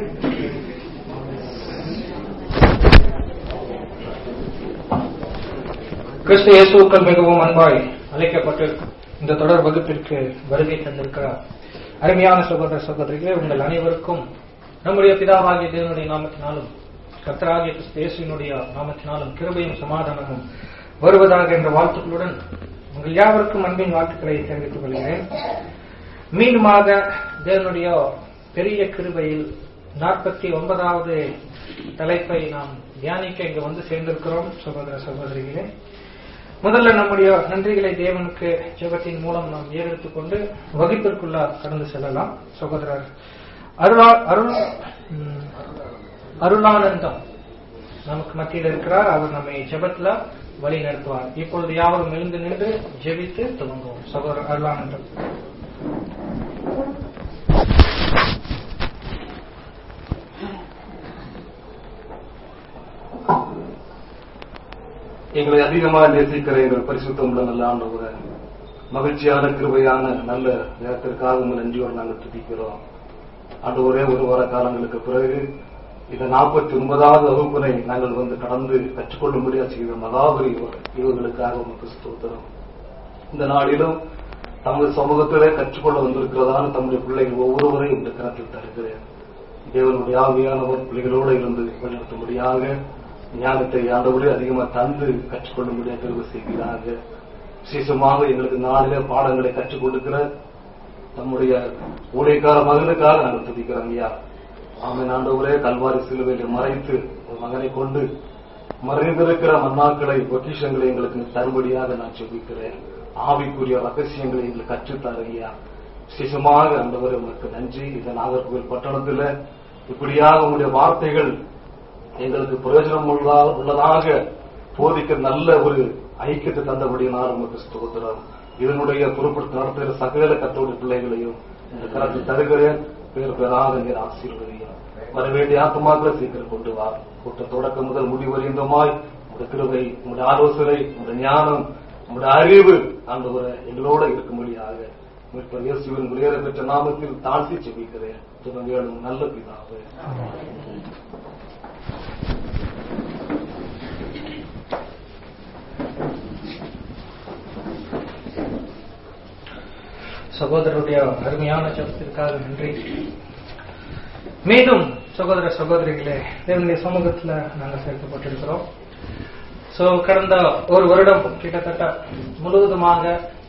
கிறிஸ்து இயேசுவுக்குள் மிகவும் அன்பாய் அழைக்கப்பட்டு இந்த தொடர் வகுப்பிற்கு வருகை தந்திருக்கிறார் அருமையான சகோதர சகோதரிகளே, உங்கள் அனைவருக்கும் நம்முடைய பிதாவாகிய தேவனுடைய நாமத்தினாலும் கர்த்தராகிய கிறிஸ்து இயேசுவினுடைய நாமத்தினாலும் கிருபையும் சமாதானமும் வருவதாக என்ற வாழ்த்துக்களுடன் உங்கள் யாவருக்கும் அன்பின் வாழ்த்துக்களை தெரிவித்துக் கொள்கிறேன். மீண்டுமாக தேவனுடைய பெரிய கிருபையில் 49வது தலைப்பை நாம் தியானிக்க இங்கு வந்து சேர்ந்திருக்கிறோம். சகோதர சகோதரிகளே, முதல்ல நம்முடைய நன்றிகளை தேவனுக்கு ஜெபத்தின் மூலம் நாம் ஏறெடுத்துக் கொண்டு வகுப்பிற்குள்ள கடந்து செல்லலாம். சகோதரர் அருளானந்தம் நமக்கு மத்தியில் இருக்கிறார். அவர் நம்மை ஜெபத்துல வழி நடத்துவார். இப்பொழுது யாவரும் எழுந்து நின்று ஜெபித்து துவங்குவோம். சகோதரர் அருளானந்தம். எங்களை அதிகமாக நேசிக்கிற எங்கள் பரிசுத்தம் உள்ள நல்ல ஆண்டவரே, மகிழ்ச்சியான கிருபையான நல்ல நேரத்திற்காக உங்கள் நன்றியோடு நாங்கள் துதிக்கிறோம். ஆண்டவரே, ஒரு வார காலங்களுக்கு பிறகு இந்த 49வது வகுப்பினை நாங்கள் வந்து கடந்து கற்றுக்கொள்ளும்படியா செய்த மகாபரி இவர்களுக்காக உமக்கு ஸ்தோத்திரம். இந்த நாளிலும் தமது சமூகத்திலே கற்றுக்கொள்ள வந்திருக்கிறதான தம்முடைய பிள்ளைகள் ஒவ்வொருவரையும் இந்த கருத்தில் தருகிறேன். தேவனுடைய ஆவியானவர் பிள்ளைகளோடு இருந்து வழிநடத்தும்படியாக ஞானத்தை ஆண்டவரே அதிகமாக தந்து கற்றுக்கொள்ளும்படியாக தெரிவு செய்கிறாங்க. விசேஷமாக எங்களுக்கு நாளிலே பாடங்களை கற்றுக் கொடுக்கிற நம்முடைய ஊழியக்கார மகனுக்காக நாங்கள் துதிக்கிறோம். ஐயா, ஆமென். ஆண்டவரே, கல்வாரி சிலுவையில் மறைத்து மகனை கொண்டு மறைந்திருக்கிற மன்னாக்களை பொக்கிஷங்களை எங்களுக்கு தரும்படியாக நான் சொல்லிக்கிறேன். ஆவிக்குரிய ரகசியங்களை எங்களுக்கு கற்றுத்தாரு ஐயா. விசேஷமாக ஆண்டவரே உங்களுக்கு நன்றி. இந்த நாகர்கோவில் பட்டணத்தில் இப்படியாக உங்களுடைய வார்த்தைகள் எங்களுக்கு பிரயோஜனம் உள்ளதாக போதிக்க நல்ல ஒரு ஐக்கியத்தை தந்தபடியினால் உங்களுக்கு ஸ்தோத்திரம். இதனுடைய பொறுப்படுத்தி நடத்துகிற சகல கத்தோடைய பிள்ளைகளையும் இந்த கரத்தில் தருகிறேன். பேர் பேராக நீர் ஆசீர்வதியும். வர வேண்டிய ஆத்மாக்களை சீக்கிரம் கொண்டு வா. கூட்ட தொடக்கம் முதல் முடிவறிந்தமாய் உங்களுடைய கிருபை, உங்களுடைய ஆலோசனை, உங்களுடைய ஞானம், உங்களுடைய அறிவு ஆண்டவரை எங்களோட இருக்கும்படியாக மீட்பர் இயேசுவின் உயர பெற்ற நாமத்தில் தாழ்த்தி ஜெபிக்கிறேன். துணங்களும் நல்ல பிதாவே. சகோதரருடைய அருமையான ஜெபத்திற்காக நன்றி. மீண்டும் சகோதர சகோதரிகளே, தேவனுடைய சமூகத்தில் நாங்கள் சேர்க்கப்பட்டிருக்கிறோம். கடந்த ஒரு வருடம் கிட்டத்தட்ட முழுவதுமாக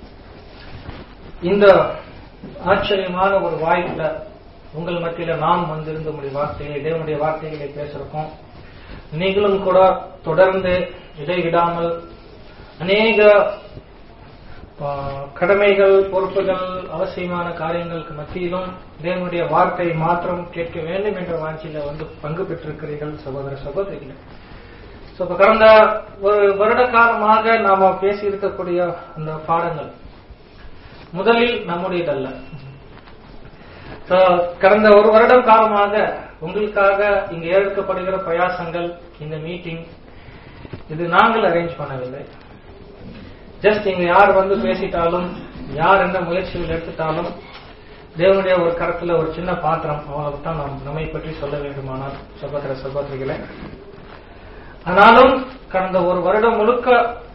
இந்த ஆச்சரியமான ஒரு வாய்ப்புல உங்கள் மத்தியில நாம் வந்திருந்த வார்த்தைகளை, தேவனுடைய வார்த்தைகளை பேசிருக்கோம். நீங்களும் கூட தொடர்ந்து இடைவிடாமல் அநேக கடமைகள், பொறுப்புகள், அவசியமான காரியங்களுக்கு மத்தியிலும் தேவனுடைய வார்த்தை மாத்திரம் கேட்க வேண்டும் என்ற வாஞ்சியில வந்து பங்கு பெற்றிருக்கிறீர்கள் சகோதர சகோதரிகளே. கடந்த ஒரு வருட காலமாக நாம பேசி இருக்கக்கூடிய அந்த பாடங்கள் முதலில் நம்முடையதல்ல. கடந்த ஒரு வருடம் காலமாக உங்களுக்காக இங்க ஏற்கப்படுகிற பிரயாசங்கள், இந்த மீட்டிங், இது நாங்கள் அரேஞ்ச் பண்ணவில்லை. ஜஸ்ட் இங்க யார் வந்து பேசிட்டாலும், யார் எந்த முயற்சிகள் எடுத்துட்டாலும் தேவனுடைய ஒரு கருத்துல ஒரு சின்ன பாத்திரம், அவ்வளவுதான் நாம் நம்மை பற்றி சொல்ல வேண்டுமானால் சகோதர சகோதரிகளே. ஆனாலும் கடந்த ஒரு வருடம் முழுக்க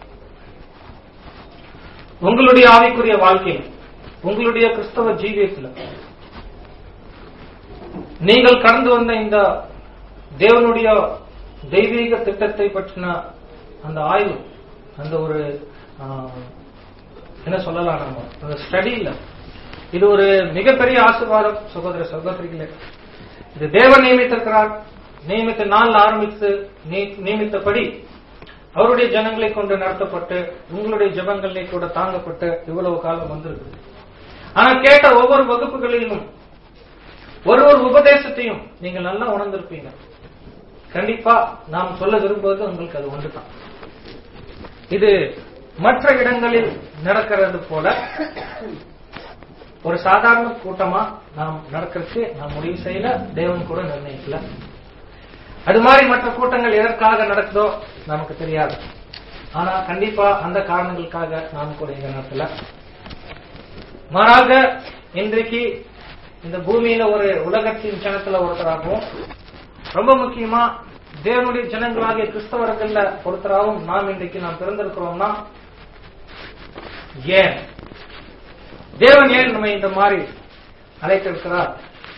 உங்களுடைய ஆவிக்குரிய வாழ்க்கையில், உங்களுடைய கிறிஸ்தவ ஜீவியத்தில் நீங்கள் கடந்து வந்த இந்த தேவனுடைய தெய்வீக திட்டத்தை பற்றின அந்த ஆய்வு, அந்த ஒரு என்ன சொல்லலாம், நம்ம அந்த ஸ்டடி இல்ல, இது ஒரு மிகப்பெரிய ஆசீர்வாதம் சகோதர சகோதரிகளே. இது தேவன் நியமித்திருக்கிறார். நியமித்த நாள் ஆரம்பித்து நியமித்தபடி அவருடைய ஜனங்களை கொண்டு நடத்தப்பட்டு உங்களுடைய ஜெபங்களை கூட தாங்கப்பட்டு இவ்வளவு காலம் வந்திருக்கு. ஆனா கேட்ட ஒவ்வொரு வகுப்புகளிலும் ஒரு ஒரு உபதேசத்தையும் நீங்கள் நல்லா உணர்ந்திருப்பீங்க. கண்டிப்பா நாம் சொல்ல விரும்புவது உங்களுக்கு அது ஒன்றுதான். இது மற்ற இடங்களில் நடக்கிறது போல ஒரு சாதாரண கூட்டமா நாம் நடக்கிறதுக்கு நாம் முடிவு செய்யல, தேவன் கூட நிர்ணயிக்கல. அது மாதிரி மற்ற கூட்டங்கள் எதற்காக நடக்குதோ நமக்கு தெரியாது. ஆனா கண்டிப்பா அந்த காரணங்களுக்காக நாம் கூட இங்க நடத்தல. மாறாக இன்றைக்கு இந்த பூமியில ஒரு உலகத்தின் ஜனத்துல ஒருத்தராகவும், ரொம்ப முக்கியமா தேவனுடைய ஜனங்களாகிய கிறிஸ்தவர்கள்ல ஒருத்தராகவும் நாம் இன்றைக்கு நாம் பிறந்திருக்கிறோம்னா ஏன் தேவன் ஏன் நம்ம இந்த மாதிரி அழைத்திருக்கிறார்?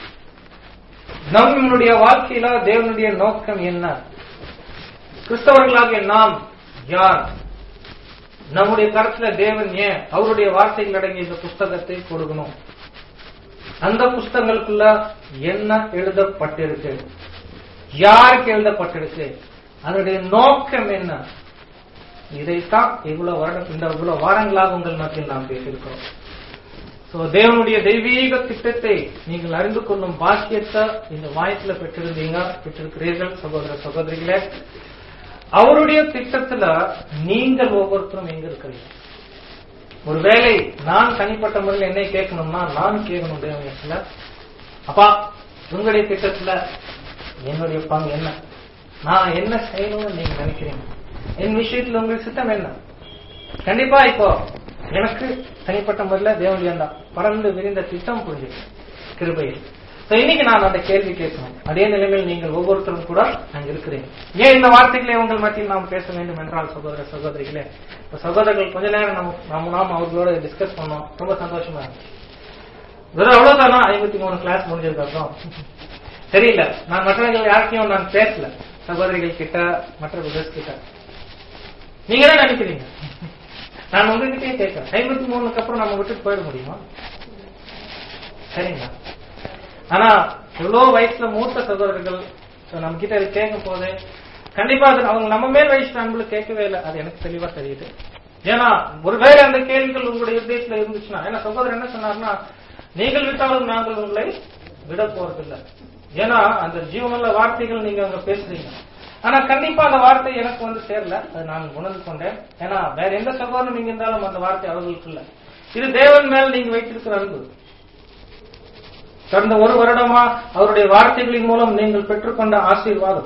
நம்மளுடைய வாழ்க்கையில தேவனுடைய நோக்கம் என்ன? கிறிஸ்தவர்களாகிய நாம் யார்? நம்முடைய கருத்துல தேவன் ஏன் அவருடைய வார்த்தைகள் அடங்கிய இந்த புஸ்தகத்தை கொடுக்கணும்? அந்த புஸ்தகங்களுக்குள்ள என்ன எழுதப்பட்டிருக்கு? யாருக்கு எழுதப்பட்டிருக்கு? அதனுடைய நோக்கம் என்ன? இதைத்தான் இவ்வளவு வாரங்களாக உங்கள் மத்தியில் நாம் பேசியிருக்கிறோம். தேவனுடைய தெய்வீக திட்டத்தை நீங்கள் அறிந்து கொள்ளும் பாக்கியத்தை இந்த வாய்ப்புல பெற்றிருக்கிறீர்கள் சகோதர சகோதரிகளே. அவருடைய திட்டத்துல நீங்கள் ஒவ்வொருத்தரும் எங்க இருக்கிறீங்க? ஒருவேளை நான் தனிப்பட்ட முறையில் என்னை கேட்கணும்னா நான் கேட்கணும் தேவனிடத்துல, அப்பா உங்களுடைய திட்டத்துல என்னுடைய பங்கு என்ன? நான் என்ன செய்யணும்னு நீங்க நினைக்கிறீங்க? என் விஷயத்துல உங்களுக்கு சித்தம் என்ன? கண்டிப்பா இப்போ எனக்கு தனிப்பட்ட முறையில் தேவனுடைய அந்த பறந்து விரிந்த திட்டம் புரிஞ்சு கிருபையில். இன்னைக்கு நான் அந்த கேள்வி கேட்கணும். அதே நிலைமையில் நீங்கள் ஒவ்வொருத்தரும் கூட அங்க இருக்கிறீங்க. ஏன் இந்த வார்த்தைகளை உங்கள் மத்தியில் நாம் பேச வேண்டும் என்றால் சகோதர சகோதரிகளே, இப்ப சகோதரர்கள் கொஞ்ச நேரம் நாம் அவர்களோட டிஸ்கஸ் பண்ணோம். ரொம்ப சந்தோஷமா இருக்கு. அவ்வளவுதானா? 53 கிளாஸ் முடிஞ்சதுக்கு அப்புறம் தெரியல. நான் மற்றவர்கள் யாருக்கையும் நான் பேசல, சகோதரிகள் கிட்ட மற்ற பிரதர்ஸ் கிட்ட. நீங்க என்ன நினைக்கிறீங்க? நான் உங்ககிட்டயே கேட்கிறேன், 53க்கு அப்புறம் நம்ம விட்டுட்டு போயிட முடியுமா? சரிங்களா? ஆனா எவ்வளவு வயசுல மூத்த சகோதரர்கள் நம்ம கிட்ட கேட்கும் போது கண்டிப்பா அது அவங்க நம்ம மேல் வயசு அன்புல கேட்கவே இல்லை. அது எனக்கு தெளிவா தெரியுது. ஏன்னா ஒருவேளை அந்த கேள்விகள் உங்களுடைய உத்தேசத்துல இருந்துச்சுன்னா, ஏன்னா சகோதரர் என்ன சொன்னார்னா, நீங்கள் விட்டாலும் நாங்கள் உங்களை விட போறதில்லை. ஏன்னா அந்த ஜீவனுள்ள வார்த்தைகள் நீங்க அங்க பேசுறீங்க. ஆனா கண்டிப்பா அந்த வார்த்தை எனக்கு வந்து சேரல, அது நான் உணர்ந்து கொண்டேன். ஏன்னா வேற எந்த சகோதரனும் நீங்க இருந்தாலும் அந்த வார்த்தை அவர்களுக்கு இல்ல. இது தேவன் மேல் நீங்க வைத்திருக்கிற அன்பு. கடந்த ஒரு வருடமா அவருடைய வார்த்தைகளின் மூலம் நீங்கள் பெற்றுக்கொண்ட ஆசீர்வாதம்,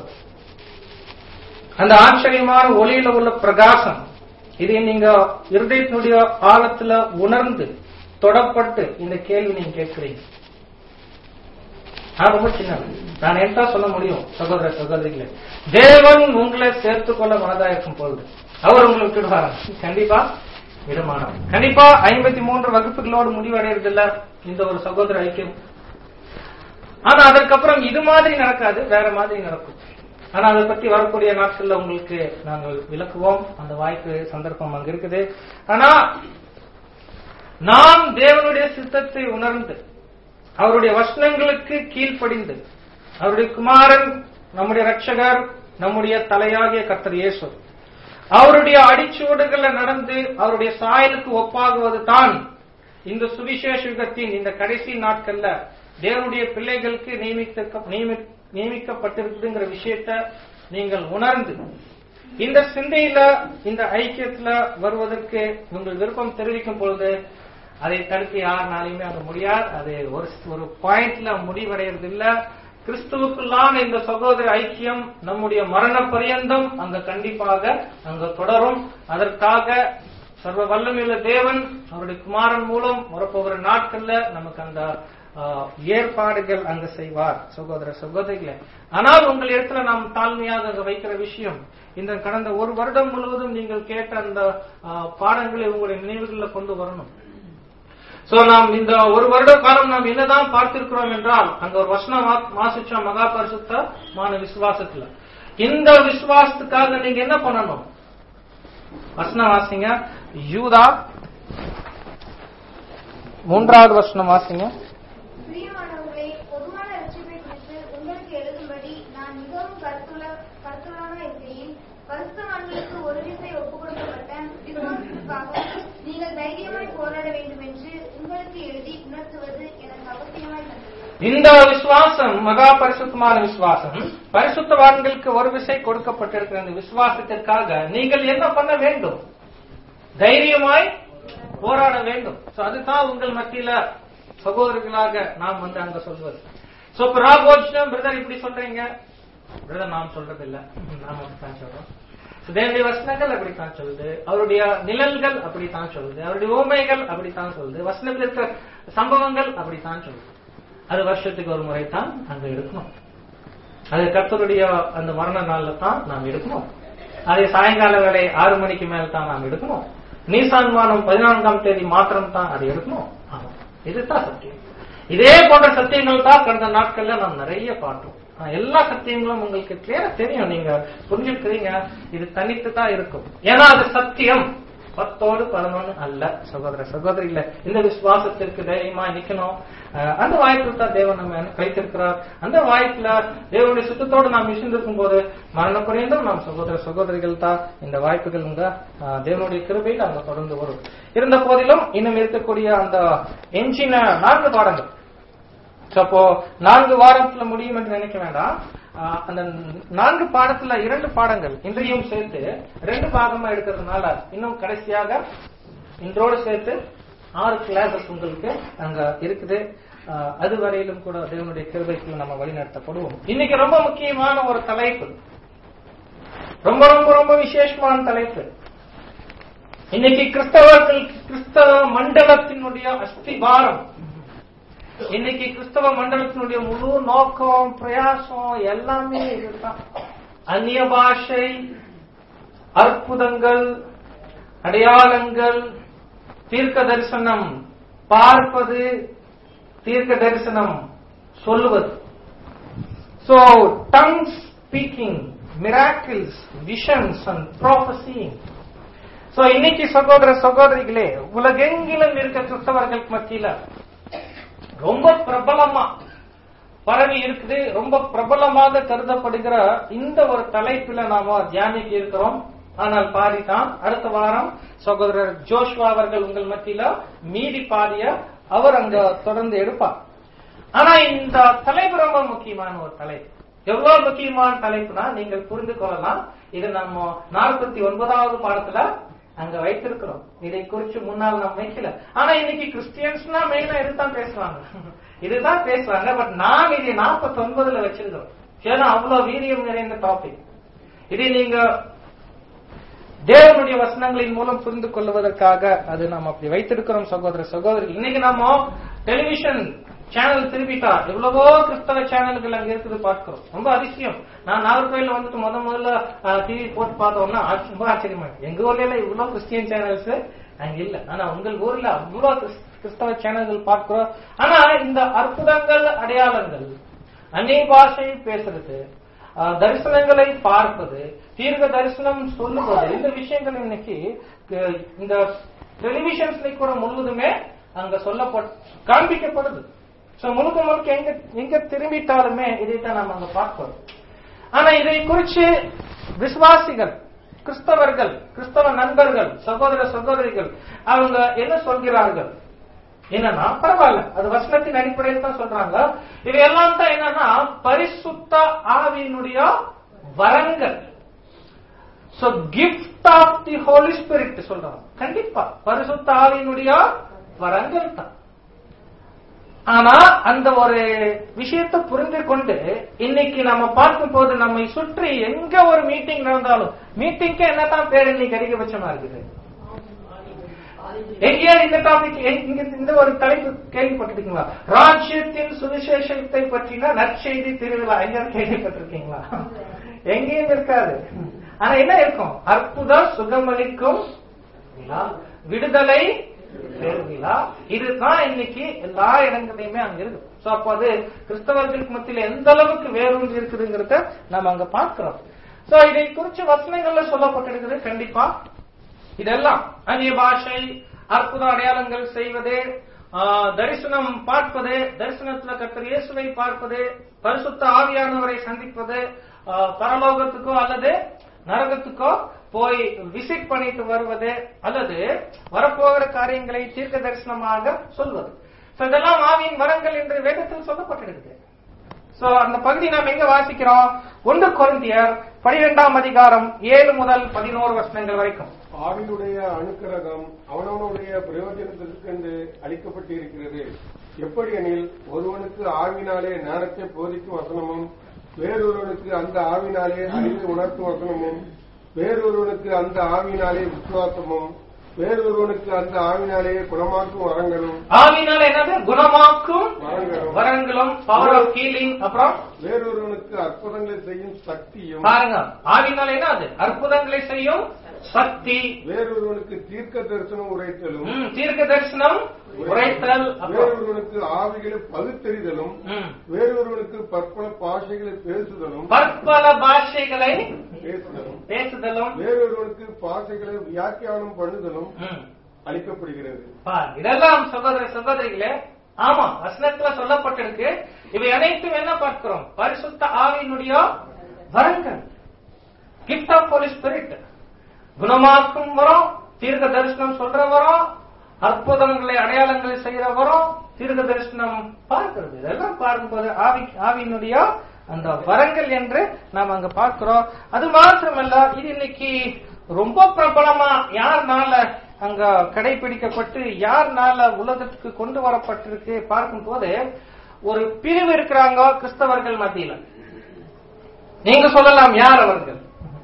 அந்த ஆச்சரியமான ஒளியில உள்ள பிரகாசம், இதை நீங்க இருதயத்தினுடைய ஆழத்துல உணர்ந்து தொடப்பட்டு இந்த கேள்வி நீங்க கேட்கிறீங்க. ரொம்ப சின்ன நான் என்ன சொல்ல முடியும் சகோதர சகோதரிகளே, தேவன் உங்களை சேர்த்துக் கொள்ள மனதா இருக்கும் பொழுது அவர் உங்களை விட்டுடுவாரா? கண்டிப்பா விடமானார். கண்டிப்பா 53 வகுப்புகளோடு முடிவடைறதில்ல இந்த ஒரு சகோதர ஐக்கியம். ஆனா அதற்கப்புறம் இது மாதிரி நடக்காது, வேற மாதிரி நடக்கும். ஆனா அதை பத்தி வரக்கூடிய நாட்கள்ல உங்களுக்கு நாங்கள் விளக்குவோம். அந்த வாய்ப்பு சந்தர்ப்பம் அங்க இருக்குது. ஆனா நாம் தேவனுடைய சித்தத்தை உணர்ந்து அவருடைய வசனங்களுக்கு கீழ்ப்படிந்து அவருடைய குமாரன் நம்முடைய ரட்சகர் நம்முடைய தலையாகிய கர்த்தர் இயேசு அவருடைய அடிச்சுவடுகளை நடந்து அவருடைய சாயலுக்கு ஒப்பாகுவது தான் இந்த சுவிசேஷ யுகத்தின் இந்த கடைசி நாட்கள்ல தேவனுடைய பிள்ளைகளுக்கு நியமிக்கப்பட்டிருக்குதுங்கிற விஷயத்தை நீங்கள் உணர்ந்து இந்த சிந்தையில இந்த ஐக்கியத்துல வருவதற்கு உங்கள் விருப்பம் தெரிவிக்கும் பொழுது அதை தடுக்க யாருனாலுமே அது முடியாது. அது ஒரு பாயிண்ட்ல முடிவடைகிறது இல்ல. கிறிஸ்துவுக்குள்ளான இந்த சகோதர ஐக்கியம் நம்முடைய மரண பரியந்தம் அங்க கண்டிப்பாக அங்க தொடரும். அதற்காக சர்வ வல்லமையுள்ள தேவன் அவருடைய குமாரன் மூலம் வரப்போகிற நாட்கள்ல நமக்கு அந்த ஏற்பாடுகள் அங்க செய்வார் சகோதர சகோதரிகளே. ஆனால் உங்கள் இடத்துல நாம் தாழ்மையாக வைக்கிற விஷயம், இந்த கடந்த ஒரு வருடம் முழுவதும் நீங்கள் கேட்ட அந்த பாடங்களை உங்களுடைய நினைவுகளில் கொண்டு வரணும். சோ நாம் இந்த ஒரு வருட காலம் நாம் என்னதான் பார்த்திருக்கிறோம் என்றால், அங்க ஒரு வசனம் வாசிச்சோம் மகா பரிசுத்தமான விசுவாசத்துல. இந்த விசுவாசத்துக்காக நீங்க என்ன பண்ணணும்? வசனம் வாசிங்க. யூதா 3வது வசனம் வாசிங்க. இந்த விசுவாசம் மகா பரிசுத்தமான விசுவாசம், பரிசுத்தவான்களுக்கு ஒரு விசை கொடுக்கப்பட்டிருக்கிற இந்த விசுவாசத்திற்காக நீங்கள் என்ன பண்ண வேண்டும்? தைரியமாய் போராட வேண்டும். அதுதான் உங்கள் மத்தியில சகோதரர்களாக நாம் வந்து அங்க சொல்வது. ராபோஜனம் பிரதர் இப்படி சொல்றீங்க, பிரதர் நாம் சொல்றது இல்ல, நாம் அப்படித்தான் சொல்றோம். தேவனுடைய வசனங்கள் அப்படித்தான் சொல்லுது, அவருடைய நிழல்கள் அப்படித்தான் சொல்லுது, அவருடைய ஓமைகள் அப்படித்தான் சொல்லுது, வசனத்தில் இருக்கிற சம்பவங்கள் அப்படித்தான் சொல்லுது. அது வருஷத்துக்கு ஒரு முறை தான் அங்க இருக்கணும். அது கர்த்தருடைய அந்த மரண நாள்ல தான் நாம் எடுக்கணும். அது சாயங்கால வேலை 6 மணிக்கு மேல தான் நாம் எடுக்கணும். நீசான் மாதம் 14ஆம் தேதி மாத்திரம் தான் அது எடுக்கணும். இதுதான் சத்தியம். இதே போன்ற சத்தியங்கள் தான் கடந்த நாட்கள்ல நாம் நிறைய பார்த்தோம். எல்லா சத்தியங்களும் உங்களுக்கு கிளியரா தெரியும், நீங்க புரிஞ்சுக்கிறீங்க. இது தனித்து தான் இருக்கும். ஏன்னா அது சத்தியம் 10ஓடு 11 அல்ல. சகோதர சகோதரிகள, இந்த விசுவாசத்திற்கு தைரியமா நிக்கணும். அந்த வாய்ப்பு தான் தேவன் நம்ம கிடைத்திருக்கிறார். அந்த வாய்ப்புல தேவனுடைய சுத்தத்தோடு நாம் இசைந்திருக்கும் போது மரண பரியந்தம் நாம் சகோதர சகோதரிகள் தான் இந்த வாய்ப்புகள் உங்க தேவனுடைய கிருபையில் அங்க தொடர்ந்து வரும். இருந்த போதிலும் இன்னும் இருக்கக்கூடிய அந்த எஞ்சின 4 பாடங்கள், அப்போ 4 வாரத்துல முடியும் என்று நினைக்க வேண்டாம். அந்த 4 பாடத்துல 2 பாடங்கள் இன்றையும் சேர்த்து 2 பாகமா எடுக்கிறதுனால இன்னும் கடைசியாக இன்றோடு சேர்த்து 6 கிளாஸஸ் உங்களுக்கு அங்க இருக்குது. அதுவரையிலும் கூட தேவனுடைய கிருபைக்குள்ள நம்ம வழிநடத்தப்படுவோம். இன்னைக்கு ரொம்ப முக்கியமான ஒரு தலைப்பு, ரொம்ப ரொம்ப ரொம்ப விசேஷமான தலைப்பு. இன்னைக்கு கிறிஸ்தவ மண்டலத்தினுடைய அஸ்திபாரம், இன்னைக்கு கிறிஸ்தவ மண்டலத்தினுடைய முழு நோக்கம் பிரயாசம் எல்லாமே இதுதான். அந்நிய பாஷை, அற்புதங்கள், அடையாளங்கள், தீர்க்க தரிசனம் பார்ப்பது, தீர்க்க தரிசனம் சொல்லுவது. So tongue speaking, miracles, visions and prophesying. So இன்னைக்கு சகோதர சகோதரிகளே, உலகெங்கிலும் இருக்க கிறிஸ்தவர்கள் மத்தியில ரொம்ப பிரபலமா பரவி இருக்குது, ரொம்ப பிரபலமாக கருதப்படுகிற இந்த ஒரு தலைப்பில நாம தியானிக்க இருக்கிறோம். ஆனால் பாதி தான். அடுத்த வாரம் சகோதரர் ஜோஷ்வா அவர்கள் உங்கள் மத்தியில மீதி பாதிய அவர் அங்க தொடர்ந்து எடுப்பார். ஆனா இந்த தலைப்பு ரொம்ப முக்கியமான ஒரு தலைப்பு. எவ்வளவு முக்கியமான தலைப்புனா நீங்கள் புரிந்து கொள்ளலாம். இது நம்ம 49வது பாடத்துல அங்க வைத்திருக்கிறோம். இதை குறிச்சு முன்னால் நம்ம வைக்கல. ஆனா இன்னைக்கு கிறிஸ்டியன்ஸ்னா மெயினா இதுதான் பேசுவாங்க, இதுதான் பேசுவாங்க. பட் நான் இதை 49ல வச்சிருக்கிறோம். ஏன்னா அவ்வளவு வீரியம் நிறைந்த டாபிக். இதை நீங்க தேவனுடைய வசனங்களின் மூலம் புரிந்து கொள்வதற்காக அது நாம் அப்படி வைத்திருக்கிறோம் சகோதர சகோதரிகள். இன்னைக்கு நாம டெலிவிஷன் சேனல் திருப்பிட்டா எவ்வளவோ கிறிஸ்தவ சேனல்கள் அங்க இருக்குது பார்க்கிறோம். ரொம்ப அதிசயம். நான் நாகர்கோயில வந்துட்டு முதல்ல டிவி போட்டு பார்த்தோம்னா ரொம்ப ஆச்சரியமா, எங்க ஊர்ல இவ்வளவு கிறிஸ்டியன் சேனல்ஸ் அங்க இல்ல. ஆனா உங்கள் ஊர்ல அவ்வளவு கிறிஸ்தவ சேனல்கள் பார்க்கிறோம். ஆனா இந்த அற்புதங்கள், அடையாளங்கள், அந்நிய பாஷை பேசுறது, தரிசனங்களை பார்ப்பது, தீர்க்க தரிசனம் சொல்லுவது, இந்த விஷயங்கள் இன்னைக்கு இந்த டெலிவிஷன்ஸ்ல கூட முழுவதுமே அங்க காண்பிக்கப்படுது. முழுக்க முழுக்க எங்க திரும்பிட்டாலுமே இதைத்தான் நம்ம அங்க பார்க்கிறோம். ஆனா இதை குறிச்சு விசுவாசிகள், கிறிஸ்தவர்கள், கிறிஸ்தவ நண்பர்கள், சகோதர சகோதரிகள் அவங்க என்ன சொல்கிறார்கள்? என்னன்னா பரவாயில்ல, அது வசனத்தின் அடிப்படையில் தான் சொல்றாங்க. இது எல்லாம் தான் என்னன்னா பரிசுத்த ஆவியினுடைய வரங்கள். So gift of the holy spirit சொல்றாங்க. கண்டிப்பா பரிசுத்த ஆவியினுடைய வரங்கள் தான். ஆனா அந்த ஒரு விஷயத்தை புரிந்து கொண்டு இன்னைக்கு நம்ம பார்க்கும் போது நம்மை சுற்றி எங்க ஒரு மீட்டிங் நடந்தாலும், மீட்டிங்க்கு என்னதான் பேர் இன்னைக்கு அதிகபட்சமா இருக்குது. எங்கேயா இந்த டாபிக், இந்த ஒரு தலைப்பு கேள்விப்பட்டிருக்கீங்களா? ராஜ்யத்தின் சுவிசேஷத்தை பற்றின நற்செய்தி திருவிழா எங்கேயும் கேள்விப்பட்டிருக்கீங்களா? எங்கேயும் இருக்காது. ஆனா என்ன இருக்கும்? அற்புதம், சுகமளிக்கும் விழா, விடுதலை விழா, இதுதான் இன்னைக்கு எல்லா இடங்களையுமே அங்க இருக்கு. சோ அப்போ அது கிறிஸ்தவர்களுக்கு மத்தியில் எந்த அளவுக்கு வேரூன்றி இருக்குதுங்கிறத நம்ம அங்க பார்க்கிறோம். சோ இதை குறிச்சு வசனங்கள்ல சொல்லப்பட்டிருக்குது. கண்டிப்பா இதெல்லாம் அந்நிய பாஷை, அற்புத அடையாளங்கள் செய்வது, தரிசனம் பார்ப்பது, தரிசனத்துல கர்த்தர் இயேசுவை பார்ப்பது, பரிசுத்த ஆவியானவரை சந்திப்பது, பரலோகத்துக்கோ அல்லது நரகத்துக்கோ போய் விசிட் பண்ணிட்டு வருவது, அல்லது வரப்போகிற காரியங்களை தீர்க்க தரிசனமாக சொல்வது. இதெல்லாம் ஆவியின் வரங்கள் என்று வேதத்தில் சொல்லப்பட்டிருக்கு. சோ அந்த பகுதி நாம் எங்க வாசிக்கிறோம்? 1 கொரிந்தியர் 12ஆம் அதிகாரம் 7 முதல் 11 வசனங்கள் வரைக்கும். ஆவியுடைய அனுக்கிரகம் அவனவனுடைய பிரயோஜனத்திற்கென்று அளிக்கப்பட்டிருக்கிறது. எப்படி எனில், ஒருவனுக்கு ஆவினாலே ஞானத்தை போதிக்கும் வசனமும், வேறொருவனுக்கு அந்த ஆவினாலே அறிவை உணர்த்தும் வசனமும், வேறொருவனுக்கு அந்த ஆவினாலே விசுவாசமும், வேறொருவனுக்கு அந்த ஆவினாலேயே குணமாக்கும் வரங்களும். ஆவினால என்னது? குணமாக்கும் வரங்களும், பவர் ஆஃப் ஹீலிங். அப்புறம் வேறொருவனுக்கு அற்புதங்களை செய்யும் சக்தியும். பாருங்க, ஆவினால என்னது? அற்புதங்களை செய்யும் சக்தி. வேறொருவனுக்கு தீர்க்க தரிசனம் உரைத்தலும். தீர்க்க தரிசனம் உரைத்தல். வேறொருவனுக்கு ஆவிகளை பகுத்தறிதலும். வேறொருவனுக்கு பற்பல பாஷைகளை பேசுதலும். பற்பல பாஷைகளை பேசுதலும். வேறொருவனுக்கு பாஷைகளை வியாக்கியானம் பண்ணுதலும் அளிக்கப்படுகிறது. இதெல்லாம் சகோதர சகோதரிகளே, ஆமா வசனத்துல சொல்லப்பட்டிருக்கு. இவை அனைத்தும் என்ன பார்க்கிறோம்? பரிசுத்த ஆவியினுடைய வரங்கள், கிஃப்ட் ஆஃப் ஹோலி ஸ்பிரிட். குணமாக்கும் வரும், தீர்க்க தரிசனம் சொல்ற வரும், அற்புதங்களை அடையாளங்களை செய்யற வரும், தீர்க்க தரிசனம் பார்க்கிறது. இதெல்லாம் பார்க்கும்போது ஆவியினுடைய அந்த வரங்கள் என்று நாம் அங்க பார்க்கிறோம். அது மாத்திரமல்ல, இது இன்னைக்கு ரொம்ப பிரபலமா யாருனால அங்க கடைபிடிக்கப்பட்டு யாருனால உலகத்துக்கு கொண்டு வரப்பட்டிருக்கு பார்க்கும் போது ஒரு பிரிவு இருக்கிறாங்க கிறிஸ்தவர்கள் மத்தியில. நீங்க சொல்லலாம், யார் அவர்கள்?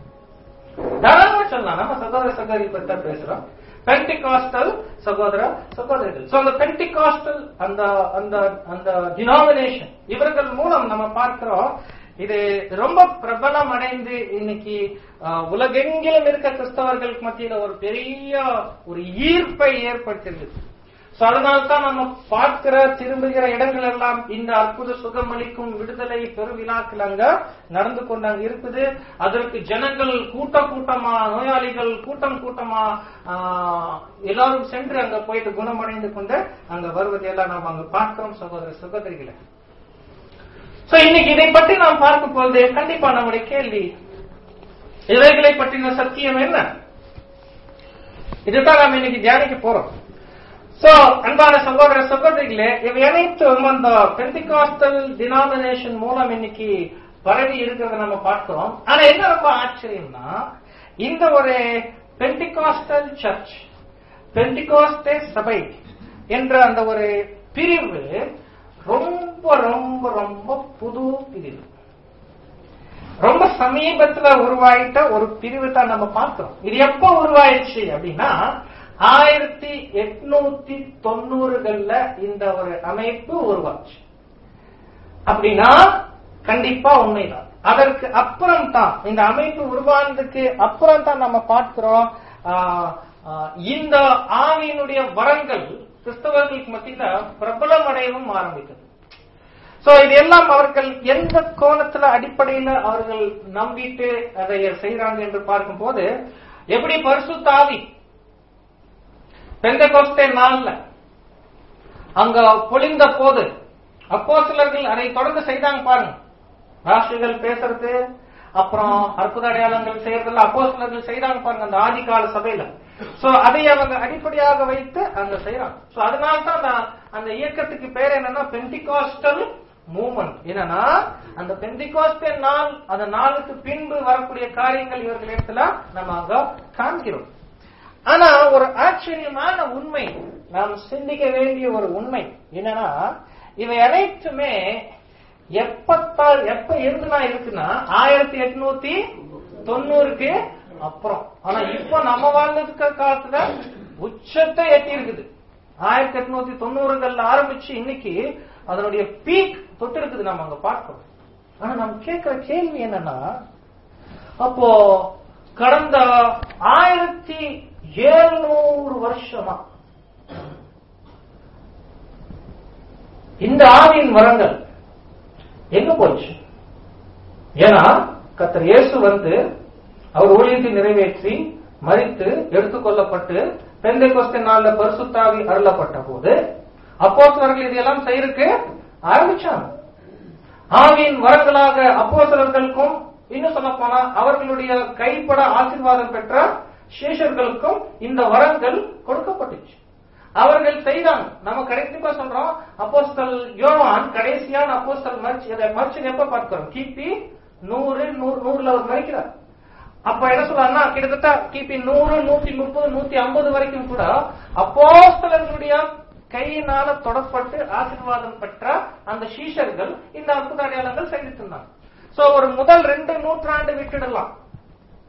தாராளமா சொல்லலாம். நம்ம சகோதர சகோதரி பற்றி பேசுறோம். பென்டிகாஸ்டல் சகோதர சகோதரிகள். சோ அந்த பென்டிகாஸ்டல் அந்த டினாமினேஷன், இவர்கள் மூலம் நம்ம பார்க்கிறோம் இது ரொம்ப பிரபலம் அடைந்து இன்னைக்கு உலகெங்கிலும் இருக்க கிறிஸ்தவர்களுக்கு மத்தியில ஒரு பெரிய ஒரு ஈர்ப்பை ஏற்படுத்திருக்கு. அதனால்தான் நம்ம பார்க்கிற திரும்புகிற இடங்கள் எல்லாம் இந்த அற்புத சுகம் அளிக்கும் விடுதலை பெருவிழாக்கள் அங்க நடந்து கொண்டாங்க இருக்குது. அதற்கு ஜனங்கள் கூட்டமா, நோயாளிகள் கூட்டமா எல்லாரும் சென்று அங்க போயிட்டு குணமடைந்து கொண்டு அங்க வருவதையெல்லாம் நாம் அங்க பார்க்கிறோம் சகோதர சகோதரிகளை. இன்னைக்கு இதை பற்றி நாம் பார்க்கும் பொழுது கண்டிப்பா நம்முடைய கேள்வி, இவைகளை பற்றின சத்தியம் என்ன? இதுதான் நாம் இன்னைக்கு தியானிக்க போறோம். அன்பான சகோதர சகோதரிகளே, இவை அனைத்தும் அந்த பென்டிகாஸ்டல் டினாமினேஷன் மூலம் இன்னைக்கு பரவி இருக்கிறத நம்ம பார்க்கிறோம். ஆனா என்ன ரொம்ப ஆச்சரியம்னா, இந்த ஒரு பென்டிகாஸ்டல் சர்ச், பென்டிகாஸ்டே சபை என்ற அந்த ஒரு பிரிவு ரொம்ப ரொம்ப ரொம்ப புது பிரிவு. ரொம்ப சமீபத்துல உருவாயிட்ட ஒரு பிரிவு தான் நம்ம பார்க்கிறோம். இது எப்ப உருவாயிடுச்சு அப்படின்னா 1890கள்ல இந்த ஒரு அமைப்பு உருவாச்சு. அப்படின்னா கண்டிப்பா உண்மைதான். அதற்கு அப்புறம் தான், இந்த அமைப்பு உருவானதுக்கு அப்புறம் தான் நம்ம பார்க்கிறோம் இந்த ஆவியினுடைய வரங்கள் கிறிஸ்தவர்களுக்கு மத்தியில பிரபலம் அடையவும் ஆரம்பித்தது. இது எல்லாம் அவர்கள் எந்த கோணத்துல அடிப்படையில அவர்கள் நம்பிட்டு அதை செய்யறாங்க என்று பார்க்கும் போது, எப்படி பரிசுத்த ஆவி பெந்தெகோஸ்தே நாள்ல அங்க பொழிந்த போது அப்போஸ்தலர்கள் அதை தொடர்ந்து செய்தாங்க பாருங்க. ராஷ்டிரங்கள் பேசுறது, அப்புறம் அற்புத அடையாளங்கள் செய்யறதுல அப்போஸ்தலர்கள் செய்தாங்க பாருங்க அந்த ஆதி கால சபையில. அதை அவங்க அடிப்படையாக வைத்து அங்க செய்யறாங்க. அதனால்தான் அந்த இயக்கத்துக்கு பேர் என்னன்னா பென்டிகாஸ்டல் மூவ்மெண்ட். என்னன்னா அந்த பென்டிகாஸ்டே நாள், அந்த நாளுக்கு பின்பு வரக்கூடிய காரியங்கள் இவர்கள் இடத்துல நம்ம அங்க காண்கிறோம். ஆனா ஒரு ஆச்சரியமான உண்மை, நாம் சிந்திக்க வேண்டிய ஒரு உண்மை என்னன்னா, இவை அனைத்துமே எப்ப இருந்துனா இருக்குன்னா 1890க்கு அப்புறம். ஆனா இப்ப நம்ம வாழ்ந்துருக்க காலத்துல உச்சத்தை எட்டி இருக்குது. 1890கள்ல ஆரம்பிச்சு இன்னைக்கு அதனுடைய பீக் தொட்டு இருக்குது, நம்ம அங்க பார்க்கிறோம். ஆனா நம்ம கேட்கிற கேள்வி என்னன்னா, அப்போ கடந்த 1700 வருஷமா இந்த ஆவியின் வரங்கள் எங்க போச்சு? ஏன்னா கர்த்தர் இயேசு வந்து அவர் ஊழியத்தை நிறைவேற்றி மரித்து எடுத்துக்கொள்ளப்பட்டு பெந்தெகோஸ்தே நாள்ல பரிசுத்த ஆவி அருளப்பட்ட போது அப்போஸ்தலர்கள் இதெல்லாம் செய்யறதுக்கு ஆரம்பிச்சாங்க. ஆவியின் வரங்களாக அப்போஸ்தலர்களுக்கும், இன்னும் சொல்ல போனா அவர்களுடைய கைப்பட ஆசீர்வாதம் பெற்ற சீஷர்களுக்கும் இந்த வரங்கள் கொடுக்கப்பட்டுச்சு. அவர்கள் செய்தாங்க. நம்ம கடைசிப்பா சொல்றோம், அப்போஸ்தல் யோவான் கடைசியான அப்போஸ்தல் மரிச்சு எப்ப பார்க்கிறோம்? கிபி 100ல அவர் மரிக்கிறார். அப்ப என்ன சொல்றாங்கன்னா, கிட்டத்தட்ட கிபி 100, 130, 150 வரைக்கும் கூட அப்போஸ்தலர்களுடைய கையினால தொடப்பட்டு ஆசீர்வாதம் பெற்ற அந்த சீஷர்கள் இந்த அற்புத அடையாளங்கள் செய்திருந்தாங்க. ஒரு முதல் 2 நூற்றாண்டு விட்டுடலாம்.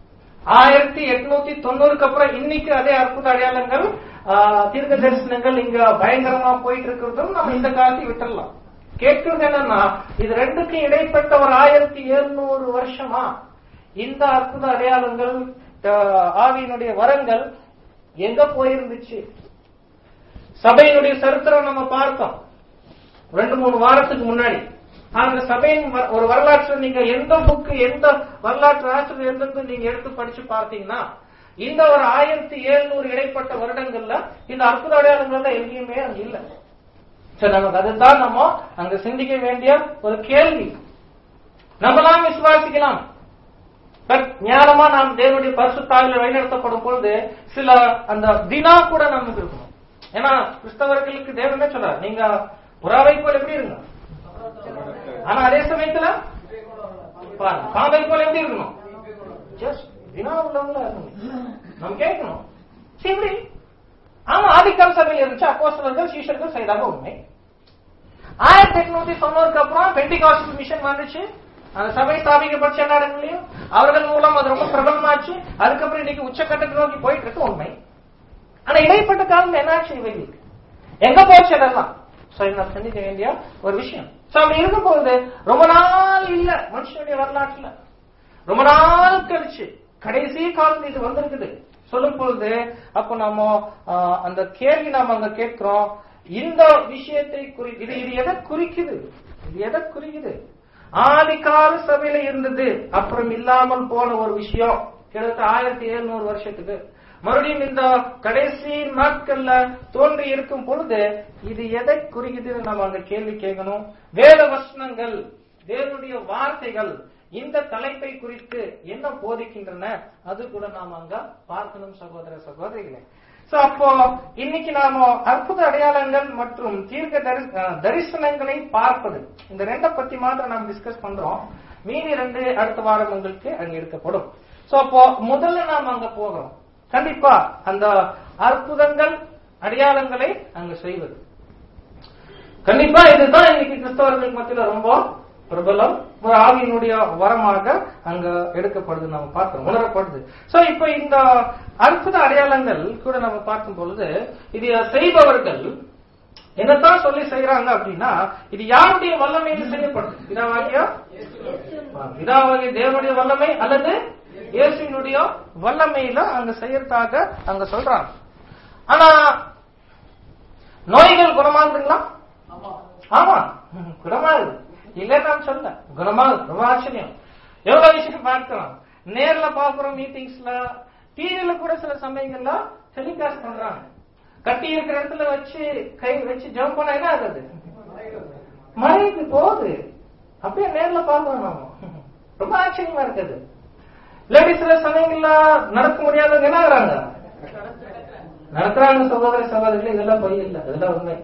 1890 அப்புறம் இன்னைக்கு அதே அற்புத அடையாளங்கள் தீர்க்க தரிசனங்கள் இங்க பயங்கரமா போயிட்டு இருக்கிறதும் நம்ம இந்த காலத்தை விட்டுடலாம். கேட்கிறது என்னன்னா, இது ரெண்டுக்கும் இடைப்பட்ட ஒரு 1700 வருஷமா இந்த அற்புத அடையாளங்கள் ஆவியினுடைய வரங்கள் எங்க போயிருந்துச்சு? சபையினுடைய சரித்திரம் நம்ம பார்த்தோம் 2-3 வாரத்துக்கு முன்னாடி. அந்த சபையின் ஒரு வரலாற்று நீங்க எந்த புக்கு, எந்த வரலாற்று ஆசிரியர் இருந்து நீங்க எடுத்து படிச்சு பார்த்தீங்கன்னா, இந்த ஒரு 1700 இடைப்பட்ட வருடங்கள்ல இந்த அற்புத அடையாளங்கள் எங்கேயுமே அங்க இல்ல. சரி, நமக்கு அதுதான் நம்ம அங்க சிந்திக்க வேண்டிய ஒரு கேள்வி. நம்மளாம் விசுவாசிக்கலாம், பட் ஞானமா நாம் தேவனுடைய பரிசுத்தாவில வழிநடத்தப்படும் பொழுது சில அந்த வினா கூட நமக்கு இருக்கணும். ஏன்னா கிறிஸ்தவர்களுக்கு தேவனே சொல்றார், நீங்க புறாவை போல எப்படி இருங்க, ஆனா அதே சமயத்துல பாம்பை போல எப்படி இருக்கணும், ஜஸ்ட் வினா உள்ளவங்களா இருக்கணும். நம்ம கேட்கணும், சரி ஆமா ஆதிக்கால சபையில் இருந்துச்சு, அப்போஸ்தலர்கள் சீஷர்கள் செய்தாங்க உண்மை. 1890 அப்புறம் பெண்டிகாஸ்ட் மிஷன் வந்துச்சு, அந்த சபை ஸ்தாபிக்கப்பட்ட எல்லா இடங்களையும் அவர்கள் மூலம் அது ரொம்ப பிரபலமாச்சு. அதுக்கப்புறம் இன்னைக்கு உச்சக்கட்டத்தை நோக்கி போயிட்டு இருக்கு உண்மை. ஆனா இடைப்பட்ட காலம் என்னாச்சு, இவைகளுக்கு எங்க போச்சு அதெல்லாம் நான் சிந்திக்க வேண்டிய ஒரு விஷயம். அப்படி இருக்கும்போது ரொம்ப நாள் இல்ல மனுஷனுடைய வரலாற்றுல, ரொம்ப நாள் கழிச்சு கடைசி காலம் இது வந்திருக்குது சொல்லும் பொழுது, அப்ப நம்ம அந்த கேள்வி நாம அங்க கேட்கிறோம், இந்த விஷயத்தை இது எதை குறிக்குது? இது எதை குறிக்குது? ஆதிகால சபையில இருந்தது, அப்புறம் இல்லாமல் போன ஒரு விஷயம் கிட்டத்தட்ட 1700 வருஷத்துக்கு மறுபடியும் இந்த கடைசி நாட்கள்ல தோன்றி இருக்கும் பொழுது இது எதை குறிக்குதுன்னு நம்ம அந்த கேள்வி கேட்கணும். வேத வசனங்கள், தேவனுடைய வார்த்தைகள் இந்த தலைப்பை குறித்து என்ன போதிக்கின்றன அது கூட நாம அங்க பார்க்கணும் சகோதர சகோதரிகளே. அப்போ இன்னைக்கு நாம அற்புத அடையாளங்கள் மற்றும் தீர்க்க தரிசனங்களை பார்ப்பது, இந்த ரெண்டை பத்தி மாத்திரம் நாம் டிஸ்கஸ் பண்றோம். மீதி 2 அடுத்த வாரம் உங்களுக்கு அங்க எடுக்கப்படும். அப்போ முதல்ல நாம் அங்க போகிறோம். கண்டிப்பா அந்த அற்புதங்கள் அடையாளங்களை அங்க செய்வது கண்டிப்பா இதுதான் இன்னைக்கு கிறிஸ்தவர்கள் மத்தியில ரொம்ப பிரபலம், ஒரு ஆவியினுடைய வரமாக அங்க எடுக்கப்படுது, நம்ம பார்க்கிறோம், உணரப்படுது. இப்ப இந்த அற்புத அடையாளங்கள் கூட நம்ம பார்க்கும் பொழுது இது செய்பவர்கள் என்னத்தான் சொல்லி செய்யறாங்க அப்படின்னா, இது யாருடைய வல்லமையில் செய்யப்படுது? பிதாவாகிய தேவனுடைய வல்லமை அல்லது இயேசுவினுடைய வல்லமையில அங்க செய்யறதாக அங்க சொல்றாங்க. ஆனா நோய்கள் குணமாகுதுங்களா? ஆமா, குணமாகுது. இல்ல நான் சொல்ல, குணமாகுது. ரொம்ப ஆச்சரியம். எவ்வளவு விஷயம் பார்க்கலாம், நேர்ல பாக்குறோம், மீட்டிங்ஸ்ல, டிவில கூட சில சமயங்கள்ல டெலிகாஸ்ட் பண்றாங்க. கட்டி இருக்கிற இடத்துல வச்சு கை வச்சு ஜம்ப் பண்ணா என்ன ஆகுது? மறைந்து போகுது. அப்படியே நேர்ல பாக்குறோம் நாம. ரொம்ப ஆச்சரியமா இருக்குது. இல்லாட்டி சில சமயங்கள்ல நடக்க முடியாதவங்க என்ன ஆகுறாங்க? நடக்கிறாங்க. சகோதர சகோதரிகள், இதெல்லாம் பொய் இல்லை, இதெல்லாம் உண்மை.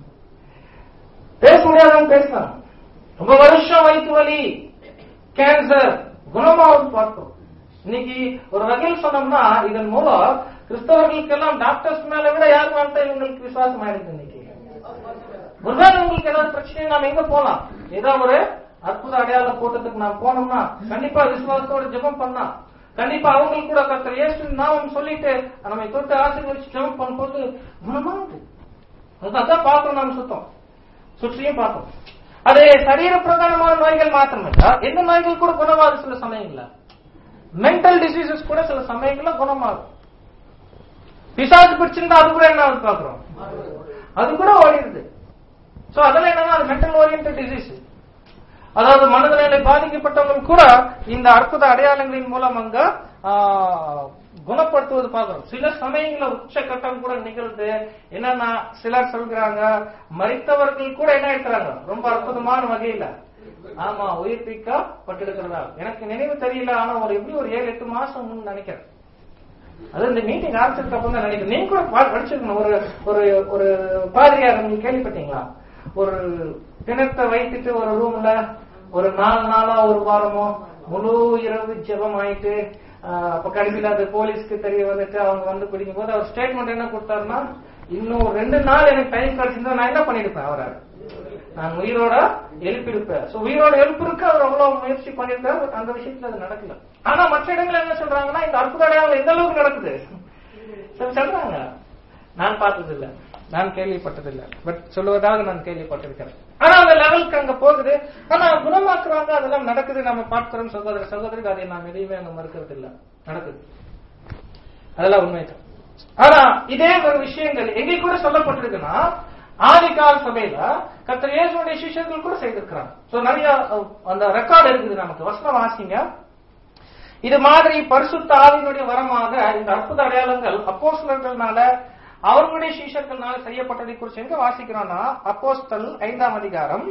பேச முடியாதவங்க பேசலாம். ரொம்ப வருஷம் வயிற்று வலி, கேன்சர் குணமாவது பார்த்தோம். இன்னைக்கு ஒரு வகையில் சொன்னோம்னா இதன் மூலம் கிறிஸ்தவர்களுக்கெல்லாம் டாக்டர்ஸ் மேல விட யார் வாழ்த்தா இவங்களுக்கு விசுவாசம் ஆயிடுது. இன்னைக்கு ஒருவேளை உங்களுக்கு ஏதாவது பிரச்சனை நாம் எங்க போலாம், ஏதாவது ஒரு அற்புத அடையாள கூட்டத்துக்கு நாம் போனோம்னா கண்டிப்பா விசுவாசத்தோட ஜெபம் பண்ணா கண்டிப்பா அவங்களுக்கு கூட கர்த்தர் இயேசுவின் நாமம் சொல்லிட்டு நம்ம தொட்டு ஆசீர்வதிச்சு ஜெபம் பண்ணும்போது குணமாகுது. அதான் பார்க்கணும், நாம் சுற்றியும் பார்க்கணும். அது சரீர பிரதானமான நோய்கள் மாத்திரமில்ல, எந்த நோய்கள் கூட குணமாகுது. சில சமயங்கள்ல மென்டல் டிசீசஸ் கூட சில சமயங்கள்ல குணமாகும். பிசாசு பிடிச்சிருந்தா அது கூட என்ன பாக்குறோம், அது கூட ஓடிடுது. அதெல்லாம் என்னன்னா அது மென்டல் ஓரியன்டட் டிசீஸ், அதாவது மனநிலை பாதிக்கப்பட்டவங்க கூட இந்த அற்புத அடையாளங்களின் மூலம் அங்க குணப்படுத்துவது பார்க்கிறோம். சில சமயங்கள உச்சகட்டம் கூட நிகழ்ந்து என்னன்னா சிலர் சொல்கிறாங்க, மரித்தவர்கள் கூட என்ன இருக்கிறாங்க ரொம்ப அற்புதமான வகையில ஆமா உயிர்ப்பிக்கப்பட்டிருக்கிறதா. எனக்கு நினைவு தெரியல, ஆனா எப்படி ஒரு 7-8 மாசம் நினைக்கிறேன். அது இந்த மீட்டிங் ஆரம்பிச்சதுக்கு அப்புறம் தான் நினைக்கிறேன். நீங்க கூட படிச்சிருக்கணும். ஒரு ஒரு பாதிரியார் நீங்க கேள்விப்பட்டீங்களா? ஒரு பிணத்தை வைத்துட்டு ஒரு ரூம்ல ஒரு 4 நாளா 1 வாரமோ முழு இரவு ஜெபம் ஆயிட்டு, அப்ப கடைசியில அது போலீஸ்க்கு தெரிய வந்துட்டு அவங்க வந்து பிடிக்கும் போது அவர் ஸ்டேட்மெண்ட் என்ன கொடுத்தாருன்னா, இன்னும் 2 நாள் எனக்கு டைம் கிடைச்சிருந்தா நான் என்ன பண்ணிருப்பேன், அவரை நான் உயிரோட எழுப்பியிருப்பேன். உயிரோட எழுப்பிருக்கு அவர் அவ்வளவு முயற்சி பண்ணிருக்காரு. பட் அந்த விஷயத்துல அது நடக்கல. ஆனா மற்ற இடங்கள் என்ன சொல்றாங்கன்னா, இந்த அற்புத அடையாளம் எந்த அளவுக்கு நடக்குது சொல்றாங்க. நான் பார்த்தது இல்ல, நான் கேள்விப்பட்டதில்லை, பட் சொல்லுவதாக நான் கேள்விப்பட்டிருக்கிறேன். ஆனா அந்த லெவலுக்கு அங்க போகுது. ஆனா குணமாக்குறாங்க, அதெல்லாம் நடக்குது, நம்ம பார்க்கிறோம். சகோதர சகோதரிக்கு அதை நாம் எதையுமே அங்க மறுக்கிறது இல்ல, நடக்குது, அதெல்லாம் உண்மைதான். ஆனா இதே ஒரு விஷயங்கள் எங்க கூட சொல்லப்பட்டிருக்குன்னா, ஆதிகால சபையில கர்த்தர் இயேசுவுடைய சிஷ்யர்கள் கூட செய்திருக்கிறாங்க. நிறைய அந்த ரெக்கார்டு இருக்குது. நமக்கு வசனம் வாசிங்க. இது மாதிரி பரிசுத்த ஆவியினுடைய வரமாக இந்த அற்புத அடையாளங்கள் அப்போஸ்தலர்களால அவர்களுடைய சீஷர்களால செய்யப்பட்டதை குறித்து எங்க வாசிக்கிறோம்னா, அப்போஸ்தல் 5ஆம் அதிகாரம்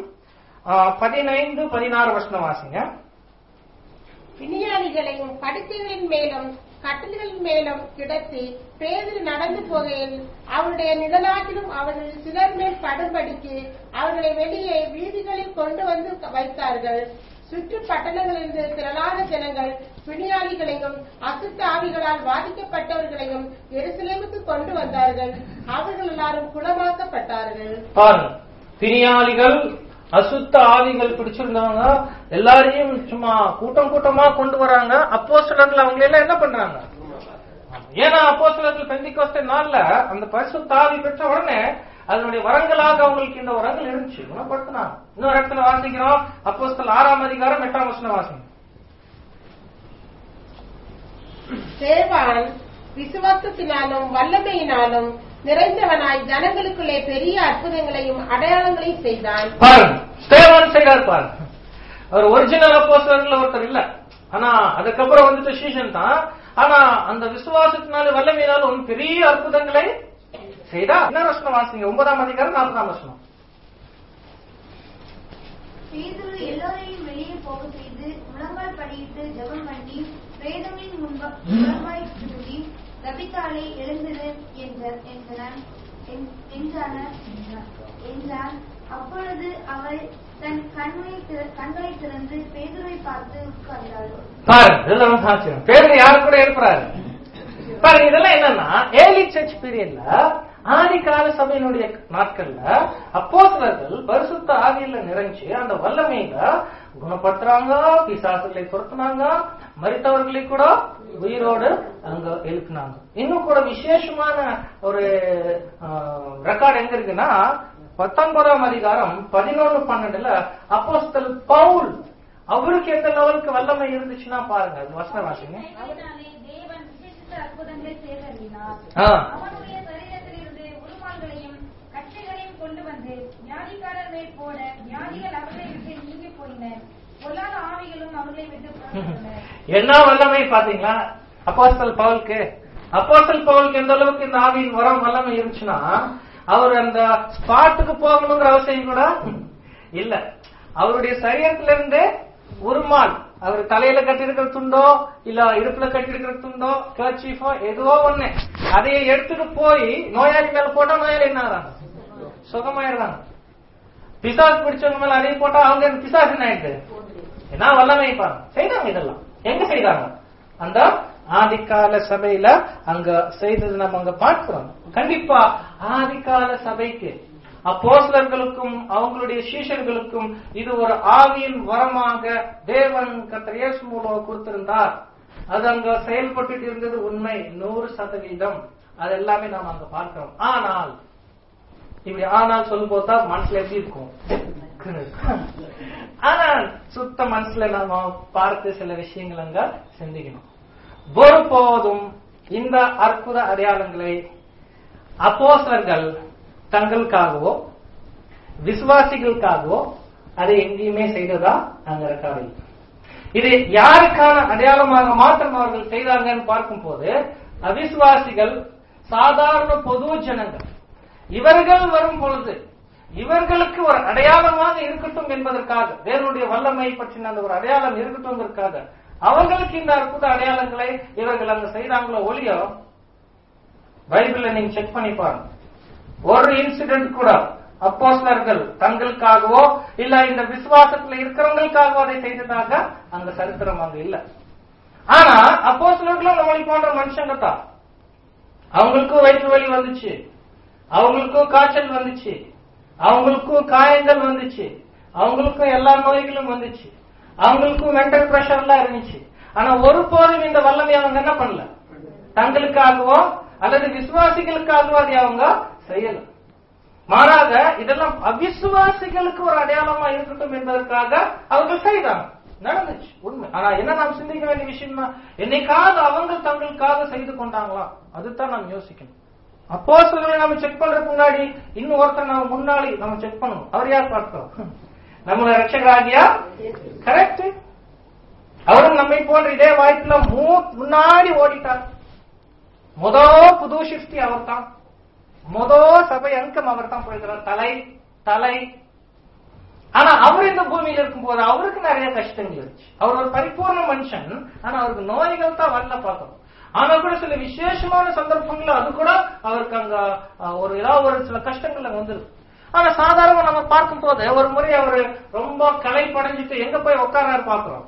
15-16 வசனம் வாசிங்க. விஞ்ஞானிகளையும் படுக்கைகளின் மேலும் கட்டில்களின் மேலும் கிடத்தி பேதுரு நடந்து போகையில் அவருடைய நிழலாட்டிலும் அவர்கள் சிலர் மேல் படும்படிக்கு அவர்களை வெளியே வீதிகளில் கொண்டு வந்து வைத்தார்கள். சுற்று பட்டணங்களிலிருந்து திரளான ஜனங்கள் பிணியாளிகளையும் அசுத்த ஆவிகளால் பாதிக்கப்பட்டவர்களையும் எருசலேமுக்கு கொண்டு வந்தார்கள். அவர்கள் எல்லாரும் குணமாக்கப்பட்டார்கள். பிணியாளிகள், அசுத்த ஆவிகள் பிடிச்சிருந்தவங்க எல்லாரையும் சும்மா கூட்டம் கூட்டமா கொண்டு வராங்க. அப்போஸ்தலர்கள் அவங்க எல்லாம் என்ன பண்றாங்க? ஏன்னா அப்போஸ்தலர்கள் பெந்தைக்கோஸ்தே நாள்ல அந்த பரிசுத்த ஆவி பெற்ற உடனே அதனுடைய வரங்களாக அவங்களுக்கு இந்த வரங்கள் இருந்துச்சு, குணப்படுத்தினாங்க. இன்னொரு இடத்துல வாசிக்கிறோம், அப்போஸ்தலர் 6ஆம் அதிகாரம் 8ஆம் வசனம் வாசிங்க. சேவான் விசுவாசத்தினாலும் வல்லமையினாலும் நிறைந்தவனாய் ஜனங்களுக்குள்ளே பெரிய அற்புதங்களையும் அடையாளங்களையும் செய்தான். ஸ்தேவான் செய்தார் பாரு. அவர் ஒரிஜினல் அப்போஸ்தலர்கள் ஒருத்தர் இல்ல, ஆனா அதுக்கப்புறம் வந்துட்டு சீஷன் தான். ஆனா அந்த விசுவாசத்தினாலும் வல்லமையினாலும் பெரிய அற்புதங்களை செய்தா. என்ன வசனம் வாசிங்க? 9ஆம் அதிகாரம் 40ஆம் வசனம். பேதுரு எல்லோரையும் வெளியே போக செய்து முழங்கால் படியிட்டு ஜெபம் பண்ணி வேதங்களின் முன்பாய் திரும்பி தபித்தாளை எழுந்திரு என்றான். அப்பொழுது அவள் தன் கண்களை திறந்து பேதுருவை பார்த்து உட்கார்ந்தாள். பேதுரு யாரு கூட எழுப்புறாரு பாருங்க. இதெல்லாம் என்னன்னா ஏர்லி சர்ச் பீரியட்ல, ஆதிகால சபையினுடைய நாட்கள்ல அப்போஸ்தலர்கள் பரிசுத்த ஆவியில நிறைஞ்சு அந்த வல்லமையில குணப்படுத்துறாங்க, பிசாசுகளை துரத்துனாங்க, மரித்தவர்களை கூட உயிரோடு அங்க எழுப்பினாங்க. இன்னும் கூட விசேஷமான ஒரு ரெக்கார்டு எங்க இருக்குன்னா, 19ஆம் அதிகாரம் 11-12 அப்போஸ்தலர் பவுல் அவருக்கு எந்த லெவலுக்கு வல்லமை இருந்துச்சுன்னா பாருங்க. அது வசனம் வாசிங்க. அற்புதங்களை செய்தறினார். அவனுடைய சரீரத்திலிருந்து உருமால்களையும் கச்சைகளையும் கொண்டு வந்து வியாதிக்காரர் மேல் போட வியாதிகள் அவர்களை விட்டு நீங்கி போயின. பொல்லாத ஆவிகளும் அவர்களை விட்டு போயின. என்ன வல்லமை பாத்தீங்களா அப்போஸ்தலர் பவுலுக்கு? அப்போஸ்தலர் பவுலுக்கு எந்த அளவுக்கு இந்த ஆவியின் வரம் வல்லமை இருந்துச்சுன்னா, அவர் அந்த ஸ்பாட்டுக்கு போகணுங்கிற அவசியம் கூட இல்ல. அவருடைய சரீரத்திலிருந்து உருமால், அவர் தலையில கட்டிருக்கிற துண்டோ இல்ல இடுப்புல கட்டிருக்கிற துண்டோ கர்ச்சீஃபோ எதுவோ ஒண்ணு, அதையே எடுத்துட்டு போய் நோயாளி மேல போட்டா நோயாளி என்ன ஆறாங்க? சுகமாயிடுறாங்க. பிசாசு பிடிச்சவங்க மேல அதையும் போட்டா அவங்க பிசாசு என்ன ஆயிடுது? என்ன வல்லமை பாருங்க. செய்தாங்க. இதெல்லாம் எங்க செய்தாங்க? அந்த ஆதிகால சபையில அங்க செய்தது நம்ம அங்க பார்க்கிறோம். கண்டிப்பா ஆதிகால சபைக்கு அப்போஸ்தலர்களுக்கும் அவங்களுடைய சீஷர்களுக்கும் இது ஒரு ஆவியின் வரமாக தேவன் கர்த்தர் இயேசு மூலம் கொடுத்திருந்தார். அது அங்க செயல்பட்டு இருந்தது உண்மை, 100%. அது எல்லாமே நாம் அங்க பார்க்கிறோம். ஆனால் இப்படி ஆனால் சொல்லும் போதுதான் மனசுல எப்படி இருக்கும்? ஆனால் சுத்த மனசுல நாம பார்த்து சில விஷயங்கள் அங்க சிந்திக்கணும். ஒருபோதும் இந்த அற்புத அடையாளங்களை அப்போஸ்தலர்கள் தங்களுக்காகவோ விசுவாசிகளுக்காகவோ அதை எங்கேயுமே செய்ததா அங்க இருக்காது. இது யாருக்கான அடையாளமாக மாத்திரம் அவர்கள் செய்தாங்கன்னு பார்க்கும் போது, அவிசுவாசிகள், சாதாரண பொது ஜனங்கள், இவர்கள் வரும் பொழுது இவர்களுக்கு ஒரு அடையாளமாக இருக்கட்டும் என்பதற்காக, தேவனுடைய வல்லமை பற்றின அந்த ஒரு அடையாளம் இருக்கட்டும் என்பதற்காக அவர்களுக்கு இந்த அற்புத அடையாளங்களை இவர்கள் அங்க செய்தாங்களோ ஒழியோ, பைபிள்ல நீங்க செக் பண்ணி பாருங்க, ஒரு இன்சிடென்ட் கூட அப்போஸ்தலர்கள் தங்களுக்காகவோ இல்ல இந்த விசுவாசத்துல இருக்கிறவங்களுக்காகவோ அதை செய்ததாக அங்க சரித்திரம் அங்க இல்ல. ஆனா அப்போஸ்தலர்களும் நம்மளை போன்ற மனுஷங்க தான். அவங்களுக்கும் வயிற்று வலி வந்துச்சு, அவங்களுக்கும் காய்ச்சல் வந்துச்சு, அவங்களுக்கும் காயங்கள் வந்துச்சு, அவங்களுக்கும் எல்லா நோய்களும் வந்துச்சு, அவங்களுக்கும் மென்டல் பிரஷர் எல்லாம் இருந்துச்சு. ஆனா ஒருபோதும் இந்த வல்லமை அவங்க என்ன பண்ணல, தங்களுக்காகவோ அல்லது விசுவாசிகளுக்காகவோ அதை அவங்க செய்யல. மாறாக இதெல்லாம் அவிசுவாசிகளுக்கு ஒரு அடையாளமா இருக்கட்டும் என்பதற்காக அவர்கள் செய்தாங்க. நடந்துச்சு, உண்மை. ஆனா என்ன நாம் சிந்திக்க வேண்டிய விஷயம்னா, என்னைக்காவது அவங்க தங்களுக்காக செய்து கொண்டாங்களா, அதுதான் நாம் யோசிக்கணும். அப்போஸ்தலர்களை நம்ம செக் பண்றதுக்கு முன்னாடி இன்னும் ஒருத்தர் நம்ம முன்னாடி நம்ம செக் பண்ணணும். அவர் யார் பார்க்கிறோம்? நம்மள ரட்சகராகியா கரெக்ட். அவரும் நம்மை போன்ற இதே வாய்ப்புல முன்னாடி ஓடிட்டார். புது சிருஷ்டி அவர் தான், சபை அங்கம் அவர் தான் போயிருக்கிறார், தலை. ஆனா அவர் இந்த பூமியில இருக்கும்போது அவருக்கு நிறைய கஷ்டங்கள் இருந்துச்சு. அவர் ஒரு பரிபூர்ண மனுஷன், ஆனா அவருக்கு நோய்கள் தான் வரல பார்க்கணும். ஆனா கூட சில விசேஷமான சந்தர்ப்பங்கள் அது கூட அவருக்கு அங்க ஏதாவது ஒரு சில கஷ்டங்கள் வந்துருக்கு. ஆனா சாதாரண நம்ம பார்க்கும் போது ஒரு முறை அவரு ரொம்ப கலை படைஞ்சிட்டு எங்க போய் உட்காராரு பாக்குறோம்,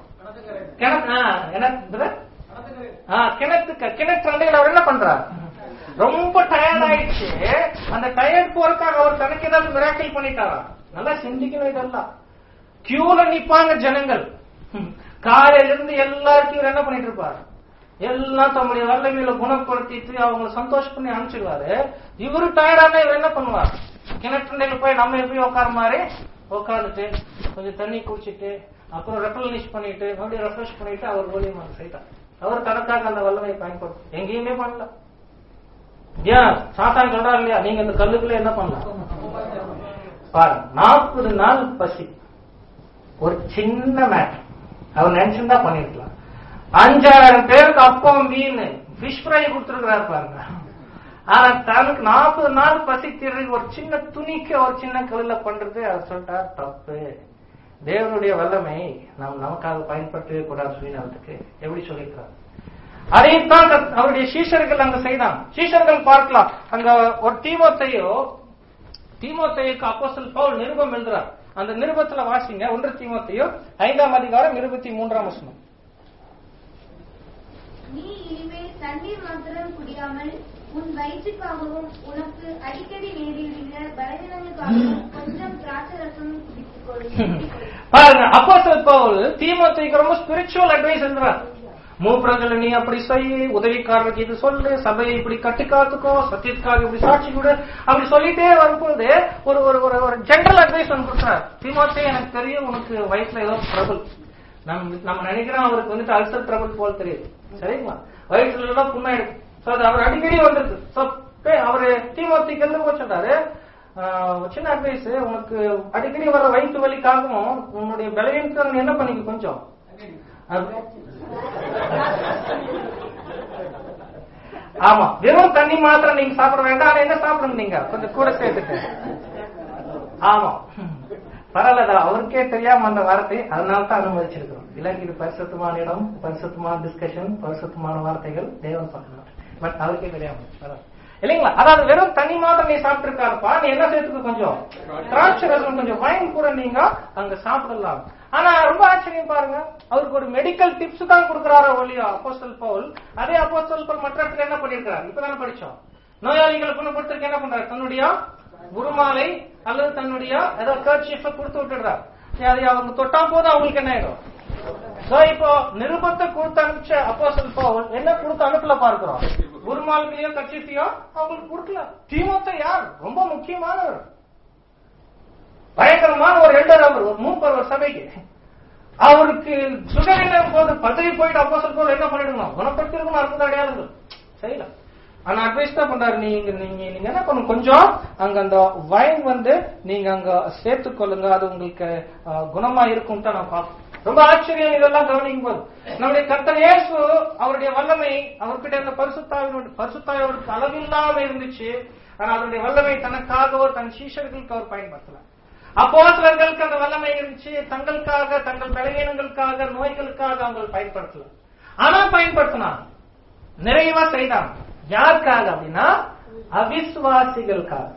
கிணற்று அண்டையில் அவர் என்ன பண்றாரு, ரொம்ப டயர்ட் ஆயிடுச்சு. அந்த டயர்ட் போறதுக்காக அவர் தனக்கு ஏதாவது மிராக்கிள் பண்ணிட்டாரா? நல்லா சிந்திக்கணும். இதெல்லாம் கியூல நிப்பாங்க ஜனங்கள், காலையில இருந்து எல்லாருக்கும் என்ன பண்ணிட்டு இருப்பாரு, எல்லாம் தம்முடைய வல்லமையில குணப்படுத்திட்டு அவங்களை சந்தோஷம் பண்ணி அனுப்பிச்சிடுவாரு. இவரு டயர்டான இவர் என்ன பண்ணுவார், கிணற்றுண்டையில போய் நம்ம எப்படி உட்கார மாதிரி உட்காந்துட்டு கொஞ்சம் தண்ணி குடிச்சிட்டு அப்புறம் ரெப்ளனிஷ் பண்ணிட்டு மறுபடியும் ரெஃப்ரெஷ் பண்ணிட்டு அவர் மூலியமா செய்தார். அவர் தனக்காக அந்த வல்லமையை பயன்படுத்தும். எங்கேயுமே பண்ணல. ஏன் சாத்தான் சொல்றாரு இல்லையா, நீங்க இந்த கல்லுக்குள்ள என்ன பண்ணலாம் பாருங்க. 40 நாள் பசி, ஒரு சின்ன மேட்டர். அவர் நினைச்சிருந்தா பண்ணிருக்கலாம். 5000 பேருக்கு அப்பம் மீன் பிஷ் ஃப்ரை கொடுத்துருக்கிறாரு பாருங்க. ஆனா தனக்கு 40 நாள் பசி தீர்வு ஒரு சின்ன துணிக்கு ஒரு சின்ன கல்ல பண்றது அவர் சொல்லிட்டார் தப்பு. தேவனுடைய வல்லமை நாம் நமக்காக பயன்படுத்தவே கூடாது சுயநலத்துக்கு எப்படி சொல்லியிருக்கிறார். அதைத்தான் அவருடைய சீஷர்கள் அங்க செய்தாங்க. சீஷர்கள் பார்க்கலாம், அங்க ஒரு தீமோத்தேயுக்கு அப்போஸ்தலன் பவுல் நிருபம் எழுதுறார். அந்த நிருபத்துல வாசிங்க, 1 தீமோத்தேயு 5ஆம் அதிகாரம் 23ஆம் வசனம். நீ இனிமேல் தண்ணீர் மாத்திரம் குடியாமல் உன் வயிற்றுக்காகவும் உனக்கு அடிக்கடி நேரிடுகிற பலவீனங்களுக்காகவும் கொஞ்சம் திராட்சரசம் பாருங்க. அப்போஸ்தலன் பவுல் தீமோத்தேயுக்கு ரொம்ப ஸ்பிரிச்சுவல் அட்வைஸ் எழுதுறார். மூப்பரங்களை நீ அப்படி செய், உதவிக்காரருக்கு இது சொல்லு, சபையை இப்படி கட்டுக்காத்துக்கோ, சத்தியத்துக்காக இப்படி சாட்சி கொடு, அப்படி சொல்லிட்டே வரும்போது ஒரு ஒரு ஜெனரல் அட்வைஸ் ஒன்று கொடுக்குறாரு. தீமோத்தேயு எனக்கு தெரியும் உனக்கு வயிற்றுல ஏதோ ட்ரபிள், நம்ம நினைக்கிறோம் அவருக்கு வந்துட்டு அல்சர் ட்ரபிள் போல தெரியுது, சரிங்களா? வயிற்றுல எல்லாம் புண்ணாயிருக்கு. அவர் அடிக்கடி வந்திருக்கு. அவரு தீமோத்தேயுக்கு எழுத சொல்றாரு, சின்ன அட்வைஸ், உனக்கு அடிக்கடி வர வயிற்று வலிக்காகவும் உன்னுடைய பலவீனத்தை என்ன பண்ணிக்க கொஞ்சம் ஆமா, வெறும் தண்ணி மாத்திரம் நீங்க சாப்பிட வேண்டாம். ஆனா என்ன சாப்பிடுங்க நீங்க கொஞ்சம் கூட சேர்த்துட்டு. ஆமா பரவாயில்ல, அவருக்கே தெரியாம அந்த வார்த்தை, அதனால்தான் அனுமதிச்சிருக்கிறோம். இல்லைங்க இது பரிசுத்தமான இடம், பரிசுத்தமான டிஸ்கஷன், பரிசுத்தமான வார்த்தைகள் தேவன் சொல்லணும். பட் அவருக்கே தெரியாம பரவாயில்ல இல்லைங்களா? அதாவது வெறும் தண்ணி மாத்திரம் நீ சாப்பிட்டு இருக்காருப்பா, நீ என்ன சேர்த்துக்க கொஞ்சம் திராட்சை ரசம் கொஞ்சம் வைன் கூட நீங்க அங்க சாப்பிடலாம். ஆனா ரொம்ப ஆச்சரியம் பாருங்க, அவருக்கு ஒரு மெடிக்கல் டிப்ஸ் தான் கொடுக்கிறாரோ ஒழியா அப்போஸ்தலன் பவுல். அதே அப்போஸ்தலன் பவுல் மற்ற இடத்துல என்ன பண்ணிருக்கிறார், இப்பதானே படிச்சோம், நோயாளிகளை குணப்படுத்துறதுக்கு என்ன பண்றாரு, தன்னுடைய உருமாலை அல்லது தன்னுடைய ஏதோ கர்ச்சீஃபை கொடுத்து விட்டுடுறார். அதை அவங்க தொட்டா போது அவங்களுக்கு என்ன ஆயிடும். இப்போ நிருபத்தை கொடுத்து அனுப்பிச்ச அப்போஸ்தலன் பவுல் என்ன கொடுத்து அனுப்பல பார்க்கிறோம், உருமாலையோ கர்ச்சீஃபையோ அவங்களுக்கு கொடுக்கல. தீமோத்தேயு யார், ரொம்ப முக்கியமானவர், பயங்கரமான ஒரு எல்டர், அவர் ஒரு மூப்பர் ஒரு சபைக்கு. அவருக்கு சுகரின் போது பதவி போயிட்டு அப்போஸ்தலன் பவுல் என்ன பண்ணிடுங்க, குணப்படுத்திருக்கணும், அற்புத அடையாளங்கள் செய்யலாம். ஆனா அட்வைஸ் தான் பண்றாரு, நீங்க என்ன பண்ணுங்க, கொஞ்சம் அங்க அந்த வைன் நீங்க அங்க சேர்த்துக்கொள்ளுங்க, அது உங்களுக்கு குணமா இருக்கும் தான் நான் பார்ப்போம். ரொம்ப ஆச்சரியம் இதெல்லாம் கவனிக்கும் போது நம்முடைய கர்த்தர் இயேசு அவருடைய வல்லமை அவர்கிட்ட இருந்த பரிசுத்தாவியோட அளவில்லாம இருந்துச்சு. ஆனா அதனுடைய வல்லமை தனக்காகவோ தன் சீஷர்களுக்கு அவர் பயன்படுத்தல. அப்போஸ்தலர்களுக்கு அந்த வல்லமை இருந்துச்சு, தங்களுக்காக, தங்கள் பலவீனங்களுக்காக, நோய்களுக்காக அவங்க பயன்படுத்தல. ஆனா பயன்படுத்தினாங்க, நிறைவா செய்தாங்க. யாருக்காக அப்படின்னா அவிசுவாசிகளுக்காக,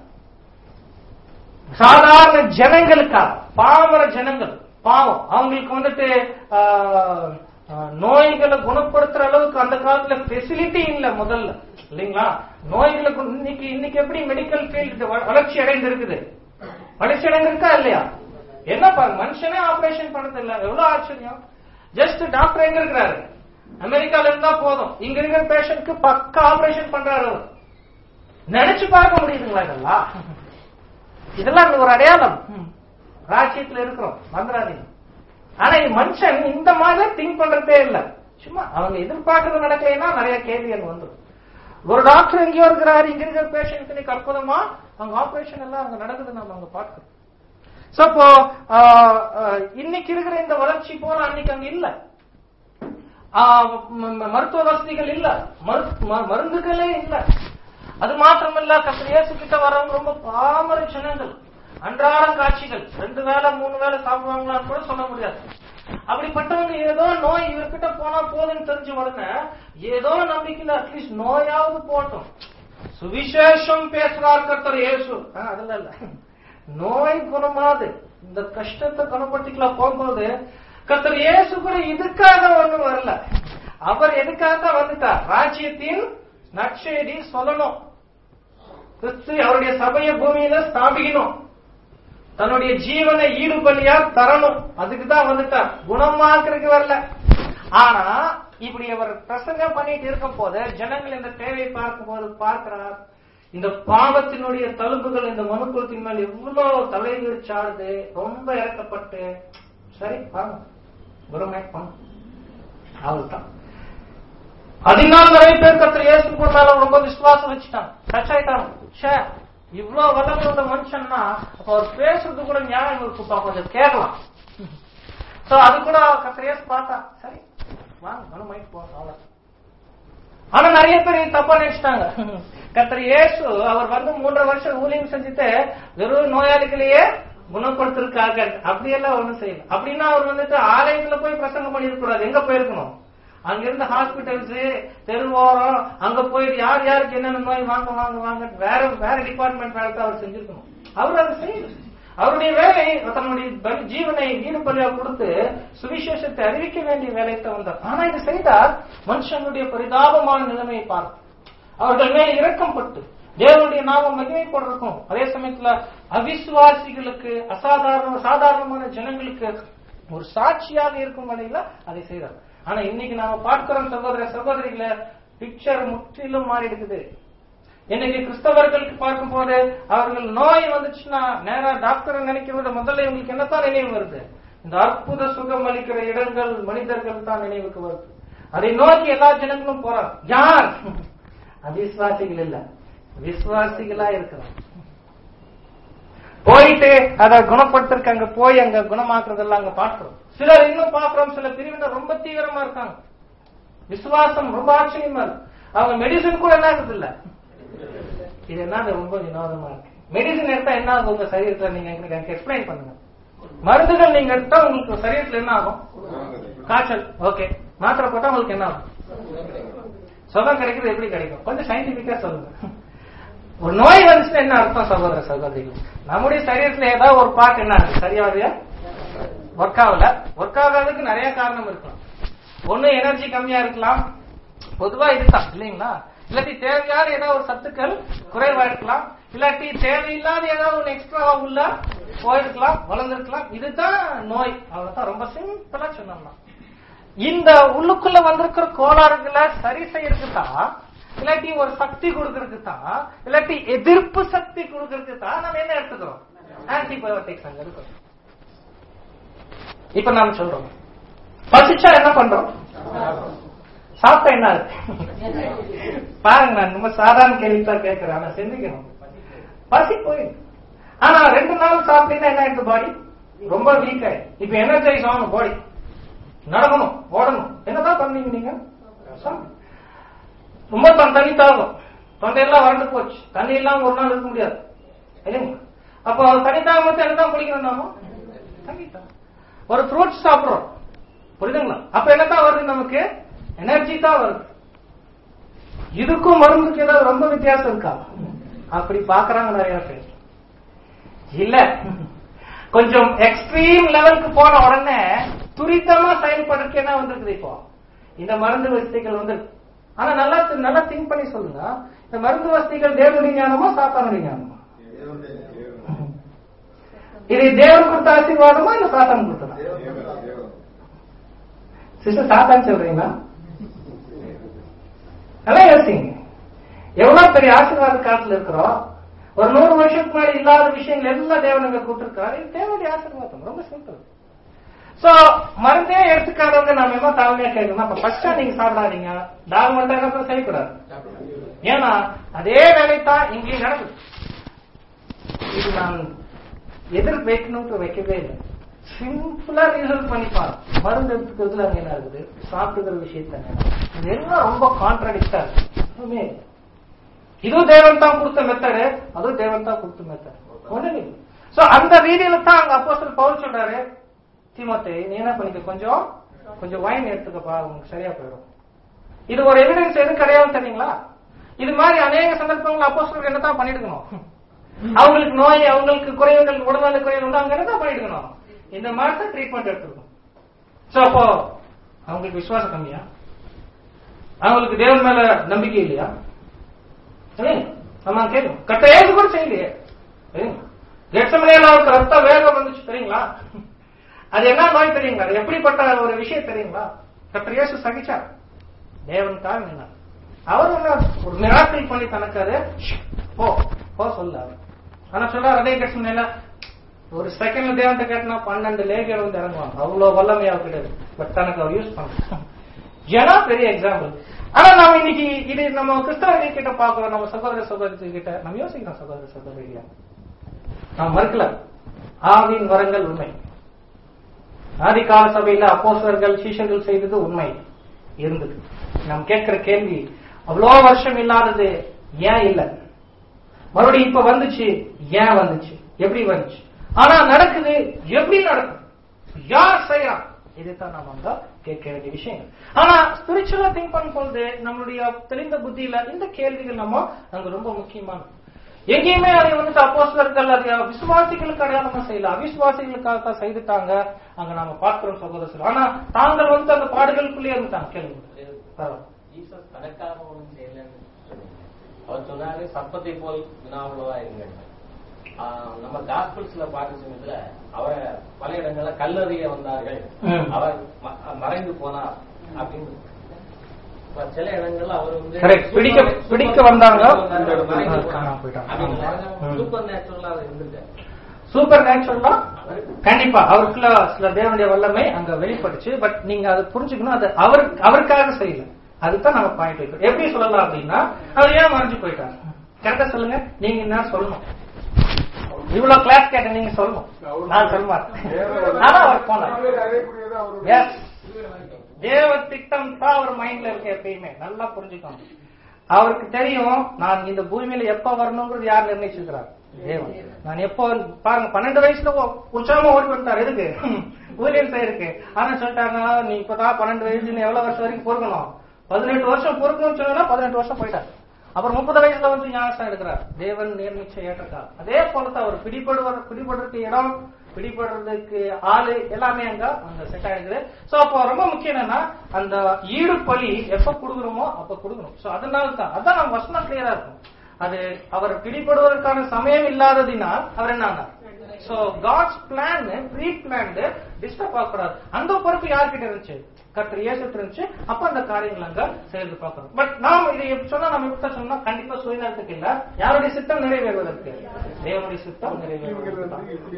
சாதாரண ஜனங்களுக்காக, பாமர ஜனங்கள், பாவம் அவங்களுக்கு நோய்களை குணப்படுத்துற அளவுக்கு அதுக்கு அந்த காலத்துல ஃபெசிலிட்டி இல்ல முதல்ல இல்லைங்களா. நோய்களுக்கு இன்னைக்கு எப்படி மெடிக்கல் ஃபீல்டு வளர்ச்சி அடைந்து இருக்குது, வளர்ச்சி அடைந்திருக்கா இல்லையா? என்ன பாருங்க, மனுஷனே ஆபரேஷன் பண்றது இல்ல, எவ்வளவு ஆச்சரியம். ஜஸ்ட் டாக்டர் எங்க இருக்கிறாரு, அமெரிக்கால இருந்தா போதும், இங்க இருக்கிற பேஷண்ட்க்கு பக்கா ஆபரேஷன் பண்றாரு. நினைச்சு பார்க்க முடியுதுங்களா இதெல்லாம்? இதெல்லாம் ஒரு அடையாளம், ராஜ்யத்துல இருக்கிறோம், மந்திராதீங்க. ஆனா மனுஷன் இந்த மாதிரி திங்க் பண்றதே இல்ல. சும்மா அவங்க எதிர்பார்க்கறது நடக்கலைன்னா நிறைய கேள்விகள் வந்துடும். ஒரு டாக்டர் எங்கேயோ இருக்கிறாரு, இங்க இருக்கிற பேஷண்ட் அற்புதமா அவங்க ஆபரேஷன் எல்லாம் அங்க நடக்குது, நம்ம அங்க பார்க்கிறோம். சோ இப்போ இன்னைக்கு இருக்கிற இந்த வளர்ச்சி போல அன்னைக்கு அங்க இல்ல. மருத்துவ வசதிகள் இல்ல, மருந்துகளே இல்ல. அது மாத்திரமல்ல, கர்த்தர் இயேசு கிட்ட வரவங்க ரொம்ப பாமர ஜனங்கள், அன்றாடம் காட்சிகள், 2 வேளை 3 வேளை சாப்பிடுவாங்களான்னு கூட சொல்ல முடியாது. அப்படிப்பட்டவங்க ஏதோ நோய் இவர்கிட்ட போனா போதுன்னு தெரிஞ்ச உடனே ஏதோ நம்பிக்கையில அட்லீஸ்ட் நோயாவது போட்டோம், சுவிசேஷம் பேசுறார் கர்த்தர் இயேசு. அதுல இல்ல, நோய் குணமாது இந்த கஷ்டத்தை குணப்படுத்திக்கலாம் போகும்போது கர்த்தர் இயேசு கூட இதுக்காக ஒண்ணும் வரல. அவர் எதுக்காக வந்துட்டார், ராஜ்யத்தின் நற்செய்தி சொல்லணும், கிறிஸ்து அவருடைய சபையை பூமியில ஸ்தாபிக்கணும், தன்னுடைய ஜீவனை ஈடுபலியா தரணும், அதுக்குதான் வந்துட்டார், குணமாக்குறதுக்கு வரல. ஆனா இப்படி அவர் பிரசங்கம் பண்ணிட்டு இருக்கும் போது ஜனங்கள் இந்த தேவையை பார்க்கும் போது பார்க்கிறார், இந்த பாவத்தினுடைய தழும்புகள் இந்த மனுக்குலத்தின் மேல் எவ்வளவு தலைவிரிச்சாடுது, ரொம்ப இறக்கப்பட்டு சரி பாருங்க அவர்தான். அதனால நிறைய பேர் கர்த்தர் இயேசு கூட மேல ரொம்ப விசுவாசம் வச்சுட்டாங்க, டச் ஆயிட்டாங்க. இவ்வளவு வல்லமை உள்ள மனுஷன்னா அப்ப அவர் பேசுறது கூட நியாயம் இருக்குப்பா, கொஞ்சம் கேட்கலாம். சோ அது கூட கர்த்தர் இயேசு பார்த்தா சரி வாங்க குணமாயிட்டு போங்க அவ்வளவு. ஆனா நிறைய பேர் தப்பா நினைச்சிட்டாங்க, கர்த்தர் இயேசு அவர் வந்து 3.5 வருஷம் ஊழியம் செஞ்சுட்டு வெறும் நோயாளிகளையே குணப்படுத்திருக்காங்க, அப்படியெல்லாம் ஒண்ணும் செய்யல. அப்படின்னா அவர் வந்துட்டு ஆலயத்துல போய் பிரசங்கம் பண்ணிருக்க கூடாது, எங்க போயிருக்கணும், அங்க இருந்த ஹாஸ்பிட்டல்ஸ் தெருவோரம் அங்க போயிட்டு யார் யாருக்கு என்னென்ன நோய் வாங்க வாங்க வாங்க வேற வேற டிபார்ட்மெண்ட் வேலை தான் அவர் செஞ்சிருக்கணும். அவர் அதை செய்யல. அவருடைய வேலை தன்னுடைய ஜீவனை ஈடுபலியா கொடுத்து சுவிசேஷத்தை அறிவிக்க வேண்டிய வேலையை வந்தார். ஆனா இது செய்தார் மனுஷனுடைய பரிதாபமான நிலைமையை பார்த்து அவர்கள் மேல் இரக்கப்பட்டு தேவனுடைய நாமம் மகிமைப்படுறதுக்கும், அதே சமயத்துல அவிசுவாசிகளுக்கு சாதாரணமான ஜனங்களுக்கு ஒரு சாட்சியாக இருக்கும் வகையில அதை செய்தார். ஆனா இன்னைக்கு நாம பார்க்கிறோம் சகோதர சகோதரிகளை, பிக்சர் முற்றிலும் மாறி இருக்குது. இன்னைக்கு கிறிஸ்தவர்களுக்கு பார்க்கும் போது அவர்கள் நோய் வந்துச்சுன்னா நேரா டாக்டர் நினைக்கிறத முதல்ல இவங்களுக்கு என்னத்தான் நினைவு வருது, இந்த அற்புத சுகம் அளிக்கிற இடங்கள் மனிதர்கள் தான் நினைவுக்கு வருது. அதை நோக்கி எல்லா ஜனங்களும் போறாங்க. யார் அவிசுவாசிகள் இல்ல, விசுவாசிகளா இருக்கிறாங்க. போயிட்டு அதை குணப்படுத்திருக்க அங்க போய் அங்க குணமாக்குறதெல்லாம் அங்க பாக்குறோம். சிலர் இன்னும் பாக்குறோம், சில பிரிவினர் ரொம்ப தீவிரமா இருக்காங்க, விசுவாசம் ரொம்ப ஆச்சரியமா இருக்கு. அவங்க மெடிசன் கூட என்ன ஆகுது இல்ல, இது என்ன ரொம்ப வினோதமா இருக்கு. மெடிசன் எடுத்தா என்ன ஆகும் உங்க சரீரத்துல, நீங்க எனக்கு எக்ஸ்பிளைன் பண்ணுங்க. மருந்துகள் நீங்க எடுத்தா உங்களுக்கு சரீரத்துல என்ன ஆகும், காய்ச்சல், ஓகே. மாத்திரை போட்டா உங்களுக்கு என்ன ஆகும், சுகம் கிடைக்கிறது. எப்படி கிடைக்கும், கொஞ்சம் சயின்டிபிக்கா சொல்லுங்க. ஒரு நோய் வந்துச்சுன்னா என்ன அர்த்தம் சகோதர சகோதரிகள், நம்முடைய சரீரத்துல ஏதாவது ஒரு பார்ட் என்ன ஆகுது, சரியாக ஒர்க் ஆகல. ஒர்க் ஆகாததுக்கு நிறைய காரணம் இருக்கலாம். ஒண்ணு எனர்ஜி கம்மியா இருக்கலாம், பொதுவா இதுதான் இல்லைங்களா. இல்லாட்டி தேவையான ஏதாவது ஒரு சத்துக்கள் குறைவா இருக்கலாம், இல்லாட்டி தேவையில்லாத ஏதாவது ஒன்று எக்ஸ்ட்ரா உள்ள போயிருக்கலாம், வளர்ந்துருக்கலாம். இதுதான் நோய், அவ்வளவுதான். ரொம்ப சிம்பிளா சொன்னோம்னா இந்த உள்ளுக்குள்ள வந்திருக்கிற கோளாறுகளை சரி செய்யறதுக்கு தான், இல்லாட்டி ஒரு சக்தி கொடுக்கறதுக்கு தான், இல்லாட்டி எதிர்ப்பு சக்தி கொடுக்கறதுக்கு தான் நம்ம என்ன எடுத்துக்கிறோம், ஆன்டிபயோட்டிக்ஸ் அங்க இருக்கிறோம். இப்ப நாம சொல்றோம் பசிச்சா என்ன பண்றோம், சாப்பிட்டா என்ன இருக்கு பாருங்க. நான் ரொம்ப சாதாரண கேள்விதான் கேட்கிறேன், ஆனா சிந்திக்கணும். பசி போயிடும், ஆனா 2 நாள் சாப்பிட்டீங்கன்னா என்ன ஆயிடுது, பாடி ரொம்ப வீக் ஆயிடும். இப்ப எனர்ஜைஸ் ஆகணும், பாடி நடக்கணும், ஓடணும். என்னதான் பண்ணீங்க நீங்க, ரொம்ப தண்ணி தாகும், தொண்டையெல்லாம் வறண்டு போச்சு, தண்ணி இல்லாம ஒரு நாள் இருக்க முடியாது இல்லைங்க. அப்போ தண்ணி தாகம் என்னதான் குடிக்கணும், நாம தண்ணி தாகம். ஒரு ஃப்ரூட்ஸ் சாப்பிடுறோம், புரியுதுங்களா, அப்ப என்னதான் வருது, நமக்கு எனர்ஜி தான் வருது. இதுக்கும் மருந்துக்கு ஏதாவது ரொம்ப வித்தியாசம் இருக்கா, அப்படி பாக்குறாங்க நிறைய பேர். இல்ல, கொஞ்சம் எக்ஸ்ட்ரீம் லெவலுக்கு போன உடனே துரிதமா செயல்படுறதுக்கு என்ன வந்திருக்குது, இப்போ இந்த மருந்து வசதிகள் வந்து. ஆனா நல்லா திங்க் பண்ணி சொல்லுங்க, இந்த மருந்து வசதிகள் தேவனுடைய ஞானமா சாத்தானுடைய ஞானமா? இது தேவன் கொடுத்த ஆசீர்வாதமா இல்ல சாத்தான் கொடுத்ததா? சிஸ்டர் சாத்தான் சொல்றீங்களா? நல்லா யோசிங்க. எவ்வளவு பெரிய ஆசீர்வாத காலத்துல இருக்கிறோம். ஒரு 100 வருஷத்துக்கு முன்னாடி இல்லாத விஷயங்கள் எல்லாம் தேவனுங்க கூட்டிருக்காரு. இது தேவனுடைய ஆசீர்வாதம். ரொம்ப சிம்பிள். சோ மருந்தே எடுத்துக்காதவங்க நாம என்ன தாழ்மையா கேட்கணும், அப்ப ஃபர்ஸ்டா நீங்க சாப்பிடாதீங்க, டாக்டர் என்ன செய்யக்கூடாது. ஏன்னா அதே வேலைத்தான் இங்கேயும் நடக்குது. இது நான் எதிர் வைக்கணும்னு வைக்கவே இல்லை. சிம்பிளா ரிசல்ட் பண்ணிப்பாரு. மருந்து எடுத்துக்கிறதுல அங்க என்ன இருக்குது, சாப்பிட்டுக்கிற விஷயத்த இது எல்லாம் ரொம்ப கான்ட்ராடிக்டா இருக்கு. இதுவும் தேவன் தான் கொடுத்த மெத்தடு, அதுவும் தேவன் தான் கொடுத்த மெத்தடு. சோ அந்த ரீதியில தான் அங்க அப்போஸ்தலர் பவுல் சொல்றாரு, தீமோத்தே நீ என்ன பண்ணிக்க, கொஞ்சம் வைன் எடுத்துக்கப்பா, உங்களுக்கு சரியா போயிடும். இது ஒரு எவிடன்ஸ் எது கிடையாது தெரியுங்களா? இது மாதிரி அநேக சந்தர்ப்பங்கள் அப்போஸ்தலர் என்னதான் பண்ணிருக்கணும், அவங்களுக்கு நோய், அவங்களுக்கு குறைவுகள், உடல்நல குறைவுகள், அவங்க என்னதான் பண்ணிருக்கணும், இந்த மாதிரி தான் ட்ரீட்மெண்ட் எடுத்துக்கணும். சோ அப்போ அவங்களுக்கு விசுவாசம் கம்மியா, அவங்களுக்கு தேவன் மேல நம்பிக்கை இல்லையா? நம்ம கேட்கணும். கட்ட ஏது கூட செய்யலையே. கெத்செமனேல அவருக்கு ரத்த வேகம் வந்துச்சு தெரியுங்களா? அது என்ன நோய் தெரியுங்களா? அது எப்படிப்பட்ட ஒரு விஷயம் தெரியுங்களா? கர்த்தர் இயேசு சகிச்சார். தேவன் தான் என்ன, அவர் ஒரு மிராக்கிள் பண்ணி தனக்காரு போ சொல்ல. ஆனா சொல்றாரு அதே கெத்செமனேல ஒரு செகண்ட்ல தேவன்கிட்ட கேட்டனா 12 லேகியர் வந்து இறங்குவாங்க. அவ்வளவு வல்லமையா கிடையாது. பட் தனக்கு அவர் யூஸ் பண்ண ஜனா பெரிய எக்ஸாம்பிள். ஆனா நாம இன்னைக்கு இது நம்ம கிறிஸ்தவர்கள் கிட்ட பாக்குறோம், நம்ம சகோதர சகோதரி கிட்ட நம்ம யோசிக்கிறோம். சகோதர சகோதரிகள நாம் மறுக்கல, ஆவியின் வரங்கள் உண்மை. ஆதிகால சபையில அப்போஸ்தலர்கள் சீஷர்கள் செய்தது உண்மை இருந்தது. நாம் கேட்கிற கேள்வி, அவ்வளோ வருஷம் இல்லாதது ஏன் இல்ல, மறுபடியும் இப்ப வந்துச்சு, ஏன் வந்துச்சு, எப்படி வந்துச்சு, ஆனா நடக்குது, எப்படி நடக்கும், யார் செய்யறான், இதுதான் நாம அங்க கேட்க வேண்டிய விஷயங்கள். ஆனா ஸ்பிரிச்சுவலா திங்க் பண்ணும்போது நம்மளுடைய தெளிந்த புத்தியில இந்த கேள்விகள் நம்ம அங்க ரொம்ப முக்கியமான. எங்கேயுமே அதை வந்துட்டு அப்போஸ்தலர்கள் அது விசுவாசிகளுக்கு அடையாளமா செய்யல, அவிசுவாசிகளுக்காக தான் செய்துட்டாங்க. அங்க நாம பார்க்கிறோம் சகோதரர்கள். ஆனா தாங்கள் வந்து அந்த பாடுகளுக்குள்ளே இருந்துட்டாங்க. கேளுங்க, தனக்காக ஒன்றும் செய்யல. அவர் சொன்னாரு சர்ப்பத்தை போல் வினாவுள்ளவா இருங்க. நம்ம காஸ்பிள்ஸ்ல பார்க்க சமயத்துல அவரை பல இடங்கள்ல கல்லறிய வந்தார்கள், அவர் மறைந்து போனார் அப்படின்னு. சில இடங்கள்ல அவர் வந்து பிடிக்க வந்தாங்க. சூப்பர் நேச்சுரலா இருந்துட்டு, சூப்பர் நேச்சுரலா கண்டிப்பா அவருக்குள்ள சில தேவனுடைய வல்லமை அங்க வெளிப்பட்டுச்சு. பட் நீங்க அதை புரிஞ்சுக்கணும், அது அவருக்காக செய்யல. அதுதான் நம்ம பாயிண்ட் வைக்கிறோம். எப்படி சொல்லலாம் அப்படின்னா, அவர் ஏன் மறைஞ்சு போயிட்டார், கரெக்டா சொல்லுங்க. நீங்க என்ன சொல்லணும், இவ்வளவு கிளாஸ் கேட்ட நீங்க சொல்லணும், நான் சொல்ல மாட்டேன். ஆனா அவர் போனார். தேவ திட்டம் தான் அவர் மைண்ட்ல இருக்க எப்பயுமே. நல்லா புரிஞ்சுக்கணும். அவருக்கு தெரியும் நான் இந்த பூமியில எப்ப வரணுங்கிறது யார் நிர்ணயிச்சிருக்கிறார், தேவன். நான் எப்போ பாருங்க 12 வயசுல உற்சாகமா ஓடி வந்துட்டார். எதுக்கு, ஊழியம் செய்யிருக்கு. ஆனா சொல்லிட்டாங்க நீ இப்பதான் 12 வயசுன்னு எவ்வளவு வருஷம் வரைக்கும் பொறுக்கணும், 18 வருஷம் பொறுக்கணும்னு சொன்னா 18 வருஷம் போயிட்டார். அப்புறம் 30 வயசுல வந்து ஞானஸ்தானம் எடுக்கிறார். தேவன் நியமிச்ச ஏற்றக்கார். அதே போலதான் அவர் பிடிபடுறதுக்கு இடம், பிடிபடுறதுக்கு ஆளு எல்லாமே அங்க செட் ஆயிடுது. சோ அப்போ ரொம்ப முக்கியம் என்னன்னா, அந்த ஈடு பலி எப்ப கொடுக்கணுமோ அப்ப கொடுக்கணும். சோ அதனால தான் அதான் நம்ம வசனம் கிளியரா இருக்கும். அது அவர் பிடிபடுவதற்கான சமயம் இல்லாததினால் அவர் என்ன, so God's plan pre planned disturb ஆகக்கூடாது. அந்த பொறுப்பு யார்கிட்ட இருந்துச்சு, கர்த்தர் இயேசு இருந்துச்சு. அப்ப அந்த காரியங்கள் அங்க செயல்பட்டு பார்க்கணும். பட் நாம் இதை சொன்னா நம்ம எப்படி சொன்னா கண்டிப்பா சுயநலத்துக்கு இல்ல, யாருடைய சித்தம் நிறைவேறுவதற்கு, தேவனுடைய சித்தம் நிறைவேறுவதற்கு.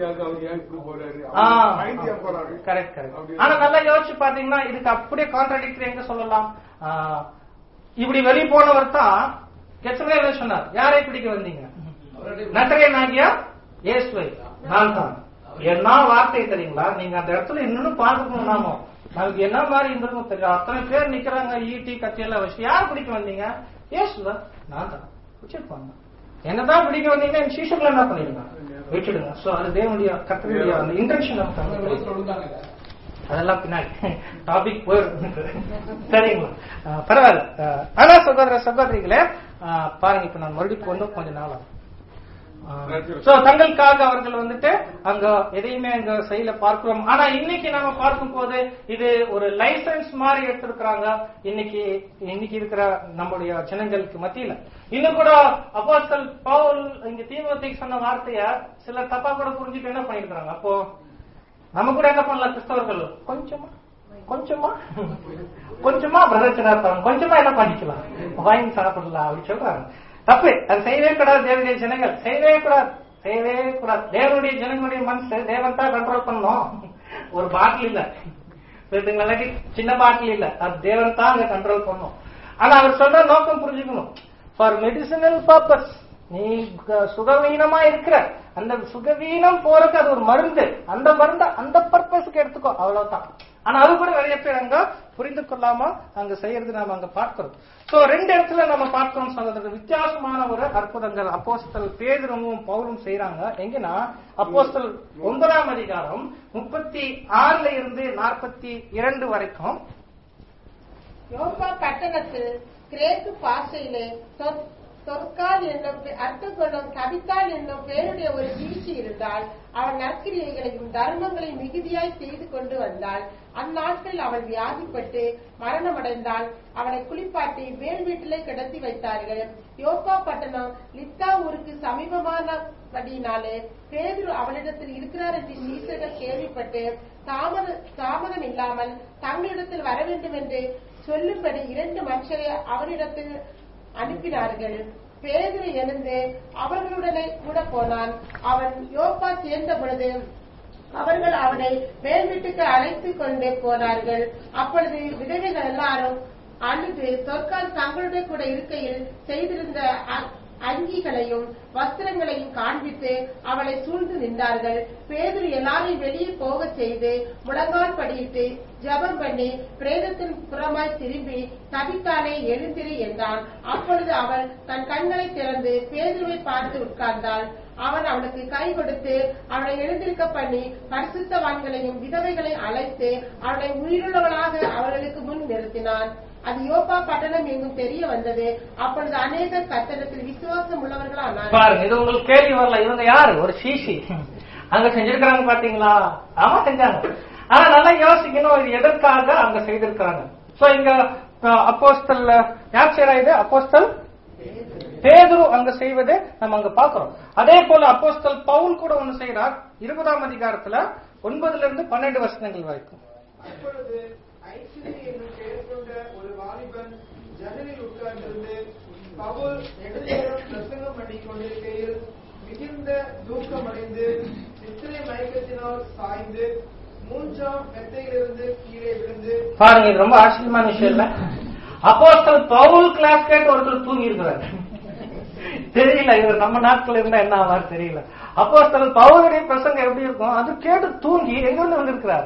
Correct correct. ஆனா நல்லா யோசிச்சு பாத்தீங்கன்னா இதுக்கு அப்படியே கான்ட்ராடிக்டரி எங்க சொல்லலாம். இப்படி வெளியே போனவர் தான் கெத்செமனேல சொன்னார், யாரை பிடிக்க வந்தீங்க, நசரேயனாகிய இயேசுவை நான் தான். என்ன வார்த்தை தெரியுங்களா, நீங்க அந்த இடத்துல இன்னும் பார்க்கணும். நாம நமக்கு என்ன மாதிரி இருந்திருக்கும் தெரியும். அத்தனை பேர் நிக்கிறாங்க, ஈட்டி கத்தியெல்லாம் வச்சு, யார் பிடிக்க வந்தீங்க, இயேசுவ நான் தான் வச்சிருப்பாங்க. என்னதான் பிடிக்க வந்தீங்கன்னா என் சீஷர்கள் என்ன பண்ணிருங்க, விட்டுடுங்க. சோ அது தேவனுடைய கர்த்தருடைய அந்த இன்டென்ஷன் அதெல்லாம் பின்னாடி டாபிக் போயிடும். சரிங்களா, பரவாயில்ல. ஆனா சகோதர சகோதரிகளே பாருங்க, இப்ப நான் மறுபடியும் கொஞ்சம் நாள் ஆகும். தங்களுக்காக அவர்கள் வந்துட்டு அங்க எதையுமே அங்க செயல பார்க்கிறோம். ஆனா இன்னைக்கு நாம பார்க்கும் போது இது ஒரு லைசன்ஸ் மாதிரி எடுத்திருக்கிறாங்க இன்னைக்கு இருக்கிற நம்முடைய ஜனங்களுக்கு மத்தியில. இன்னும் கூட அப்போஸ்தலன் பவுல் இங்க தீமோத்தேயுக்கு சொன்ன வார்த்தைய சிலர் தப்பா கூட புரிஞ்சுட்டு என்ன பண்ணிருக்காங்க. அப்போ நம்ம கூட என்ன பண்ணலாம், கிறிஸ்தவர்கள் கொஞ்சமா பிரதட்சணார்த்தம் கொஞ்சமா என்ன பண்ணிக்கலாம், வாங்கி சாப்பிடலாம் அப்படின்னு சொல்றாங்க. தப்பு, அது செய்யவே கூடாது. தேவனுடைய ஜனங்கள் செய்யவே கூடாது. தேவனுடைய ஜனங்களுடைய மனசு தேவன் தான் கண்ட்ரோல் பண்ணணும். ஒரு பாட்டில் இல்ல, சின்ன பாட்டில் இல்ல, அது தேவன் தான் அங்க கண்ட்ரோல் பண்ணும். ஆனா அவர் சொல்ற நோக்கம் புரிஞ்சுக்கணும். ஃபார் மெடிசினல் பர்பஸ், நீ சுகவீனமா இருக்கிற அந்த சுகவீனம் போறதுக்கு அது ஒரு மருந்து, அந்த மருந்து அந்த பர்பஸ்க்கு எடுத்துக்கோ, அவ்வளவுதான். ஆனா அது கூட நிறைய பேர் அங்க புரிந்து கொள்ளாம அங்க செய்யறது நாம அங்க பார்க்கிறோம். சோ ரெண்டு இடத்துல நம்ம பார்க்கிறோம் சகோதரர், வித்தியாசமான ஒரு அற்புதங்கள் அப்போஸ்தலர் பேதுருவும் பவுலும் செய்யறாங்க. எங்கன்னா அப்போஸ்தலர் 9ஆம் அதிகாரம் 36 இருந்து 42 வரைக்கும். யோப்பா பட்டணத்தில் கிரேக்கு பாஷையிலே சொற்கால் என்னும் அர்த்தம் கொள்ளும் கவித்தால் என்னும் பேருடைய ஒரு வீழ்ச்சி இருந்தால் அவன் நற்கிரியைகளையும் தர்மங்களையும் மிகுதியாய் செய்து கொண்டு வந்தாள். அந்நாட்களில் அவள் வியாதிப்பட்டு மரணமடைந்தால் அவளை குளிப்பாட்டி மேல் வீட்டிலே கிடத்தி வைத்தார்கள். யோப்பா பட்டணம் லித்தா ஊருக்கு சமீபமானபடினாலே பேதுரு அவளிடத்தில் இருக்கிறார் என்று சீசர்கள் கேள்விப்பட்டு தாமதம் இல்லாமல் தங்களிடத்தில் வர வேண்டும் என்று சொல்லும்படி 2 மனுஷரை அவரிடத்தில் அனுப்பினார்கள். பேதுரு எழுந்து அவர்களுடனே கூட போனான். அவன் யோப்பா சேர்ந்த பொழுது அவர்கள் அவனை மேல் வீட்டுக்கு அழைத்துக் கொண்டு போனார்கள். அப்பொழுது விதவைகள் எல்லாரும் அழுது சொற்கால் தங்களுடைய கூட இருக்கையில் செய்திருந்த அங்கிகளையும் வஸ்திரங்களையும் காண்பித்து அவளை சூழ்ந்து நின்றார்கள். பேதுரு எல்லாரையும் வெளியே போக செய்து முழங்கால் படியிட்டு ஜெபம் பண்ணி பிரேதத்தின் புறமாய் திரும்பி தபித்தாலே எழுந்திரு என்றான். அப்பொழுது அவள் தன் கண்களை திறந்து பேதுருவை பார்த்து உட்கார்ந்தாள். அவன் அவளுக்கு கை கொடுத்து அவளை எழுந்திருக்க பண்ணி பரிசுத்தவான்களையும் விதவைகளை அழைத்து அவளை உயிருள்ளவளாக அவர்களுக்கு முன் நிறுத்தினான். அது யோப்பா பட்டணம் எங்கும் தெரிய வந்தது. அப்பொழுது அநேகர் கர்த்தரிடத்தில் விசுவாசம் உள்ளவர்களானார். பாருங்க, இது உங்களுக்கு கேள்வி வரல, இவங்க யாரு? ஒரு சீசி அங்க செஞ்சிருக்கிறாங்க பாத்தீங்களா? ஆமா செஞ்சாங்க. ஆனா நல்லா யோசிக்கணும், இது எதற்காக அங்க செய்திருக்கிறாங்க. சோ இங்க அப்போஸ்தல் யார் செய்யறா? இது அப்போஸ்தல் பேதுரு அங்க செய்வது நம்ம அங்க பாக்குறோம். அதே போல அப்போஸ்தல் பவுல் கூட ஒண்ணு செய்யறார். 20ஆம் அதிகாரத்துல 9 இருந்து 12 வசனங்கள் வரைக்கும். அப்பொழுது ஐசிலி என்னும் பெயர் கொண்ட ஒரு வாலிபன் ஜன்னலில் உட்கார்ந்திருந்து பவுல் நெடுநேரம் பிரசங்கம் பண்ணிக் கொண்டிருக்கையில் மிகுந்த தூக்கமடைந்து நித்திரை மயக்கத்தினால் சாய்ந்து 3ஆம் மெத்தையிலிருந்து கீழே விழுந்து. பாருங்க, இது ரொம்ப ஆச்சரியமான விஷயம் இல்ல? அப்போஸ்தல் பவுல் கிளாஸ் கேட்டு ஒருத்தர் தூங்கி இருக்கிறார். தெரியல இவர் நம்ம நாட்கள் இருந்தா என்ன ஆவார் தெரியல. அப்போஸ்தலன் பவுலுடைய பிரசங்கம் எப்படி இருக்கும், அது கேட்டு தூங்கி எங்க இருந்து வந்திருக்கிறார்?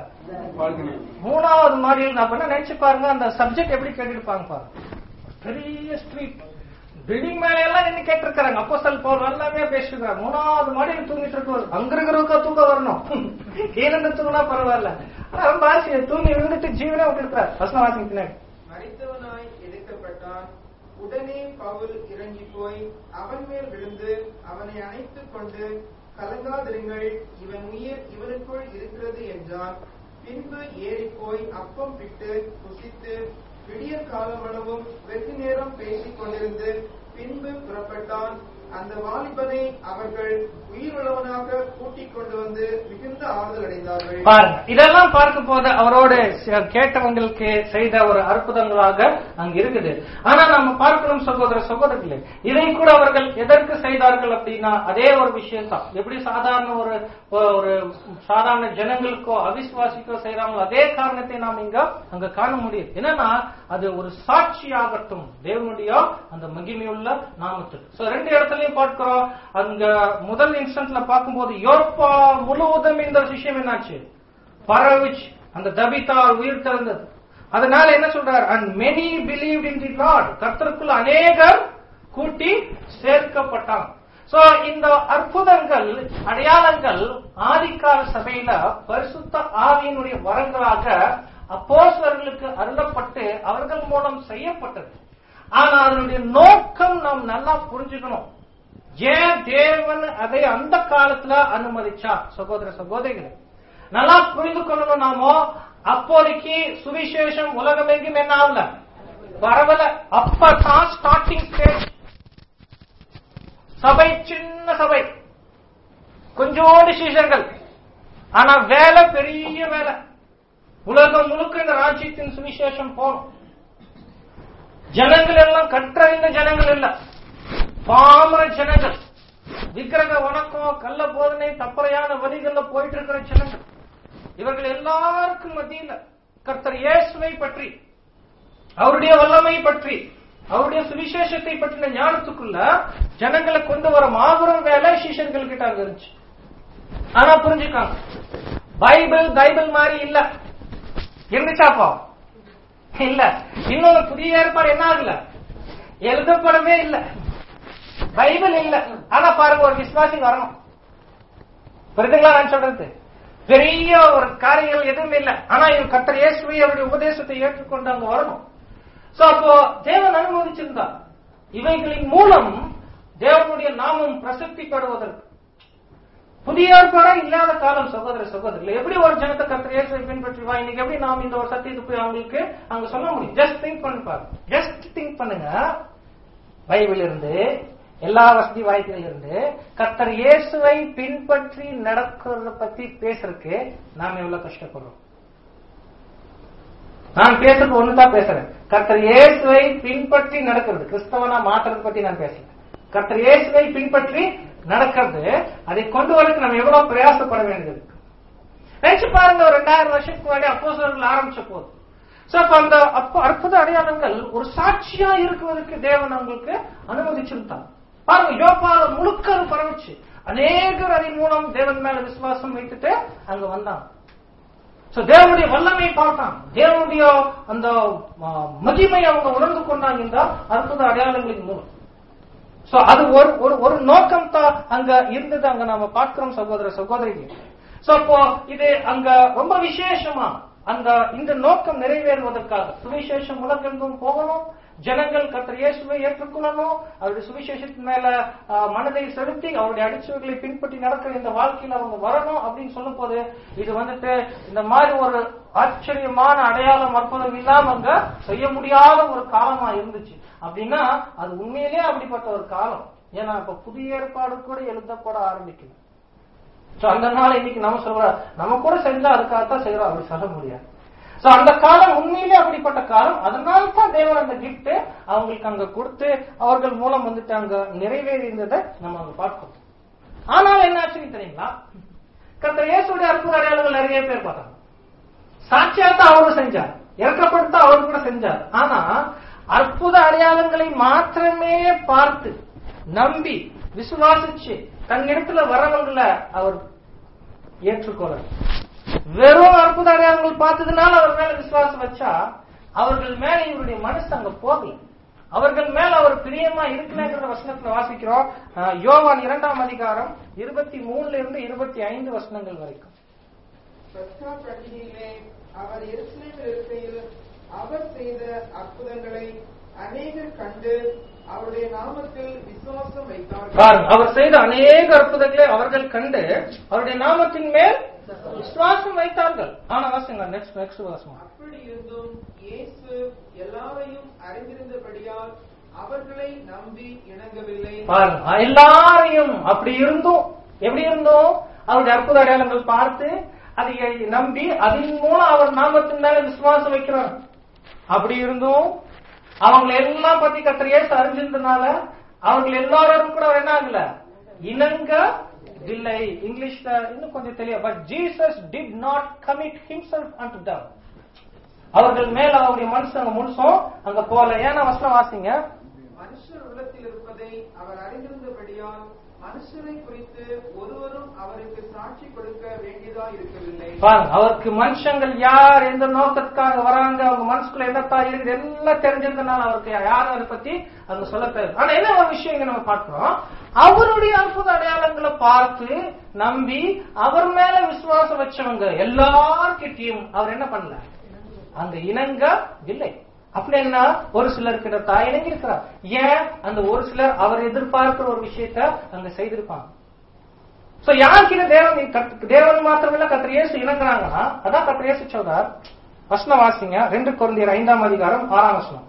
3ஆவது மாடியில். நான் பண்ண நினைச்சு பாருங்க, அந்த சப்ஜெக்ட் எப்படி கேட்டுருப்பாங்க பாருங்க. பெரிய ஸ்ட்ரீட் பில்டிங் மேல எல்லாம் நின்று கேட்டு இருக்காங்க. அப்போஸ்தலன் பவுல் எல்லாமே பேசிருக்காங்க. 3ஆவது மாடியில் தூங்கிட்டு இருக்காரு. அங்க இருக்கிறவங்க தூங்க வரணும், கீழே தூங்கினா பரவாயில்ல. ஆனா ரொம்ப ஆசையை தூங்கி விழுந்துட்டு ஜீவனே விட்டு இருக்கிறார். வசனம் வாசிங்க பின்னாடி. மரித்தவனாய் எடுக்கப்பட்டான். உடனே பவுல் இறங்கி போய் அவன் மேல் விழுந்து அவனை அணைத்துக் கொண்டு கலங்காதிருங்கள், இவன் உயிர் இவனுக்குள் இருக்கிறது என்றான். பின்பு ஏறி போய் அப்பம் பிட்டு புசித்து விடியற் காலமளவும் வெகு நேரம் பேசிக் கொண்டிருந்து பின்பு புறப்பட்டான். அந்த வாலிபனை அவர்கள் உயிருள்ளவனாக கூட்டிக் கொண்டு வந்து மிகுந்த ஆறுதல் அடைந்தார்கள். பாருங்க, இதெல்லாம் பார்க்கும் போது அவரோடு கேட்டவங்களுக்கு செய்த ஒரு அற்புதங்களாக அங்க இருக்குது. ஆனா நம்ம பார்க்கணும் சகோதர சகோதரர்களே, இதை கூட அவர்கள் எதற்கு செய்தார்கள் அப்படின்னா அதே ஒரு விஷயம் தான். எப்படி சாதாரண ஒரு சாதாரண ஜனங்களுக்கோ அவிசுவாசிக்கோ செய்யறாங்களோ அதே காரணத்தை நாம் அங்க காண முடியும். என்னன்னா அது ஒரு சாட்சியாகட்டும் தேவனுடைய அந்த மகிமையுள்ள நாமத்துக்கு. 2 இடத்துலயும் பார்க்கிறோம். அங்க முதல் இன்ஸ்டன்ட்ல பார்க்கும்போது யோப்பா முழுவதும் இந்த விஷயம் என்னாச்சு, பரவிச்சு. அந்த தபிதா உயிர் திறந்தது. அதனால என்ன சொல்றார், and many believed in the Lord, கர்த்தருக்குள் அநேகர் கூட்டி சேர்க்கப்பட்டாங்க. சோ இந்த அற்புதங்கள் அடையாளங்கள் ஆதிக்கால சபையில பரிசுத்த ஆவியினுடைய வரங்களாக அப்போஸ்தலர்களுக்கு அருளப்பட்டு அவர்கள் மூலம் செய்யப்பட்டது. ஆனா அதனுடைய நோக்கம் நாம் நல்லா புரிஞ்சுக்கணும். ஏன் தேவன் அதை அந்த காலத்துல அனுமதிச்சா? சகோதர சகோதரிகளை நல்லா புரிந்து கொள்ளணும். நாமோ அப்போதைக்கு சுவிசேஷம் உலகமெங்கும் என்ன ஆகல, பரவல. அப்பதான் ஸ்டார்டிங் ஸ்டேஜ். சபை சின்ன சபை, கொஞ்சோடு சீஷர்கள், ஆனா வேலை பெரிய வேலை. உலகம் முழுக்க இந்த ராஜ்யத்தின் சுவிசேஷம் போகணும். ஜனங்கள் எல்லாம் கற்றறிந்த ஜனங்கள் இல்ல, பாமர ஜனங்கள், விக்கிரக வணக்கம், கள்ள போதனை, தப்பறையான வழிகள்ல போயிட்டு இருக்கிற ஜனங்கள். இவர்கள் எல்லாருக்கும் மத்தியில கர்த்தர் இயேசுவை பற்றி, அவருடைய வல்லமை பற்றி, அவருடைய சுவிசேஷத்தை பற்றின ஞானத்துக்குள்ள ஜனங்களை கொண்டு வர மாபெரும் வேலை சீஷர்கள் கிட்ட அங்க இருந்துச்சு. ஆனா புரிஞ்சுக்காங்க, பைபிள் மாதிரி இல்ல. இருந்துச்சாப்பா? இல்ல. இன்னொரு புதிய ஏற்பாடு என்ன ஆகல, எழுதப்படவே இல்ல. பைபிள் இல்ல. ஆனா பாருங்க, ஒரு விசுவாசி வரணும். புரியுதுங்களா நான் சொல்றது? பெரிய ஒரு காரியங்கள் எதுவும் இல்லை. ஆனா இவர் கர்த்தர் இயேசுவை அவருடைய உபதேசத்தை ஏற்றுக்கொண்டு அங்க வரணும். சோ அப்போ தேவன் அனுமதிச்சிருந்தார் இவைகளின் மூலம் தேவனுடைய நாமம் பிரசித்திப்படுவதற்கு. புதிய ஏற்பாடா இல்லாத காலம் சகோதர சகோதரிகள். எப்படி ஒரு ஜனத்தை கர்த்தர் இயேசுவை பின்பற்றி வா, இன்னைக்கு எப்படி நாம் இந்த ஒரு சத்தியத்தை போய் அவங்களுக்கு அங்க சொல்ல முடியும்? ஜஸ்ட் திங்க் பண்ணி பாருங்க. ஜஸ்ட் திங்க் பண்ணுங்க. பைபிள் இருந்து, எல்லா வசதி வாய்ப்புகள் இருந்து கர்த்தர் இயேசுவை பின்பற்றி நடக்கிறத பத்தி பேசுறதுக்கு நாம எவ்வளவு கஷ்டப்படுறோம். நான் பேசுறது ஒண்ணுதான் பேசுறேன். கர்த்தர் இயேசுவை பின்பற்றி நடக்கிறது, கிறிஸ்தவனா மாற்றுறது பத்தி நான் பேசுறேன். கர்த்தர் இயேசுவை பின்பற்றி நடக்கிறது, அதை கொண்டு வரதுக்கு நம்ம எவ்வளவு பிரயாசப்பட வேண்டியது. நினைச்சு பாருங்க, ஒரு 2000 வருஷத்துக்கு முன்னாடி அப்போஸ்தலர்கள் ஆரம்பிச்ச போது அந்த அற்புத அடையாளங்கள் ஒரு சாட்சியா இருக்குவதற்கு தேவன் அவங்களுக்கு அனுமதிச்சிருந்தான். பாருங்க, யோப்பால முழுக்க அது பரவிச்சு. அநேகர் அதன் மூலம் தேவன் மேல விசுவாசம் வைத்துட்டு அங்க வந்தாங்க. தேவனுடைய வல்லமை பார்த்தான், தேவனுடைய அந்த மகிமை அவங்க உணர்ந்து கொண்டாங்க இந்த அற்புத அடையாளங்களின் மூலம். அது ஒரு நோக்கம் தான் அங்க இருந்தது. அங்க நாம பார்க்கிறோம் சகோதர சகோதரிகள். அப்போ இது அங்க ரொம்ப விசேஷமா அந்த இந்த நோக்கம் நிறைவேறுவதற்காக சுவிசேஷம் உலகெங்கும் போகணும், ஜனங்கள் கர்த்தர் இயேசுவை ஏற்றுக்கொள்ளணும், அவருடைய சுவிசேஷத்தின் மேல மனதை செலுத்தி அவருடைய அடிச்சுவர்களை பின்பற்றி நடக்கிற இந்த வாழ்க்கையில அவங்க வரணும் அப்படின்னு சொல்லும் போது இது வந்துட்டு இந்த மாதிரி ஒரு ஆச்சரியமான அடையாளம் அற்புதம் இல்லாம அங்க செய்ய முடியாத ஒரு காலமா இருந்துச்சு. அப்படின்னா அது உண்மையிலேயே அப்படிப்பட்ட ஒரு காலம். ஏன்னா இப்ப புதிய ஏற்பாடு கூட எழுதப்பட ஆரம்பிக்கல. அந்த நாள் இன்னைக்கு நம்ம சொல்ற நம்ம கூட செஞ்சா அதுக்காகத்தான் செய்யறோம், அப்படி சொல்ல முடியாது. அந்த காலம் உண்மையிலே அப்படிப்பட்ட காலம். அதனால தான் தேவன் அந்த கிஃப்ட் அவங்களுக்கு அங்க கொடுத்து அவர்கள் மூலம் வந்துட்டு அங்க நிறைவேறிந்ததை நம்ம அங்க பார்க்கணும். ஆனால் என்ன ஆச்சுன்னு தெரியுங்களா, கர்த்தர் இயேசுடைய அற்புத அடையாளங்கள் நிறைய பேர் பார்த்தாங்க. சாட்சியாத்தான் அவரும் செஞ்சார், இறக்கப்படுத்த அவரு கூட செஞ்சார். ஆனா அற்புத அடையாளங்களை மாத்திரமே பார்த்து நம்பி விசுவாசிச்சு தன்னிடத்துல வரவங்களை அவர் ஏற்றுக்கொள்ள. வெறும் அற்புத அடையாளங்கள் பார்த்ததுனால அவர் மேல விசுவாசம் வச்சா அவர்கள் மேல இவருடைய மனசு அங்க போகல. அவர்கள் மேல அவர் பிரியமா இருக்கலங்கிற வசனத்துல வாசிக்கிறோம். யோவான் 2ஆம் அதிகாரம் 23 இருந்து 25 வசனங்கள் வரைக்கும். பஸ்கா பண்டிகையிலே அவர் எருசலேமில் இருக்கையில் அவர் செய்த அற்புதங்களை அநேகர் கண்டு அவருடைய நாமத்தில் விசுவாசம் வைத்தார்கள். அவர் செய்த அநேக அற்புதங்களை அவர்கள் கண்டு அவருடைய நாமத்தின் மேல் விசுவாசம் வைத்தார்கள். ஆனா வாசிங்க நெக்ஸ்ட் வாசம். அப்படி இருந்தும் இயேசு எல்லாரையும் அறிந்திருந்தபடியால் அவர்களை நம்பி இணங்கவில்லை. எல்லாரையும் அப்படி இருந்தும் எப்படி இருந்தோம் அவருடைய அற்புத அடையாளங்கள் பார்த்து அதை நம்பி அதன் மூலம் அவர் நாமத்தின் மேல விசுவாசம் வைக்கிறார். அப்படி இருந்தும் அவங்க எல்லாம் பத்தி கர்த்தர் இயேசு அறிஞ்சிருந்தனால அவர்கள் எல்லாரும் கூட அவர் என்ன ஆகல, இணங்கவில்லை. இங்கிலீஷ்ல இன்னும் கொஞ்சம் தெளிவா, but Jesus did not commit himself unto them. அவர்கள் மேல அவருடைய மனசு அங்க முழுசும் அங்க போல. ஏன்னா வசனம் வாசிங்க. மனுஷர் உள்ளத்தில் இருப்பதை அவர் அறிந்திருந்தபடியால் மனுஷரை குறித்து ஒருவரும் அவருக்கு சாட்சி கொடுக்க வேண்டியதா இருக்கவில்லை. அவருக்கு மனுஷங்கள் யார், எந்த நோக்கத்துக்காக வராங்க, அவங்க மனசுக்குள்ள என்னத்தா இருக்குது எல்லாம் தெரிஞ்சிருந்தனால அவருக்கு யாரும் அதை பத்தி அங்க சொல்ல தேவை. ஆனா என்ன ஒரு விஷயம் நம்ம பார்க்கிறோம், அவருடைய அற்புத அடையாளங்களை பார்த்து நம்பி அவர் மேல விசுவாசம் வச்சவங்க எல்லார்கிட்டையும் அவர் என்ன பண்ணல, அங்க இணங்கவில்லை. அப்படின்னா ஒரு சிலருக்கு தாய் இணங்கி இருக்கிறார். ஏன் அந்த ஒரு சிலர் அவர் எதிர்பார்க்கிற ஒரு விஷயத்த அங்க செய்திருப்பாங்க. சோ யாருக்கிட்ட தேவன் மாத்திரமில்ல கர்த்தர் இயேசு இணங்குறாங்கன்னா அதான் கர்த்தர் இயேசு சொல்றார். வசனம் வாசிங்க, 2 கொரிந்தியர் 5ஆம் அதிகாரம் 6ஆம் வசனம்.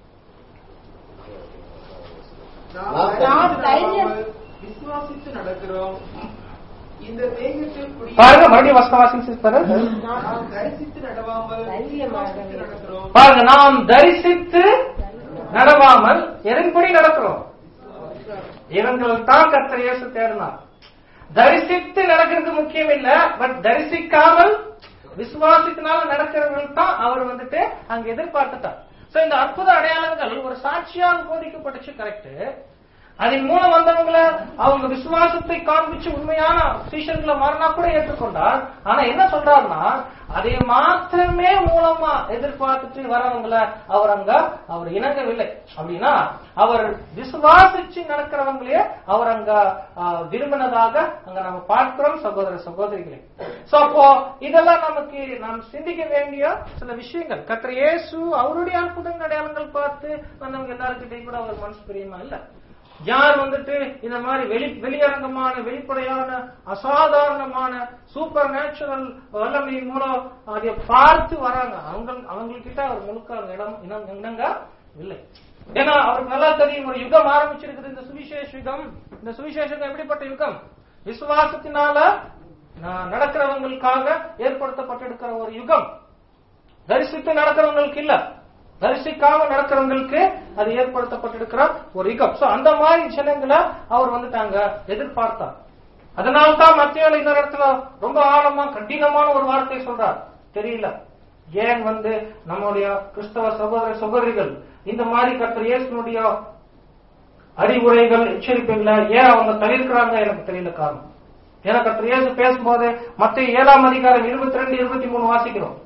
விசுவாசித்து நடக்கிறோம். இந்த தேகத்தில் பாருங்க, மறுபடியும் வசனம் வாசிங்க. நாம் தரிசித்து நடவாமல் விசுவாசித்து நடக்கிறோம். பாருங்க, நாம் தரிசித்து நடவாமல் எதன்படி நடக்கிறோம்? இவங்கள் தான் கர்த்தர் இயேசு தேடினார். தரிசித்து நடக்கிறது முக்கியம் இல்ல, பட் தரிசிக்காமல் விசுவாசத்தினால நடக்கிறவர்கள் தான் அவர் வந்துட்டு அங்க எதிர்பார்த்துட்டார். சோ இந்த அற்புத அடையாளங்கள் ஒரு சாட்சியால் போதிக்கப்பட்டுச்சு, கரெக்ட். அதன் மூலம் வந்தவங்களை அவங்க விசுவாசத்தை காண்பிச்சு உண்மையான சீஷன்களை மாறினா கூட ஏற்றுக்கொண்டார். ஆனா என்ன சொல்றாருன்னா, அதை மாத்திரமே மூலமா எதிர்பார்த்துட்டு வரவங்களை அவர் இணங்கவில்லை. அப்படின்னா அவர் விசுவாசிச்சு நடக்கிறவங்களே அவர் அங்க விரும்பினதாக அங்க நம்ம பார்க்கிறோம் சகோதர சகோதரிகளே. சோ அப்போ இதெல்லாம் நமக்கு நாம் சிந்திக்க வேண்டிய சில விஷயங்கள். கர்த்தர் இயேசு அவருடைய அற்புதங்கள் அடையாளங்கள் பார்த்து வந்தவங்க எல்லாருக்கிட்டையும் கூட அவர் மனசு பிரியமா இல்ல. யார் வந்துட்டு இந்த மாதிரி வெளியரங்கமான வெளிப்படையான அசாதாரணமான சூப்பர் நேச்சுரல் வல்லமையின் மூலம் அதை பார்த்து வராங்க, அவங்ககிட்ட அவர் முழுக்க இணங்க இல்லை. ஏன்னா அவருக்கு நல்லா தெரியும் ஒரு யுகம் ஆரம்பிச்சிருக்குது, இந்த சுவிசேஷ யுகம். இந்த சுவிசேஷம் எப்படிப்பட்ட யுகம்? விசுவாசத்தினால நடக்கிறவங்களுக்காக ஏற்படுத்தப்பட்டிருக்கிற ஒரு யுகம். தரிசித்து நடக்கிறவங்களுக்கு இல்ல, தரிசிக்காம நடக்கிறவங்களுக்கு அது ஏற்படுத்தப்பட்டிருக்கிற ஒரு யுகம். சோ அந்த மாதிரி ஜனங்களை அவர் வந்துட்டாங்க எதிர்பார்த்தார். அதனால்தான் மத்தியில இந்த இடத்துல ரொம்ப ஆழமா கடினமான ஒரு வார்த்தை சொல்றார். தெரியல ஏன் நம்முடைய கிறிஸ்தவ சகோதர சகோதரிகள் இந்த மாதிரி கர்த்தர் இயேசுனுடைய அறிவுரைகள் எச்சரிப்புகளை ஏன் அவங்க தவிர்க்கிறாங்க எனக்கு தெரியல காரணம். ஏன்னா கர்த்தர் இயேசு பேசும்போது மத்திய 7ஆம் அதிகாரம் 22, 23 வாசிக்கிறோம்.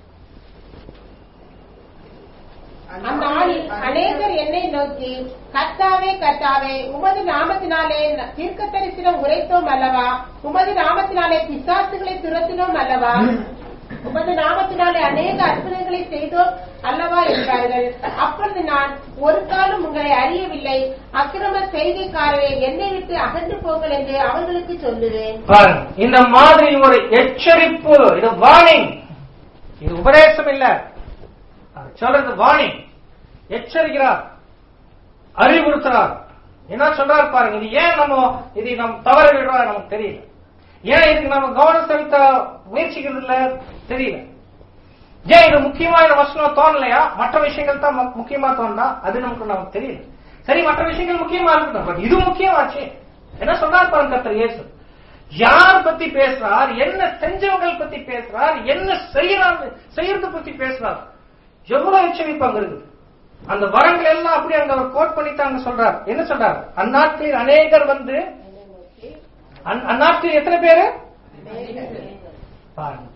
அந்நாளில் அநேகர் என்னை நோக்கி, கர்த்தாவே கர்த்தாவே, உமது நாமத்தினாலே தீர்க்கதரிசனம் உரைத்தோம் அல்லவா? உமது நாமத்தினாலே பிசாசுகளை துரத்தினோம் அல்லவா? உமது நாமத்தினாலே அநேக அற்புதங்களை செய்தோம் அல்லவா என்றார்கள். அப்பொழுது நான், ஒரு காலம் உங்களை அறியவில்லை, அக்கிரம செய்கைக்காரரை என்னை விட்டு அகன்று போங்கள் என்று அவர்களுக்கு சொல்லுவேன். இந்த மாதிரி ஒரு எச்சரிப்பு, இது வார்னிங், இது உபதேசம் இல்ல, சொல்றது வார்னிங். எச்சரிக்கிறார், அறிவுறுத்துறார். என்ன சொல்றாரு பாருங்க. இது ஏன் இதை நம்ம தவற விடுறோம் நமக்கு தெரியல. ஏன் இதுக்கு நம்ம கவனம் செலுத்த முயற்சிக்கிறது இல்ல தெரியல. ஏன் இது முக்கியமான வசனம் தோணலையா? மற்ற விஷயங்கள் தான் முக்கியமா தோணுனா அது நமக்கு தெரியல. சரி, மற்ற விஷயங்கள் முக்கியமா இருக்கட்டும், பட் இது முக்கியமாச்சு. என்ன சொல்றாரு பாருங்க கர்த்தர் இயேசு. யார் பத்தி பேசுறார், என்ன செஞ்சவங்கள் பத்தி பேசுறார், என்ன செய்யறது பத்தி பேசுறார், எவ்வளவு எச்சரிப்பு அங்க இருக்குது. அந்த வரங்கள் எல்லாம் அப்படி அங்க அவர் கோட் பண்ணித்தாங்க சொல்றார். என்ன சொல்றார்? அந்நாட்களில் அநேகர் அந்நாட்களில் எத்தனை பேரு பாருங்க,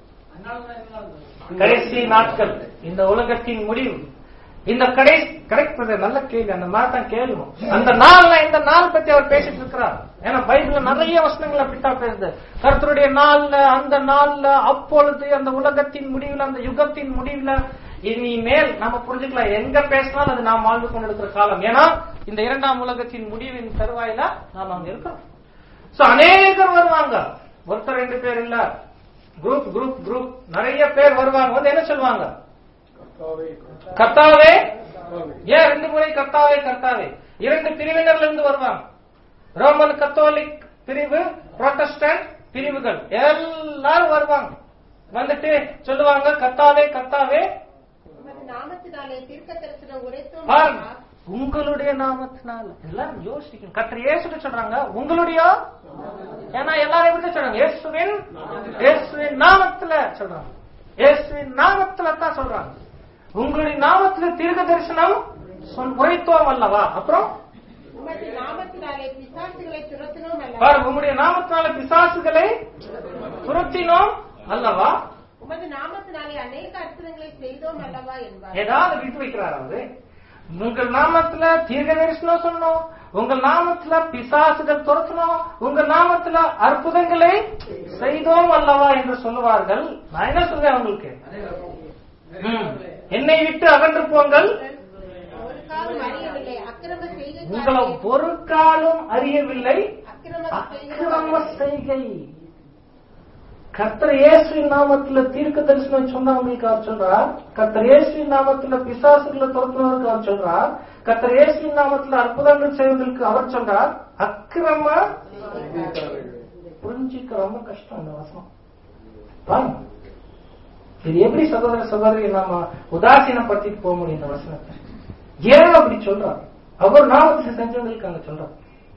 கடைசி நாட்கள், இந்த உலகத்தின் முடிவு, இந்த கரெக்ட் நல்ல கேள்வி. அந்த மாதிரி தான் கேள்வோம். அந்த நாள்ல இந்த நாள் பத்தி அவர் பேசிட்டு இருக்கிறார். ஏன்னா பைபிள்ல நிறைய வசனங்கள் அப்படித்தான் பேசுது. கர்த்தருடைய நாள்ல, அந்த நாள்ல, அப்பொழுது, அந்த உலகத்தின் முடிவுல, அந்த யுகத்தின் முடிவுல, இனிமேல் நம்ம புரிஞ்சுக்கலாம். எங்க பேசினாலும் அது நாம் வாழ்ந்து கொண்டிருக்கிற காலம். ஏன்னா இந்த 2ஆம் உலகத்தின் முடிவின் தருவாயில நாம் அங்க இருக்கிறோம். சோ அநேகர் வருவாங்க, ஒருத்தர் 2 பேர் இல்ல, குரூப் குரூப் குரூப் நிறைய பேர் வருவாங்க. என்ன சொல்லுவாங்க? கர்த்தாவே. ஏன் 2 முறை கர்த்தாவே கர்த்தாவே? 2 பிரிவினர்ல இருந்து வருவாங்க. ரோமன் கத்தோலிக் பிரிவு, புரோட்டஸ்டன்ட் பிரிவுகள் எல்லாரும் வருவாங்க. வந்துட்டு சொல்லுவாங்க, கர்த்தாவே கர்த்தாவே, உங்களுடைய நாமத்தினால. எல்லாரும் யோசிக்கணும். கர்த்தர் இயேசு சொல்றாங்க உங்களுடைய, ஏன்னா எல்லாரும் எப்படி சொல்றாங்க? இயேசுவின் நாமத்துல சொல்றாங்க. இயேசுவின் நாமத்துல தான் சொல்றாங்க. உங்களுடைய நாமத்துல தீர்க்க தரிசனம் உரைத்தோம் அல்லவா? அப்புறம் உங்களுடைய நாமத்தினால பிசாசுகளை துரத்தினோம் அல்லவா? உமது நாமத்தினாலே அநேக அற்புதங்களை செய்தோம் அல்லவா என்பார். ஏதாவது விட்டு வைக்கிறார் அவரு. உங்கள் நாமத்துல தீர்க்க தரிசனம் சொன்னோம், உங்கள் நாமத்துல பிசாசுகள் துரத்தினோம், உங்க நாமத்துல அற்புதங்களை செய்தோம் அல்லவா என்று சொல்லுவார்கள். நான் என்ன சொல்றேன் உங்களுக்கு? என்னை விட்டு அகன்று போங்கள், ஒரு காலம் அறியவில்லை அக்கிரம உங்களை செய்கை ஒரு காலம் அறியவில்லை அக்கிரம அக்கிரம செய்கை. கர்த்தர் இயேசுவின் நாமத்துல தீர்க்க தரிசனம் சொன்னவங்களுக்கு அவர் சொல்றார், கர்த்தர் இயேசுவின் நாமத்துல பிசாசுகளை துரத்துனவருக்கு அவர் சொல்றார், கர்த்தர் இயேசுவின் நாமத்துல அற்புதங்கள் செய்வதற்கு அவர் சொல்றார் அக்கிரம. புரிஞ்சுக்க ரொம்ப கஷ்டம் இந்த வசனம். பாருங்க, இது எப்படி சகோதர சகோதரி நாம உதாசீனப்படுத்திட்டு போக முடியும் இந்த வசனத்தை? ஏன் அப்படி சொல்றார்? அவர் நாமத்தை செஞ்சவங்களுக்கு அங்க சொல்றார்.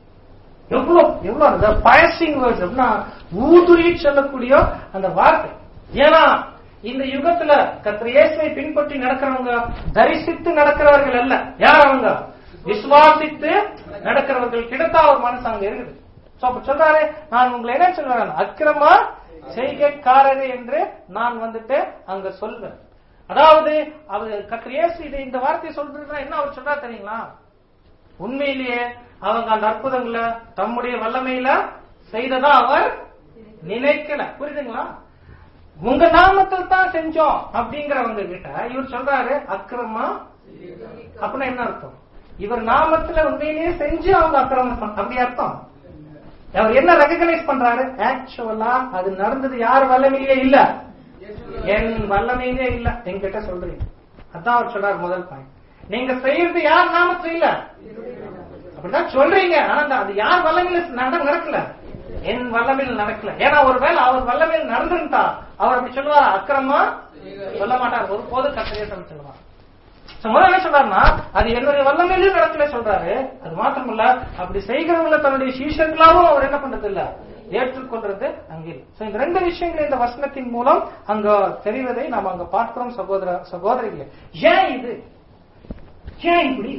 எவ்வளவு அந்த பயசிங் வேர்ட்ஸ் அப்படின்னா ஊதுரி சொல்லக்கூடிய அந்த வார்த்தை. ஏன்னா இந்த யுகத்துல கர்த்தர் இயேசுவை பின்பற்றி நடக்கிறவங்க தரிசித்து நடக்கிறவர்கள் அல்ல. யார் அவங்க? விசுவாசித்து நடக்கிறவர்கள் கிட்டத்தட்ட ஒரு மனசு அங்க இருக்குது. சொல்றாரு, நான் உங்களை என்ன சொல்றேன், அக்கிரம செய்கைக்காரரே என்று நான் வந்துட்டு அங்க சொல்வேன். அதாவது அவர் கர்த்தர் இயேசு இந்த வார்த்தையை சொல்றதுன்னா என்ன அவர் சொல்றா தெரியுங்களா? உண்மையிலேயே அவங்க அந்த அற்புதங்களை தம்முடைய வல்லமையில செய்ததா அவர் நினைக்கல. புரியுதுங்களா? உங்க நாமத்தில் தான் செஞ்சோம் அப்படிங்கிறவங்க கிட்ட இவர் சொல்றாரு அக்கிரமா. அப்படின்னா என்ன அர்த்தம்? இவர் நாமத்துல உண்மையிலேயே செஞ்சு அவங்க அக்கிரமம் அப்படி அர்த்தம். அவர் என்ன ரெகக்னைஸ் பண்றாரு? ஆக்சுவலா அது நடந்தது யார் வல்லமையிலே இல்ல, என் வல்லமையிலே இல்ல என்கிட்ட சொல்றீங்க. அதான் அவர் சொல்றாரு முதல் பாயிண்ட். நீங்க செய்யறது யார் நாமத்துல இல்ல அப்படிதான் சொல்றீங்க, ஆனா அது யார் வல்லமையில நடக்கல, என் வல்லமையில் நடக்கல. ஏன்னா ஒருவேளை அவர் வல்லமையில் நடந்திருந்தா அவர் அப்படி சொல்லுவார், அக்கிரமா சொல்ல மாட்டார், ஒரு போது கர்த்தரே சொல்லுவார். முதல்ல என்ன சொல்றாருன்னா அது என்னுடைய வல்லமையிலும் நடக்கல சொல்றாரு. அது மாத்திரமல்ல, அப்படி செய்கிறவங்கள தன்னுடைய சீஷர்களாவும் அவர் என்ன பண்றது இல்ல, ஏற்றுக்கொள்றது அங்கே. இந்த ரெண்டு விஷயங்கள் இந்த வசனத்தின் மூலம் அங்க தெரிவதை நாம் அங்க பார்க்கிறோம் சகோதர சகோதரிகளே. ஏன் இது, ஏன் இப்படி?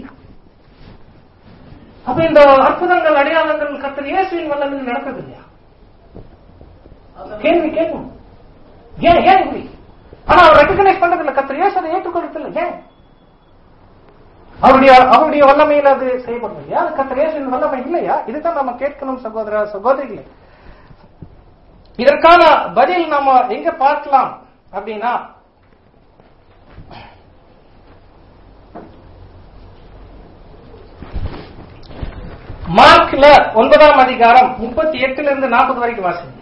அப்ப இந்த அற்புதங்கள் அடையாளங்கள் கர்த்தர் இயேசுவின் வல்லமையில் நடக்குது இல்லையா? கேள்வி கேட்கும். ஏன் ஏன் இப்படி? ஆனா அவர் ரெகக்னைஸ் பண்றது இல்ல, கர்த்தர் இயேசு அதை ஏற்றுக்கொள்றது இல்ல. ஏன்? அவருடைய வல்லமையில் அது செய்யப்படுது இல்லையா? அது கர்த்தர் இயேசுவின் வல்லமை இல்லையா? இதுதான் நம்ம கேட்கணும் சகோதர சகோதரிகளே. இதற்கான பதில் நாம எங்க பார்க்கலாம் அப்படின்னா, மார்க்ல 9ஆம் அதிகாரம் 38 40 வரைக்கும் வாசிங்க.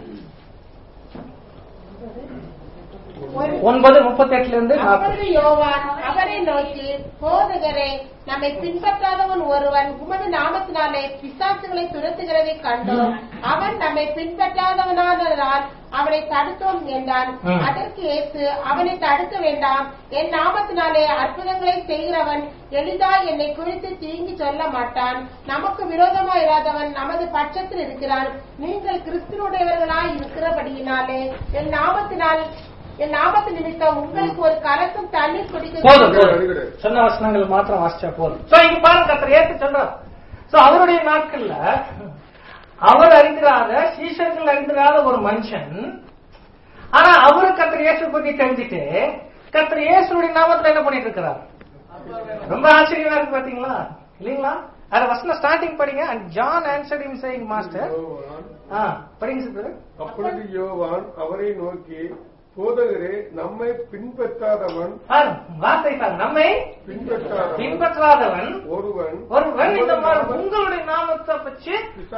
9:38 அப்பொழுது யோவான் அவரை நோக்கி, போதகரே, நம்மை பின்பற்றாதவன் ஒருவன் உமது நாமத்தினாலே பிசாசுகளை துரத்துகிறதை கண்டோம். அவன் நம்மை பின்பற்றாதவனானால் அவனை தடுத்தோம் என்றான். அதற்கு இயேசு, அவனை தடுக்க வேண்டாம், என் நாமத்தினாலே அற்புதங்களை செய்கிறவன் எளிதா என்னை குறித்து தீங்கி சொல்ல மாட்டான். நமக்கு விரோதமாய் இராதவன் நமது பட்சத்தில் இருக்கிறான். நீங்கள் கிறிஸ்துவுடையவர்களாய் இருக்கிறபடியினாலே என் நாமத்து நிமித்தம் உங்களுக்கு ஒரு கலசம் தண்ணீர் குடிக்க சொன்ன வசனங்கள் மாத்திரம் வாசிச்சா போதும். இங்க பாருங்க, கர்த்தர் இயேசு சொல்றார். அவருடைய நாட்கள்ல அவர் அறிந்திராத, சீஷர்கள் அறிந்திராத ஒரு மனுஷன், ஆனா அவரு கர்த்தர் இயேசு பத்தி தெரிஞ்சுட்டு கர்த்தர் இயேசுடைய நாமத்துல என்ன பண்ணிட்டு இருக்கிறார்? ரொம்ப ஆச்சரியமா இருக்கு பாத்தீங்களா, இல்லீங்களா? அது வசனம் ஸ்டார்டிங் படிங்க. And John answered him saying, Master. படிங்க சார். அப்பொழுது யோவான் அவரை நோக்கி, போதகரே, நம்மை பின்பற்றாதவன் வார்த்தை நம்மை பின்பற்றாதவன் ஒருவன் இந்த மாதிரி உங்களுடைய நாமத்தை வச்சு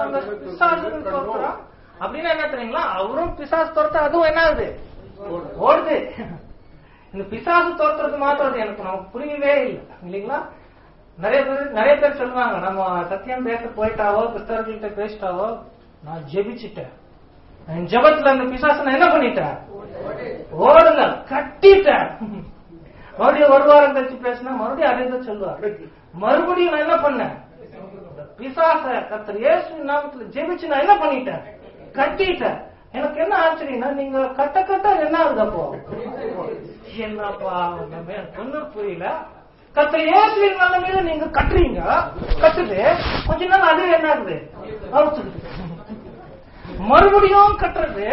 அப்படின்னா என்ன தெரியுங்களா? அவரும் பிசாசு துரத்த, அதுவும் என்ன ஆகுது, ஓடுது. இந்த பிசாசு துரத்துறது மாத்திரம் எனக்கு நமக்கு புரியவே இல்லை, இல்லைங்களா? நிறைய பேர் சொல்லுவாங்க, நம்ம சத்தியம் பேச போயிட்டாவோ கிறிஸ்தவர்கள்ட்ட பேசிட்டாவோ நான் ஜெபிச்சுட்டேன், ஜபத்துல அந்த பிசாசு நான் என்ன பண்ணிட்டேன், ஓடுங்க கட்டிட்டேன். மறுபடியும் ஒரு வாரம் கழிச்சு பேசினா மறுபடியும் அதே தான் சொல்லுவார். மறுபடியும் நான் என்ன பண்ணேன், பிசாச கர்த்தர் இயேசுவின் நாமத்துல ஜெபிச்சு நான் என்ன பண்ணிட்டேன், கட்டிட்டேன். எனக்கு என்ன ஆச்சரியம்னா, நீங்க கட்ட என்ன ஆகுது, அப்போ என்னப்பா ஒன்னும் புரியல. கர்த்தர் இயேசுவின் வல்லமையில நீங்க கட்டுறீங்க, கட்டுது கொஞ்ச நாள் அது என்ன ஆகுது, மறுபடியும் கட்டுறது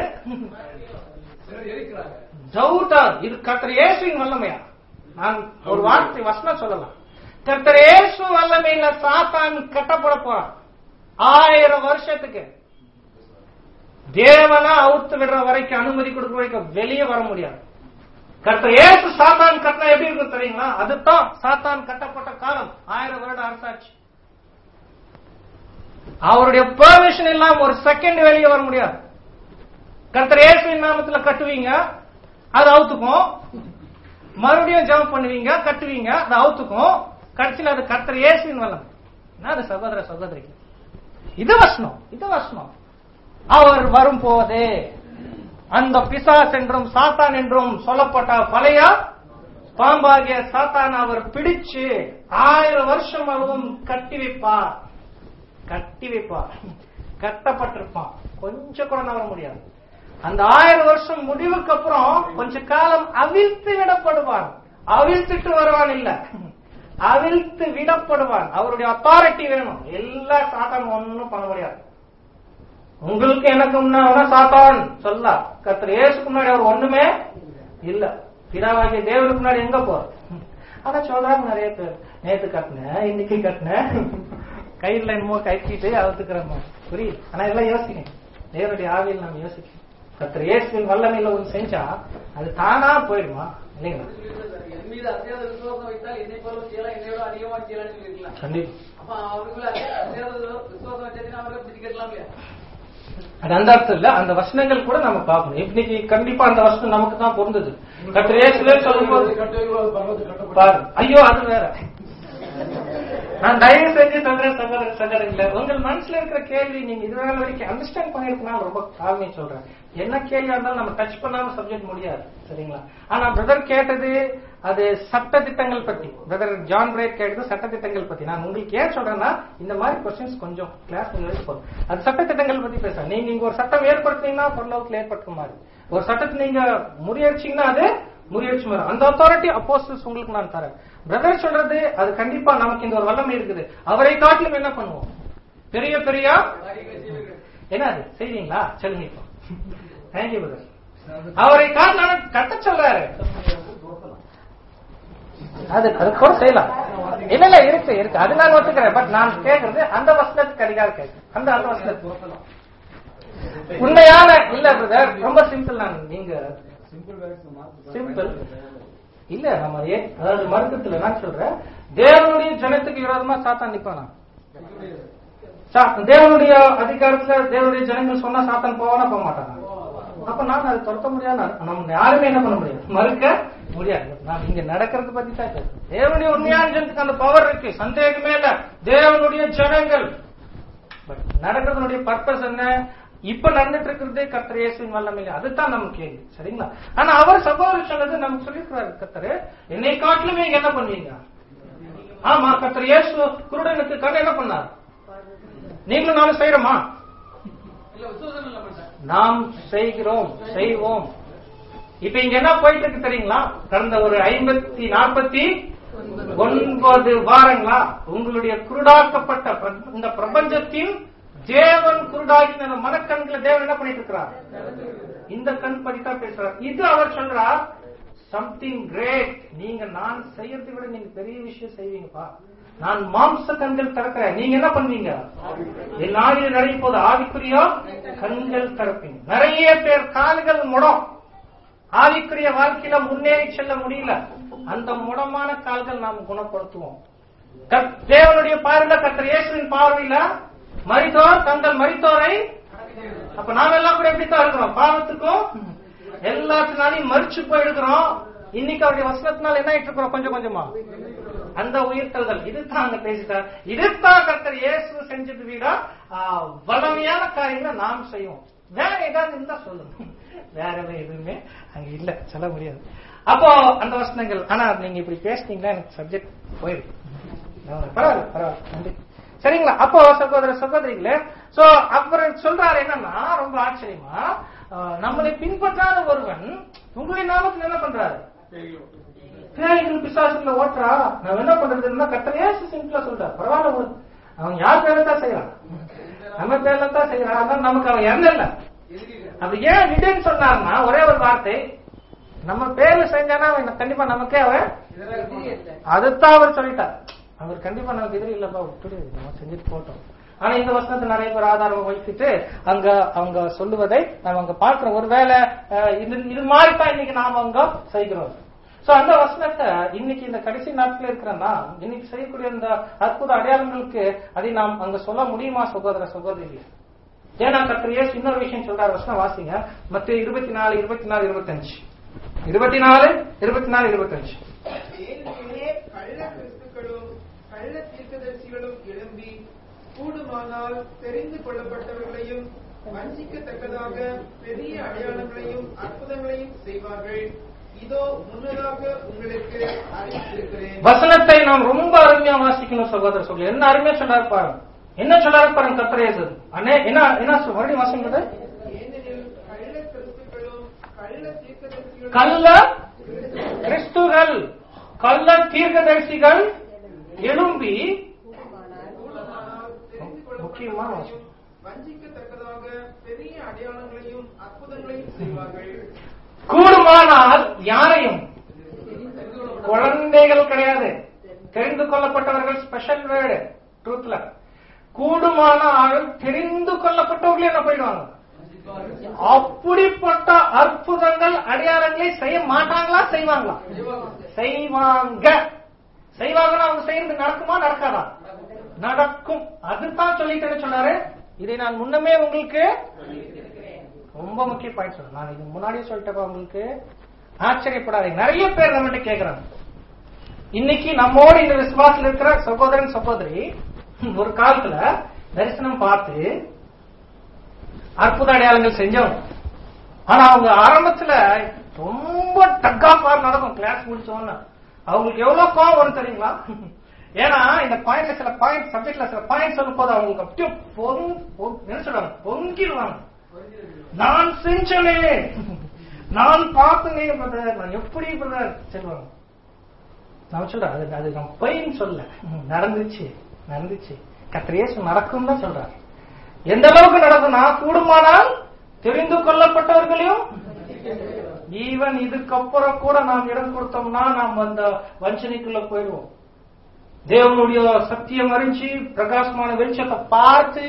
டவுட்டா. இது கர்த்தர் இயேசுவின் வல்லமையா? நான் ஒரு வார்த்தை வசனம் சொல்லலாம். கர்த்தர் இயேசு வல்லமையில சாத்தான் கட்டப்பட போறான் 1000 வருஷத்துக்கு. தேவனா அவுத்து விடுற வரைக்கும், அனுமதி கொடுக்க வரைக்கும் வெளியே வர முடியாது. கர்த்தர் இயேசு சாத்தான் கட்டினா எப்படி இருக்கும் தெரியுங்களா? அதுதான் சாத்தான் கட்டப்பட்ட காலம், 1000 வருட அரசாட்சி. அவருடைய பெர்மிஷன் இல்லாம ஒரு செகண்ட் வெளியே வர முடியாது. கர்த்தர் இயேசுவின் நாமத்துல கட்டுவீங்க, அது அவுத்துக்கும். மறுபடியும் ஜெபம் பண்ணுவீங்க, கட்டுவீங்க, அது அவுத்துக்கும். கடைசியில் அது கர்த்தர் இயேசுவின் வல்லம். அது சகோதர சகோதரிக்கு இது வசனம். அவர் வரும் போதே அந்த பிசாஸ் என்றும் சாத்தான் என்றும் சொல்லப்பட்ட பழைய பாம்பாகிய சாத்தான் அவர் பிடிச்சு 1000 வருஷம் அவரும் கட்டி வைப்பார். கட்டப்பட்டிருப்பான், கொஞ்சம் கூட நவர முடியாது. அந்த 1000 வருஷம் முடிவுக்கு அப்புறம் கொஞ்ச காலம் அவிழ்த்து விடப்படுவான். அவிழ்த்துட்டு வருவான் இல்ல, அவிழ்த்து விடப்படுவான். அவருடைய அத்தாரிட்டி வேணும். எல்லா சாத்தான் ஒன்னும் பண்ண முடியாது. உங்களுக்கு எனக்கு முன்னாடி சாத்தான் சொல்ல, கர்த்தர் இயேசுக்கு முன்னாடி அவர் ஒண்ணுமே இல்ல. பிதாவாகிய தேவனுக்கு முன்னாடி எங்க போற? அதான் சொல்றாங்க நிறைய பேர், நேத்து கட்டினேன், இன்னைக்கு கட்டினேன், கையில என்னமோ கைக்கிட்டு அவுத்துக்கிறோம். புரியுது? ஆனா இதெல்லாம் யோசிக்கணும். தேவனுடைய ஆவியில் நாம் யோசிக்கணும். கர்த்தர் இயேசுவின் வல்லமையில ஒன்று செஞ்சா அது தானா போயிடுமா? இல்லைங்களா? கண்டிப்பா. அது அந்த அர்த்தம் இல்ல. அந்த வசனங்கள் கூட நம்ம பார்க்கணும். இன்னைக்கு கண்டிப்பா அந்த வசனம் நமக்கு தான் பொருந்தது. கர்த்தர் இயேசுவே சொல்லும்போது பாரு, ஐயோ அது வேற. நான் தயவு செஞ்சு சொல்றேன் சகோதர சகோதரிகளே, உங்கள் மனசுல இருக்கிற கேள்வி நீங்க இதுவரை வரைக்கும் அண்டர்ஸ்டாண்ட் பண்ணிருக்கணும். ரொம்ப தாழ்மையை சொல்றேன். என்ன கேள்வியா இருந்தாலும் நம்ம டச் பண்ணாம சப்ஜெக்ட் முடியாது, சரிங்களா? ஆனா பிரதர் கேட்டது அது சட்ட திட்டங்கள் பத்தி. பிரதர் ஜான் பிரேட் கேட்டது சட்ட திட்டங்கள் பத்தி. நான் உங்களுக்கு ஏன் சொல்றேன்னா, இந்த மாதிரி கொஸ்டின்ஸ் கொஞ்சம் கிளாஸ் போதும். அது சட்ட திட்டங்கள் பத்தி பேசுறேன். நீங்க இங்க ஒரு சட்டம் ஏற்படுத்தினீங்கன்னா பொருளாவுக்கு ஏற்படுத்த மாதிரி, ஒரு சட்டத்தை நீங்க முறியடிச்சீங்கன்னா அது முறியடிச்சு மாதிரி. அந்த அத்தாரிட்டி அப்போஸ்தலர்ஸ் உங்களுக்கு நான் தரேன். பிரதர் சொல்றது அது கண்டிப்பா நமக்கு இந்த ஒரு வல்லமை இருக்குது. அவரை காட்டிலும் என்ன பண்ணுவோம்? பெரிய பெரிய என்ன அது செய்வீங்களா? சொல்லுங்க இப்போ. Thank you brother. அவரை காட்டிலும் கட்ட சொல்றாரு. அது கூட செய்யலாம். இல்ல இருக்கு அது நான் ஒத்துக்கிறேன். பட் நான் கேட்கறது அந்த வசனத்துக்கு அதிகாரம் கேட்கிறேன். அந்த வசனத்துக்கு உண்மையான இல்ல பிரதர், ரொம்ப சிம்பிள். நான் நீங்க சிம்பிள் இல்ல நம்ம அதாவது மருத்துவத்துல நான் சொல்றேன், தேவனுடைய ஜனத்துக்கு விரோதமா சாத்தான் நிப்பானா? தேவனுடைய அதிகாரத்துல தேவனுடைய ஜனங்கள் சொன்னா சாத்தான் போவானா போக மாட்டாங்க? அப்ப நான் அதை துரத்த முடியாது. நம்ம யாருமே என்ன பண்ண முடியாது, மறுக்க முடியாது. நான் இங்க நடக்கிறது பத்தி தான் பேசுறேன். தேவனுடைய உண்மையான ஜனத்துக்கு அந்த பவர் இருக்கு, சந்தேகமே இல்ல. தேவனுடைய ஜனங்கள் பட் நடக்கிறதுனுடைய பர்பஸ் என்ன? இப்ப நடந்துட்டு இருக்கிறதே கர்த்தர் இயேசுவின் வல்லமையில. அதுதான் நம்ம கேள்வி, சரிங்களா? ஆனா அவர் சகோதரர் சொன்னது நமக்கு சொல்லிருக்கிறாரு. கர்த்தர் என்னை காட்டிலுமே நீங்க என்ன பண்ணுவீங்க? ஆமா, கர்த்தர் இயேசு குருடனுக்கு கண்ணு என்ன பண்ணார்? நீங்களும் நானும் செய்யறோமா? நாம் செய்வோம். இப்ப இங்க என்ன போயிட்டு இருக்கு தெரியுங்களா? கடந்த ஒரு 49 வாரங்களா உங்களுடைய குருடாக்கப்பட்ட இந்த பிரபஞ்சத்தின் தேவன் குருடாகின மனக்கண்களை தேவன் என்ன பண்ணிட்டு இருக்கிறார்? இந்த கண் படித்தான் பேசுறார். இது அவர் சொல்றார் சம்திங் கிரேட். நீங்க நான் செய்யறதை விட நீங்க பெரிய விஷயம் செய்வீங்கப்பா. நான் மாம்ச கண்கள் திறக்கிறேன், நீங்க என்ன பண்ணுவீங்க? என் நாளில் நிறைய போது ஆவிக்குரிய கண்கள் திறப்பீங்க. நிறைய பேர் கால்கள் முடம், ஆவிக்குரிய வாழ்க்கையில முன்னேறி செல்ல முடியல. அந்த முடமான கால்கள் நாம் குணப்படுத்துவோம். தேவனுடைய பார்வையில, கர்த்தர் இயேசுவின் பார்வையில மரித்தோர் தங்கள் மரித்தோரை. அப்ப நாம எல்லாம் கூட எப்படித்தான் இருக்கிறோம்? பாவத்துக்கும் எல்லாத்தினாலையும் மறிச்சு போயிருக்கிறோம். இன்னைக்கு அவருடைய வசனத்தினால என்ன ஆயிட்டு இருக்கிறோம்? கொஞ்சம் கொஞ்சமா அந்த உயிர்த்தல்கள். இதுதான் அங்க பேசிட்டார். இதுதான் கர்த்தர் இயேசு செஞ்சது விட வலிமையான காரியங்களை நாம் செய்வோம். வேற ஏதாவது இருந்தா சொல்லுங்க. வேற எதுவுமே அங்க இல்ல, சொல்ல முடியாது. அப்போ அந்த வசனங்கள். ஆனா நீங்க இப்படி பேசுனீங்களா எனக்கு சப்ஜெக்ட் போயிருக்கு. பரவாயில்ல, நன்றி. சரிங்களா? அப்போ சகோதர சகோதரிகளே, சோ அப்புறம் சொல்றாரு என்னன்னா, ரொம்ப ஆச்சரியமா, நம்மளை பின்பற்றாத ஒருவன் உங்களுடைய நாமத்தில் என்ன பண்றாரு? பேய்கள் பிசாசுல ஓட்டுறா. நான் என்ன பண்றதுன்னா கர்த்தர் இயேசு சிம்பிளா சொல்றாரு. பரவாயில்ல, அவன் யார் பேர்ல தான் செய்யறான்? நம்ம பேர்ல தான் செய்யறான். அதான் நமக்கு அவன் எண்ணம் இல்ல. அப்படி ஏன் விடுன்னு சொன்னார்னா, ஒரே ஒரு வார்த்தை, நம்ம பேர்ல செஞ்சானா அவன் கண்டிப்பா நமக்கே அவன் அதுதான் அவர் சொல்லிட்டார். அவர் கண்டிப்பா நமக்கு எதிரி இல்லப்பா, விட்டுடு, நம்ம செஞ்சுட்டு போட்டோம். ஆனா இந்த வசனத்தை நிறைய பேர் ஆதாரம் வைத்துட்டு அவங்க சொல்லுவதை நம்ம அங்க பார்க்கிறோம். ஒருவேளை இது மாதிரிதான் இன்னைக்கு நாம அங்க செய்கிறோம். சோ அந்த வசனத்தை இன்னைக்கு இந்த கடைசி நாட்கள் இருக்கிறன்னா இன்னைக்கு செய்யக்கூடிய இந்த அற்புத அடையாளங்களுக்கு அதை நாம் அங்க சொல்ல முடியுமா சகோதர சகோதரி? ஏன்னா கர்த்தர் இயேசு இன்னொரு விஷயம் சொல்றாரு. வசனம் வாசிங்க. மத்தேயு 24:24-25. 24:24-25. ஏனெனிலே கள்ள கிறிஸ்துக்களும் கள்ள தீர்க்கதரிசிகளும் எழும்பி கூடுமானால் தெரிந்து கொள்ளப்பட்டவர்களையும் வஞ்சிக்கத்தக்கதாக பெரிய அடையாளங்களையும் அற்புதங்களையும் செய்வார்கள். இதோ முன்னதாக உங்களுக்கு அறிவித்திருக்கிறேன். வசனத்தை நாம் ரொம்ப அருமையா வாசிக்கணும் சகோதர சொல்லி. என்ன அருமையா சொல்லாரு பாருங்க. என்ன சொல்லாரு பாருங்க கர்த்தர் இயேசு. என்ன மறுபடியும் வாசிக்கிறது? ஏனெனில் கள்ள கிறிஸ்துக்களும் கள்ள தீர்க்கதரிசிகளும் கள்ள கிறிஸ்துகள் கள்ள தீர்க்கதரிசிகள் எழும்பி முக்கியமான வஞ்சிக்கத்தக்கதாக பெரிய அடையாளங்களையும் அற்புதங்களையும் செய்வார்கள். கூடுமானால் யாரையும், குழந்தைகள் கிடையாது, தெரிந்து கொள்ளப்பட்டவர்கள், ஸ்பெஷல் வேர்டு ட்ரூத்ல, கூடுமானால் தெரிந்து கொள்ளப்பட்டவர்களே என்ன போயிடுவாங்க. அப்படிப்பட்ட அற்புதங்கள் அடையாளங்களை செய்ய மாட்டாங்களா செய்வாங்களா? செய்வாங்க. செய்வாங்கன்னா அவங்க செய்யறது நடக்குமா நடக்காதா? நடக்கும். அதுதான் சொல்லிட்டு சொன்னாரு. இதை நான் முன்னமே உங்களுக்கு ரொம்ப முக்கிய பாயிண்ட் சொல்றேன். நான் இது முன்னாடியே சொல்லிட்டப்ப உங்களுக்கு ஆச்சரியப்படாதீங்க. நிறைய பேர் நம்மகிட்ட கேட்கறாங்க. இன்னைக்கு நம்மோடு இந்த விசுவாசத்தில் இருக்கிற சகோதரன் சகோதரி ஒரு காலத்துல தரிசனம் பார்த்து அற்புத அடையாளங்கள் செஞ்சோம். ஆனா அவங்க ஆரம்பத்துல ரொம்ப டக்கா பார் நடக்கும். கிளாஸ் முடிச்சோன்னு அவங்களுக்கு எவ்வளவு கோவம் வரும் தெரியுங்களா? ஏன்னா இந்த பாயிண்ட்ல சில பாயிண்ட் சப்ஜெக்ட்ல சில பாயிண்ட் சொல்லும் போது அவங்களுக்கு அப்படியே என்ன சொல்றாங்க, பொங்கிடுவாங்க. நான் செஞ்சனே, நான் பார்த்தனே பிரதர், நான் எப்படி பிரதர் சொல்லுவாங்க. நான் சொல்றேன் அது நம்ம பொய்ன்னு சொல்ல, நடந்துச்சு கர்த்தர் இயேசு நடக்கும் தான் சொல்றாரு. எந்த அளவுக்கு நடக்கும்னா கூடுமானால் தெரிந்து கொள்ளப்பட்டவர்களையும் ஈவன் இதுக்கப்புறம் கூட நாம் இடம் கொடுத்தோம்னா நாம் அந்த வஞ்சனைக்குள்ள போயிடுவோம். தேவனுடைய சத்தியம் அறிஞ்சு பிரகாசமான வெளிச்சத்தை பார்த்து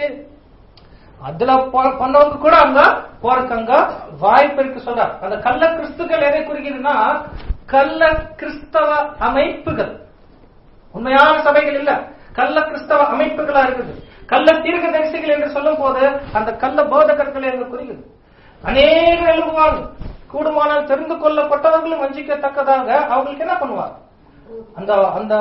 அதுல பண்ணவங்க கூட அங்க போறதுக்கு அங்க வாய்ப்பு இருக்கு சொல்றார். அந்த கள்ள கிறிஸ்துக்கள் எதை குறிக்கிறதுனா கள்ள கிறிஸ்தவ அமைப்புகள், உண்மையான சபைகள் இல்ல, கள்ள கிறிஸ்தவ அமைப்புகளா இருக்குது. கள்ள தீர்க்க தரிசிகள் என்று சொல்லும் போது அந்த கள்ள போதகர்கள் என்று குறிக்கிறது. அநேக எழுதுவாங்க. கூடுமானால் தெரிந்து கொள்ளப்பட்டவர்களும் வஞ்சிக்கத்தக்கதாக அவங்களுக்கு என்ன பண்ணுவார், அந்த அந்த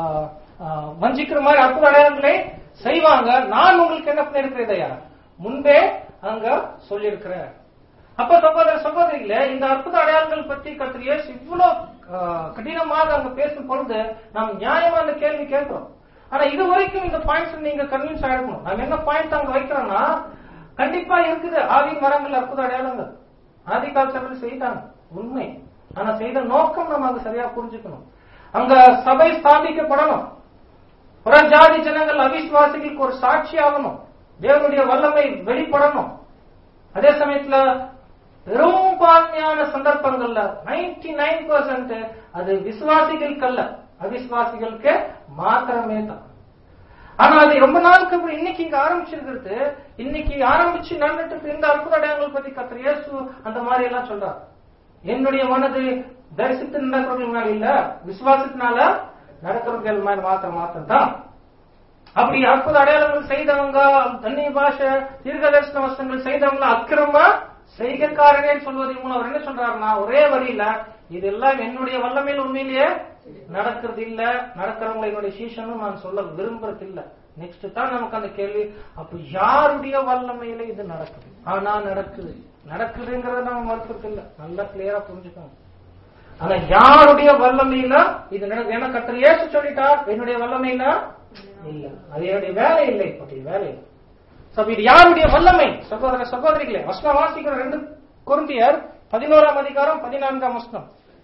வஞ்சிக்கிற மாதிரி அற்புத அடையாளங்களை செய்வாங்க. நான் உங்களுக்கு என்ன பண்ணிருக்கிறதையா முன்பே அங்க சொல்லியிருக்கிறேன். அப்ப சகோதர சகோதரிகளே, இந்த அற்புத அடையாளங்கள் பற்றி கர்த்தர் இயேசு இவ்வளவு கடினமாக அங்க பேசும் பொழுது நாம் நியாயமா அந்த கேள்வி கேட்கிறோம். ஆனா இது வரைக்கும் இந்த பாயிண்ட்ஸ் நீங்க கன்வின்ஸ் ஆயிருக்கணும். நாம என்ன பாயிண்ட் அங்க வைக்கிறோம்னா கண்டிப்பா இருக்குது. ஆவியின் வரங்கள் அற்புத அடையாளங்கள் ஆதி காலத்தில் செய்தாங்க, உண்மை. ஆனா செய்த நோக்கம் நம்ம அங்க சரியா புரிஞ்சுக்கணும். அங்க சபை ஸ்தாபிக்கப்படணும், புறஜாதி ஜனங்கள் அவிசுவாசிகளுக்கு ஒரு சாட்சி ஆகணும், தேவனுடைய வல்லமை வெளிப்படணும். அதே சமயத்துல பெரும்பான்மையான சந்தர்ப்பங்கள்ல 99% அது விசுவாசிகளுக்கு அல்ல, அவிசுவாசிகளுக்கு மாத்திரமே தான். ஆனா அது ரொம்ப நாளுக்கு அப்புறம் இன்னைக்கு இங்க ஆரம்பிச்சிருக்கிறது. இன்னைக்கு ஆரம்பிச்சு நடந்துட்டு இந்த அற்புத அடையாளங்கள் பத்தி கர்த்தர் இயேசு அந்த மாதிரி எல்லாம் சொல்றார். என்னுடைய மனது தரிசித்து நடக்கிறவர்கள் இல்ல, விசுவாசத்தினால நடக்கிறவர்கள் மாதிரி மாத்திரம் தான். அப்படி அற்புத அடையாளங்கள் செய்தவங்க, அந்நிய பாஷை தீர்க்கதரிசன வசனங்கள் செய்தவங்க அக்கிரம செய்கைக்காரனே சொல்வதை மூலம் அவர் என்ன சொல்றாருன்னா ஒரே வரியில இதெல்லாம் என்னுடைய வல்லமையில் உண்மையிலேயே நடக்கிறது இல்ல, நடக்கிறவங்க என்னுடைய சீசனும் நான் சொல்ல விரும்புறது இல்ல. நெக்ஸ்ட் தான் நமக்கு அந்த கேள்வி, அப்ப யாருடைய வல்லமையில இது நடக்குது? ஆனா நடக்குதுங்கிறத நம்ம மறுக்கிறது இல்ல, நல்லா கிளியரா புரிஞ்சுக்கணும். ஆனா யாருடைய வல்லமையில இது நடக்குது? ஏன்னா கர்த்தர் இயேசு சொல்லிட்டார் என்னுடைய வல்லமையில இல்ல, அது என்னுடைய வேலை இல்லை, இப்படி வேலை இல்லை. இது யாருடைய வல்லமை? சகோதர சகோதரிகளே, வசனம் வாசிக்கிற 2 கொரிந்தியர் 11ஆம் அதிகாரம் 14ஆம் வசனம்.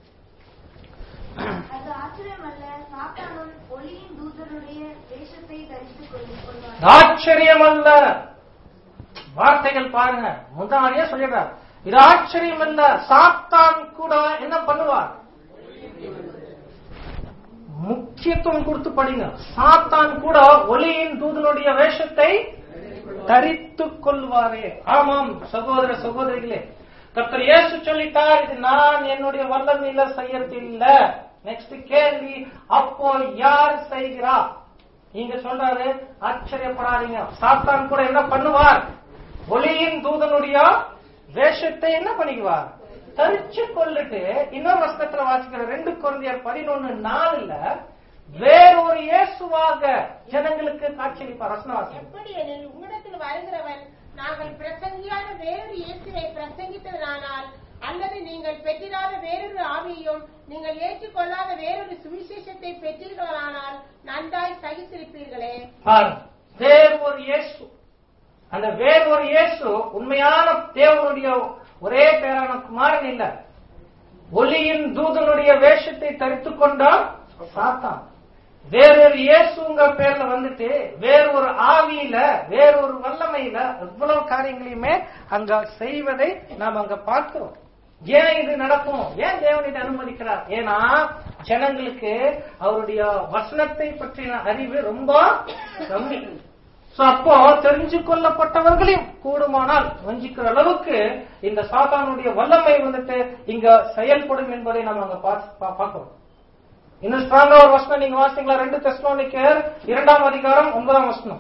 அது ஆச்சரியமல்ல, சாத்தானும் ஒளியின் தூதனுடைய வேஷத்தை தரித்துக் கொள்வார். ஆச்சரியமல்ல, வார்த்தைகள் பாருங்க, முன்னாடியே சொல்லிடுறார். இது ஆச்சரியமல்ல, சாத்தான் கூட என்ன பண்ணுவார்? முக்கியத்துவம் கொடுத்து படிங்க. சாத்தான் கூட ஒளியின் தூதனுடைய வேஷத்தை தரித்துக் கொள்வாரே. ஆமாம் சகோதர சகோதரிகளே, கர்த்தர் இயேசு சொல்லிட்டார், இது நான் என்னுடைய வல்லமையில செய்யறது இல்ல. நெக்ஸ்ட் கேள்வி, அப்போ யார் செய்கிறா? நீங்க சொல்றாரு, ஆச்சரியப்படாதீங்க. சாத்தான் கூட என்ன பண்ணுவார்? ஒளியின் தூதனுடைய வேஷத்தை என்ன பண்ணிக்குவார்? தரிச்சு கொள்ளிட்டு இன்னொரு வசனத்துல வாசிக்கிற 2 கொரிந்தியர் 11:4 வேறொரு இயேசுவாக ஜனங்களுக்கு காட்சியளிப்பார். எப்படி எனில் உங்களிடத்தில் வருகிறவன் நாங்கள் பிரசங்கியான வேறொரு இயேசுவை பிரசங்கித்ததனால் அல்லது நீங்கள் பெற்றிராத வேறொரு ஆவியையும் நீங்கள் ஏற்றுக்கொள்ளாத வேறொரு சுவிசேஷத்தை பெற்றீர்களானால் நன்றாய் சகித்திருப்பீர்களே. வேறொரு இயேசு, அந்த வேறொரு இயேசு உண்மையான தேவனுடைய ஒரே பேரான குமாரன் இல்ல, ஒளியின் தூதனுடைய வேஷத்தை தரித்துக் கொண்டால் சாத்தான். வேறொரு இயேசுங்கிற பேர்ல வந்துட்டு வேறொரு ஆவியில வேறொரு வல்லமையில எவ்வளவு காரியங்களையுமே அங்க செய்வதை நாம் அங்க பார்க்கிறோம். ஏன் இது நடக்கும்? ஏன் தேவன் இதை அனுமதிக்கிறார்? ஏன்னா ஜனங்களுக்கு அவருடைய வசனத்தை பற்றின அறிவு ரொம்ப கம்மி. அப்போ தெரிஞ்சு கொள்ளப்பட்டவர்களையும் கூடுமானால் வஞ்சிக்கிற அளவுக்கு இந்த சாத்தானுடைய வல்லமை வந்துட்டு இங்க செயல்படும் என்பதை நம்ம அங்க பார்க்கிறோம். இன்னும் ஸ்ட்ராங்கா ஒரு வசனம் நீங்க வாசிங்களா? 2 தெசலோனிக்கேயர் 2ஆம் அதிகாரம் 9ஆம் வசனம்.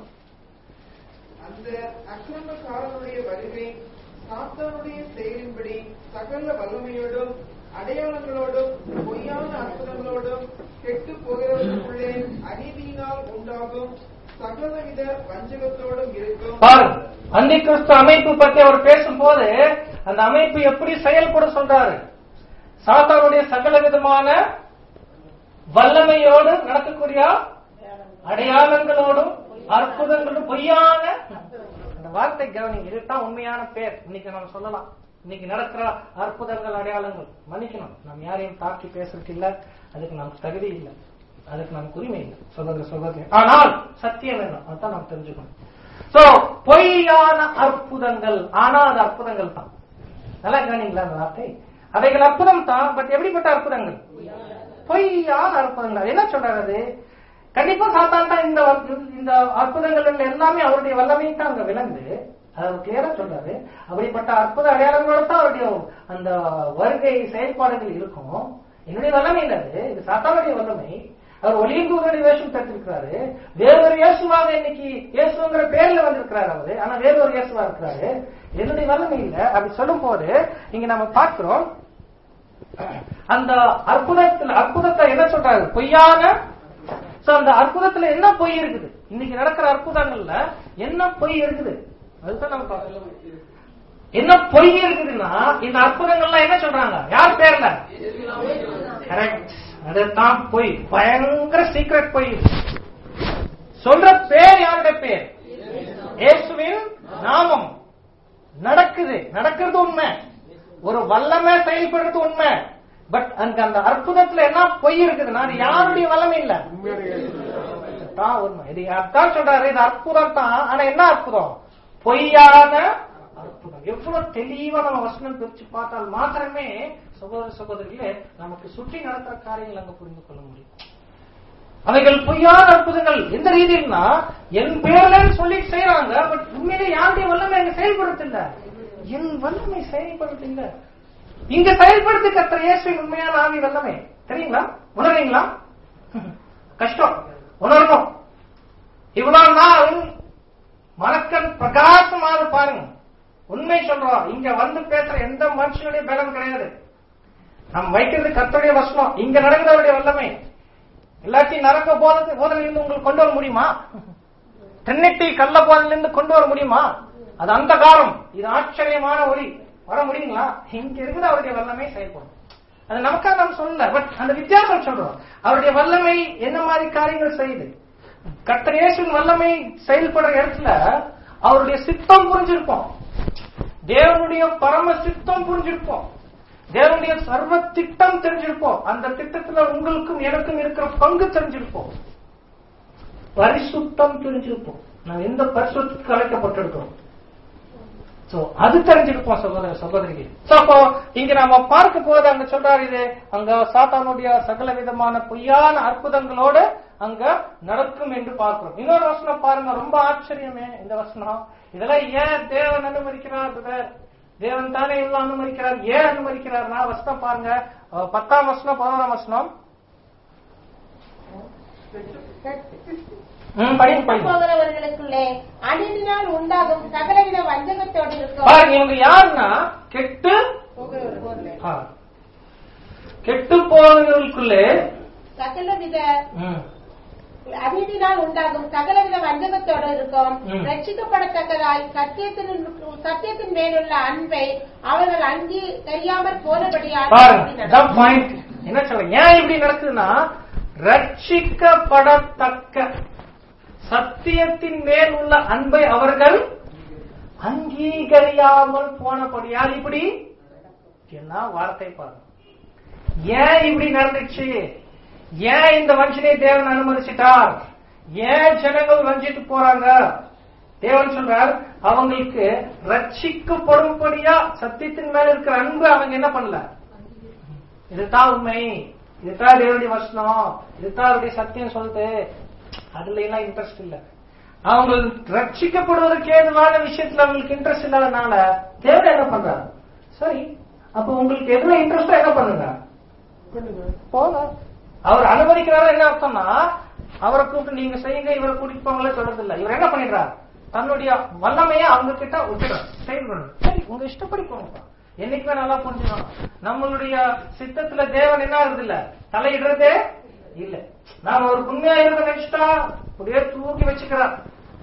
அந்த அக்கிரமக்காரனுடைய வருகை சாத்தானுடைய செயலின்படி சகல வல்லமையோடும் அடையாளங்களோடும் பொய்யான அற்புதங்களோடும் கெட்டு போகிறவர்களுக்குள்ளே அநீதியினால் உண்டாகும் சகலவித வஞ்சகத்தோடும் இருக்கும். பாருங்க, அந்தி கிறிஸ்து அமைப்பு பத்தி அவர் பேசும்போது அந்த அமைப்பு எப்படி செயல்பட சொல்றாரு? சாத்தானுடைய சகல விதமான வல்லமையோடு நடக்கக்கூடிய அடையாளங்களோடும் அற்புதங்களும் பொய்யான, அந்த வார்த்தை கவனிங்க, இதுதான் உண்மையான பேர். இன்னைக்கு நம்ம சொல்லலாம், இன்னைக்கு நடக்கிற அற்புதங்கள் அடையாளங்கள். மன்னிக்கணும், நாம் யாரையும் தாக்கி பேசுறதுக்கு இல்ல, அதுக்கு நமக்கு தகுதி இல்லை, அதுக்கு நமக்கு உரிமை இல்லை சகோதர சகோதரி. ஆனால் சத்தியம் வேணும், அதான் நாம் தெரிஞ்சுக்கணும். சோ பொய்யான அற்புதங்கள், ஆனா அது அற்புதங்கள் தான். நல்லா கவனிங்களா அந்த வார்த்தை? அவைகள் அற்புதம் தான், பட் எப்படிப்பட்ட அற்புதங்கள்? பொய்யான அற்புதங்கள். என்ன சொல்றாரு? கண்டிப்பா சாத்தான் தான் இந்த அற்புதங்கள் எல்லாமே அவருடைய வல்லமை தான் அங்க விளங்கு. அது கிளியரா சொல்றாரு. அப்படிப்பட்ட அற்புத அடையாளங்களோட தான் அவருடைய அந்த வருகை செயல்பாடுகள் இருக்கும். என்னுடைய வல்லமை இல்ல, இது சாத்தானுடைய வல்லமை. அவர் ஒளியின் தூதனுடைய வேஷம் தடுத்திருக்கிறாரு. வேறொரு இயேசுவாக இன்னைக்கு இயேசுங்கிற பேர்ல வந்திருக்கிறாரு அவரு, ஆனா வேறொரு இயேசுவா இருக்கிறாரு. என்னுடைய வல்லமை இல்ல. அப்படி சொல்லும் போது இங்க நம்ம பார்க்கிறோம், அந்த அற்புதத்தை என்ன சொல்றாரு? பொய்யான. அந்த அற்புதத்துல என்ன பொய் இருக்குது? இன்னைக்கு நடக்கிற அற்புதங்கள்ல என்ன பொய் இருக்குது? அதுதான் நம்ம பார்க்கலாம். என்ன பொய் இருக்குதுன்னா, இந்த அற்புதங்கள்லாம் என்ன சொல்றாங்க? யார் பேர்ல? கரெக்ட், அதுதான் பொய். பயங்கர சீக்ரெட் பொய். சொல்ற பேர் யாருடைய பேர்? இயேசுவின் நாமம். நடக்கிறது உண்மை, ஒரு வல்லமை செயல்படுறது உண்மை. பட் அந்த அற்புதத்துல என்ன பொய் இருக்குதுன்னா, அது யாருடைய வல்லமை இல்ல, உண்மை. இது அதான் சொல்றாரு, இது அற்புதம் தான். ஆனா என்ன அற்புதம்? பொய்யான அற்புதம். எவ்வளவு தெளிவா நம்ம வசனம் பிரிச்சு பார்த்தால் மாத்திரமே சகோதர சகோதரிகளே நமக்கு சுற்றி நடக்கிற காரியங்கள் அங்க புரிந்து கொள்ள முடியும். அவைகள் பொய்யான அற்புதங்கள். எந்த ரீதியில்னா, என் பேர்ல சொல்லி செய்யறாங்க, பட் உண்மையிலே யாருடைய வல்லமை அங்க செயல்படுத்தில்ல, என் வல்லமை செயல்படுத்தில்ல. இங்க செயல்படுத்தி கர்த்தர் இயேசுவின் உண்மையான ஆவி வல்லமை. தெரியுங்களா? உணர்றீங்களா? கஷ்டம், உணரணும். இவ்வளவு நாள் மனக்கண் பிரகாசமாக பாருங்க. உண்மை சொல்றோம், இங்க வந்து பேசுற எந்த மனுஷனுடைய பலம் கிடையாது. நம்ம வைக்கிறது கர்த்தருடைய வசனம். இங்க நடக்கிறவருடைய வல்லமை. எல்லாத்தையும் நரக போதனையிலிருந்து உங்களுக்கு கொண்டு வர முடியுமா? தென்னிட்டி கள்ள போதனையிலிருந்து கொண்டு வர முடியுமா? அது அந்த காலம். இது ஆச்சரியமான ஒளி. வர முடியுங்களா? இங்க இருக்கிற அவருடைய வல்லமை செயல்படும். அது நமக்காக நம்ம சொல்லல, பட் அந்த வித்தியாசம் சொல்றோம். அவருடைய வல்லமை என்ன மாதிரி காரியங்கள் செய்யுது? கர்த்தர் இயேசுவின் வல்லமை செயல்படுற இடத்துல அவருடைய சித்தம் புரிஞ்சிருப்போம், தேவனுடைய பரம சித்தம் புரிஞ்சிருப்போம், தேவனுடைய சர்வ திட்டம் தெரிஞ்சிருப்போம். அந்த திட்டத்துல உங்களுக்கும் எனக்கும் இருக்கிற பங்கு தெரிஞ்சிருப்போம், பரிசுத்தம் தெரிஞ்சிருப்போம். நாம் எந்த பரிசுத்தத்துக்கு அழைக்கப்பட்டிருக்கிறோம். சோ அது தெரிஞ்சிருப்போம் சகோதர சகோதரிகள். சோ அப்போ இங்க நாம பார்க்க போது அங்க சொல்றாரு இது அங்க சாத்தானுடைய சகல விதமான பொய்யான அற்புதங்களோடு அங்க நடக்கும் என்று பார்க்கிறோம். இன்னொரு வசனம் பாருங்க, ரொம்ப ஆச்சரியமே இந்த வசனம். இதெல்லாம் ஏன் தேவன் அனுமதிக்கிறார்? தேவன் தானே இதெல்லாம் அனுமதிக்கிறார். ஏன் அனுமதிக்கிறார்னா வசனம் பாருங்க, 10ஆம் வசனம் 11ஆம் வசனம் போகிறவர்களுக்குள்ளே அநீதினால் உண்டாகும் சகலவித வஞ்சகத்தோடு இருக்கும். பாருங்க, இவங்க யாருன்னா கெட்டு போகிறவர்களுக்குள்ளே சகலவித அநீதினால் உண்டாகும் சகலவித வஞ்சகத்தோடு இருக்கும். ரட்சிக்கப்படத்தக்கதாய் சத்தியத்தின் மேலுள்ள அன்பை அவர்கள் அங்கி தெரியாமற் போனபடியால் என்ன சொல்ற? ஏன் இப்படி நடக்குதுன்னா, ரட்சிக்கப்படத்தக்க சத்தியத்தின் மேல் உள்ள அன்பை அவர்கள் அங்கீகரியாமல் போனபடியால் இப்படி என்ன வார்த்தை பாருங்க. ஏன் இப்படி நடந்துச்சு? ஏன் இந்த வஞ்சனை தேவன் அனுமதிச்சிட்டார்? ஏன் ஜனங்கள் வஞ்சிட்டு போறாங்க? தேவன் சொல்றார், அவங்களுக்கு ரட்சிக்கப்படும்படியா சத்தியத்தின் மேல இருக்கிற அன்பு அவங்க என்ன பண்ணல. இதுதான் உண்மை, இதுதான் தேவனுடைய வசனம், இதுதான் அவருடைய சத்தியம் சொல்லுது, அதுல எல்லாம் இன்ட்ரெஸ்ட் இல்ல. அவங்க ரட்சிக்கப்படுவதற்கு ஏதுவான விஷயத்துல அவங்களுக்கு இன்ட்ரெஸ்ட் இல்லாதனால தேவன் என்ன பண்றாரு? சரி, அப்ப உங்களுக்கு எதுல இன்ட்ரெஸ்டா என்ன பண்ணுங்க போல. அவர் அனுமதிக்கிறாரு என்ன அர்த்தம்னா, அவரை கூப்பிட்டு நீங்க செய்யுங்க, இவரை கூட்டிட்டு போங்களே சொல்றது இல்ல. இவர் என்ன பண்ணிடுறார்? தன்னுடைய வல்லமையை அவங்க கிட்ட விட்டுறார். செயல்படணும், சரி உங்க இஷ்டப்படி போங்கப்பா. என்னைக்குமே நல்லா புரிஞ்சுக்கணும், நம்மளுடைய சித்தத்துல தேவன் என்ன ஆகுது இல்ல, தலையிடுறதே இல்ல. நாம ஒரு உண்மையா இருக்க நினைச்சிட்டா அப்படியே தூக்கி வச்சுக்கிறார்.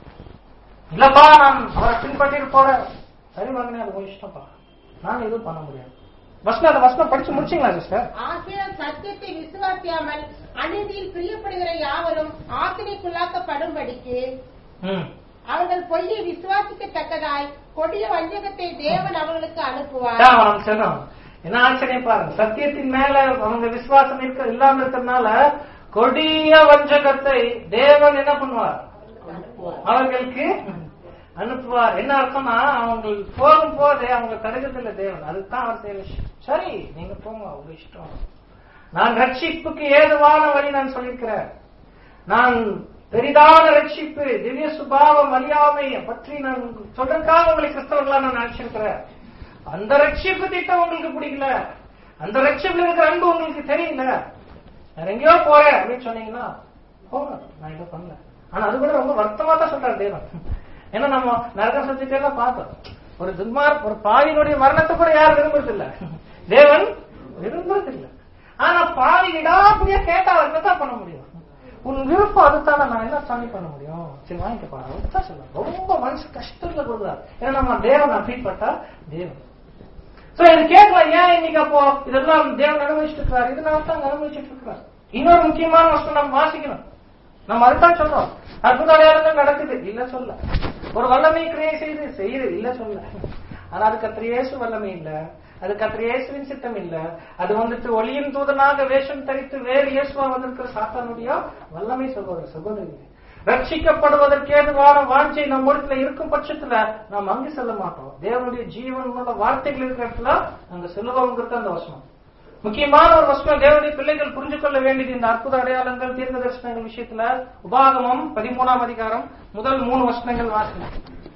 இல்லப்பா நான் அவரை பின்பற்றிட்டு போறேன், சரி மகனே அது உங்க இஷ்டப்பா, நான் எதுவும் பண்ண முடியாது. வசனம் படிச்சு முடிச்சீங்களா சிஸ்டர்? ஆகையால் சத்தியத்தை விசுவாசியாமல் அநீதியில் பிரியப்படுகிற யாவரும் ஆக்கினைக்குள்ளாக்கப்படும்படிக்கு அவர்கள் பொய்யை விசுவாசிக்கத்தக்கதாய் கொடிய வஞ்சகத்தை தேவன் அவர்களுக்கு அனுப்புவார். என்ன ஆச்சரியம் பாருங்க, சத்தியத்தின் மேல அவங்க விசுவாசம் இல்லாம இருக்கிறதுனால கொடிய வஞ்சகத்தை தேவன் என்ன பண்ணுவார்? அவர்களுக்கு அனுப்புவார். என்ன அர்த்தம்னா, அவங்க போகும் போதே அவங்க தடுக்கிறதில்ல தேவன், அதுதான் அவர் செய்ய விஷயம். சரி நீங்க போங்க, உங்க இஷ்டம். நான் ரட்சிப்புக்கு ஏதுவான வழி நான் சொல்லியிருக்கிறேன். நான் பெரிதான ரட்சிப்பு, திவ்ய சுபாவம், அறியாமை பற்றி நான் சொல்றதுக்காக உங்களை கிறிஸ்தவர்களா நான் நினைச்சிருக்கிறேன். அந்த ரட்சிப்பு திட்டம் உங்களுக்கு பிடிக்கல, அந்த ரட்சிப்புல இருக்கிற அன்பு உங்களுக்கு தெரியல, நான் எங்கேயோ போறேன் அப்படின்னு சொன்னீங்கன்னா போங்க, நான் இதை பண்ணல. ஆனா அது கூட ரொம்ப வருத்தமா தான் சொல்றாரு தேவன். ஏன்னா நம்ம நரக சத்தியத்தை எல்லாம் பார்த்தோம். ஒரு துன்மார்க், ஒரு பாவியினுடைய மரணத்தை கூட யாரும் விரும்புறது இல்ல, தேவன் விரும்புறது இல்ல. ஆனா பாவி விடாப்படியா கேட்டா என்னதான் பண்ண முடியும்? உன் விருப்பம் அதுதானே, நான் என்ன சாமி பண்ண முடியும்? சரி வாங்கிக்கப்பா, அதுதான் சொல்ல. ரொம்ப மனசு கஷ்டத்துல கொடுக்குறாரு. ஏன்னா நம்ம தேவன் அப்படிப்பட்ட தேவன். சோ இது கேட்கலாம், ஏன் இன்னைக்கு அப்போ இதெல்லாம் தேவன் அனுபவிச்சுட்டு இருக்கிறார்? இதனால தான் அனுபவிச்சுட்டு இருக்கிறார். இன்னொரு முக்கியமான விஷயம் நம்ம வாசிக்கணும். நம்ம அதுதான் சொல்றோம், அற்புத அடையாளங்கள் நடக்குது இல்ல சொல்ல, ஒரு வல்லமை கிரியை செய்யுது இல்ல சொல்ல. ஆனா அது கர்த்தர் இயேசு வல்லமை இல்ல, அது கர்த்தர் இயேசுவின் சித்தம் இல்ல. அது வந்துட்டு ஒளியின் தூதனாக வேஷம் தரித்து வேறு இயேசுவா வந்திருக்கிற சாத்தானுடைய வல்லமை. சகோதரி, ரட்சிக்கப்படுவதற்கு ஏதுவான வாஞ்சை நம்ம இடத்துல இருக்கும் பட்சத்துல நாம் அங்கு செல்ல மாட்டோம். தேவனுடைய ஜீவன் உள்ள வார்த்தைகள் இருக்கிற இடத்துல அங்க செல்லுவோங்கிறது அந்த வசனம். முக்கியமான ஒரு வசனம் தேவனுடைய பிள்ளைகள் புரிஞ்சு கொள்ள வேண்டியது இந்த அற்புத அடையாளங்கள், தீர்க்க தரிசனங்கள் விஷயத்துல. உபாகமம் 13ஆம் அதிகாரம் முதல் 3 வசனங்கள் வாசிக்கலாம்.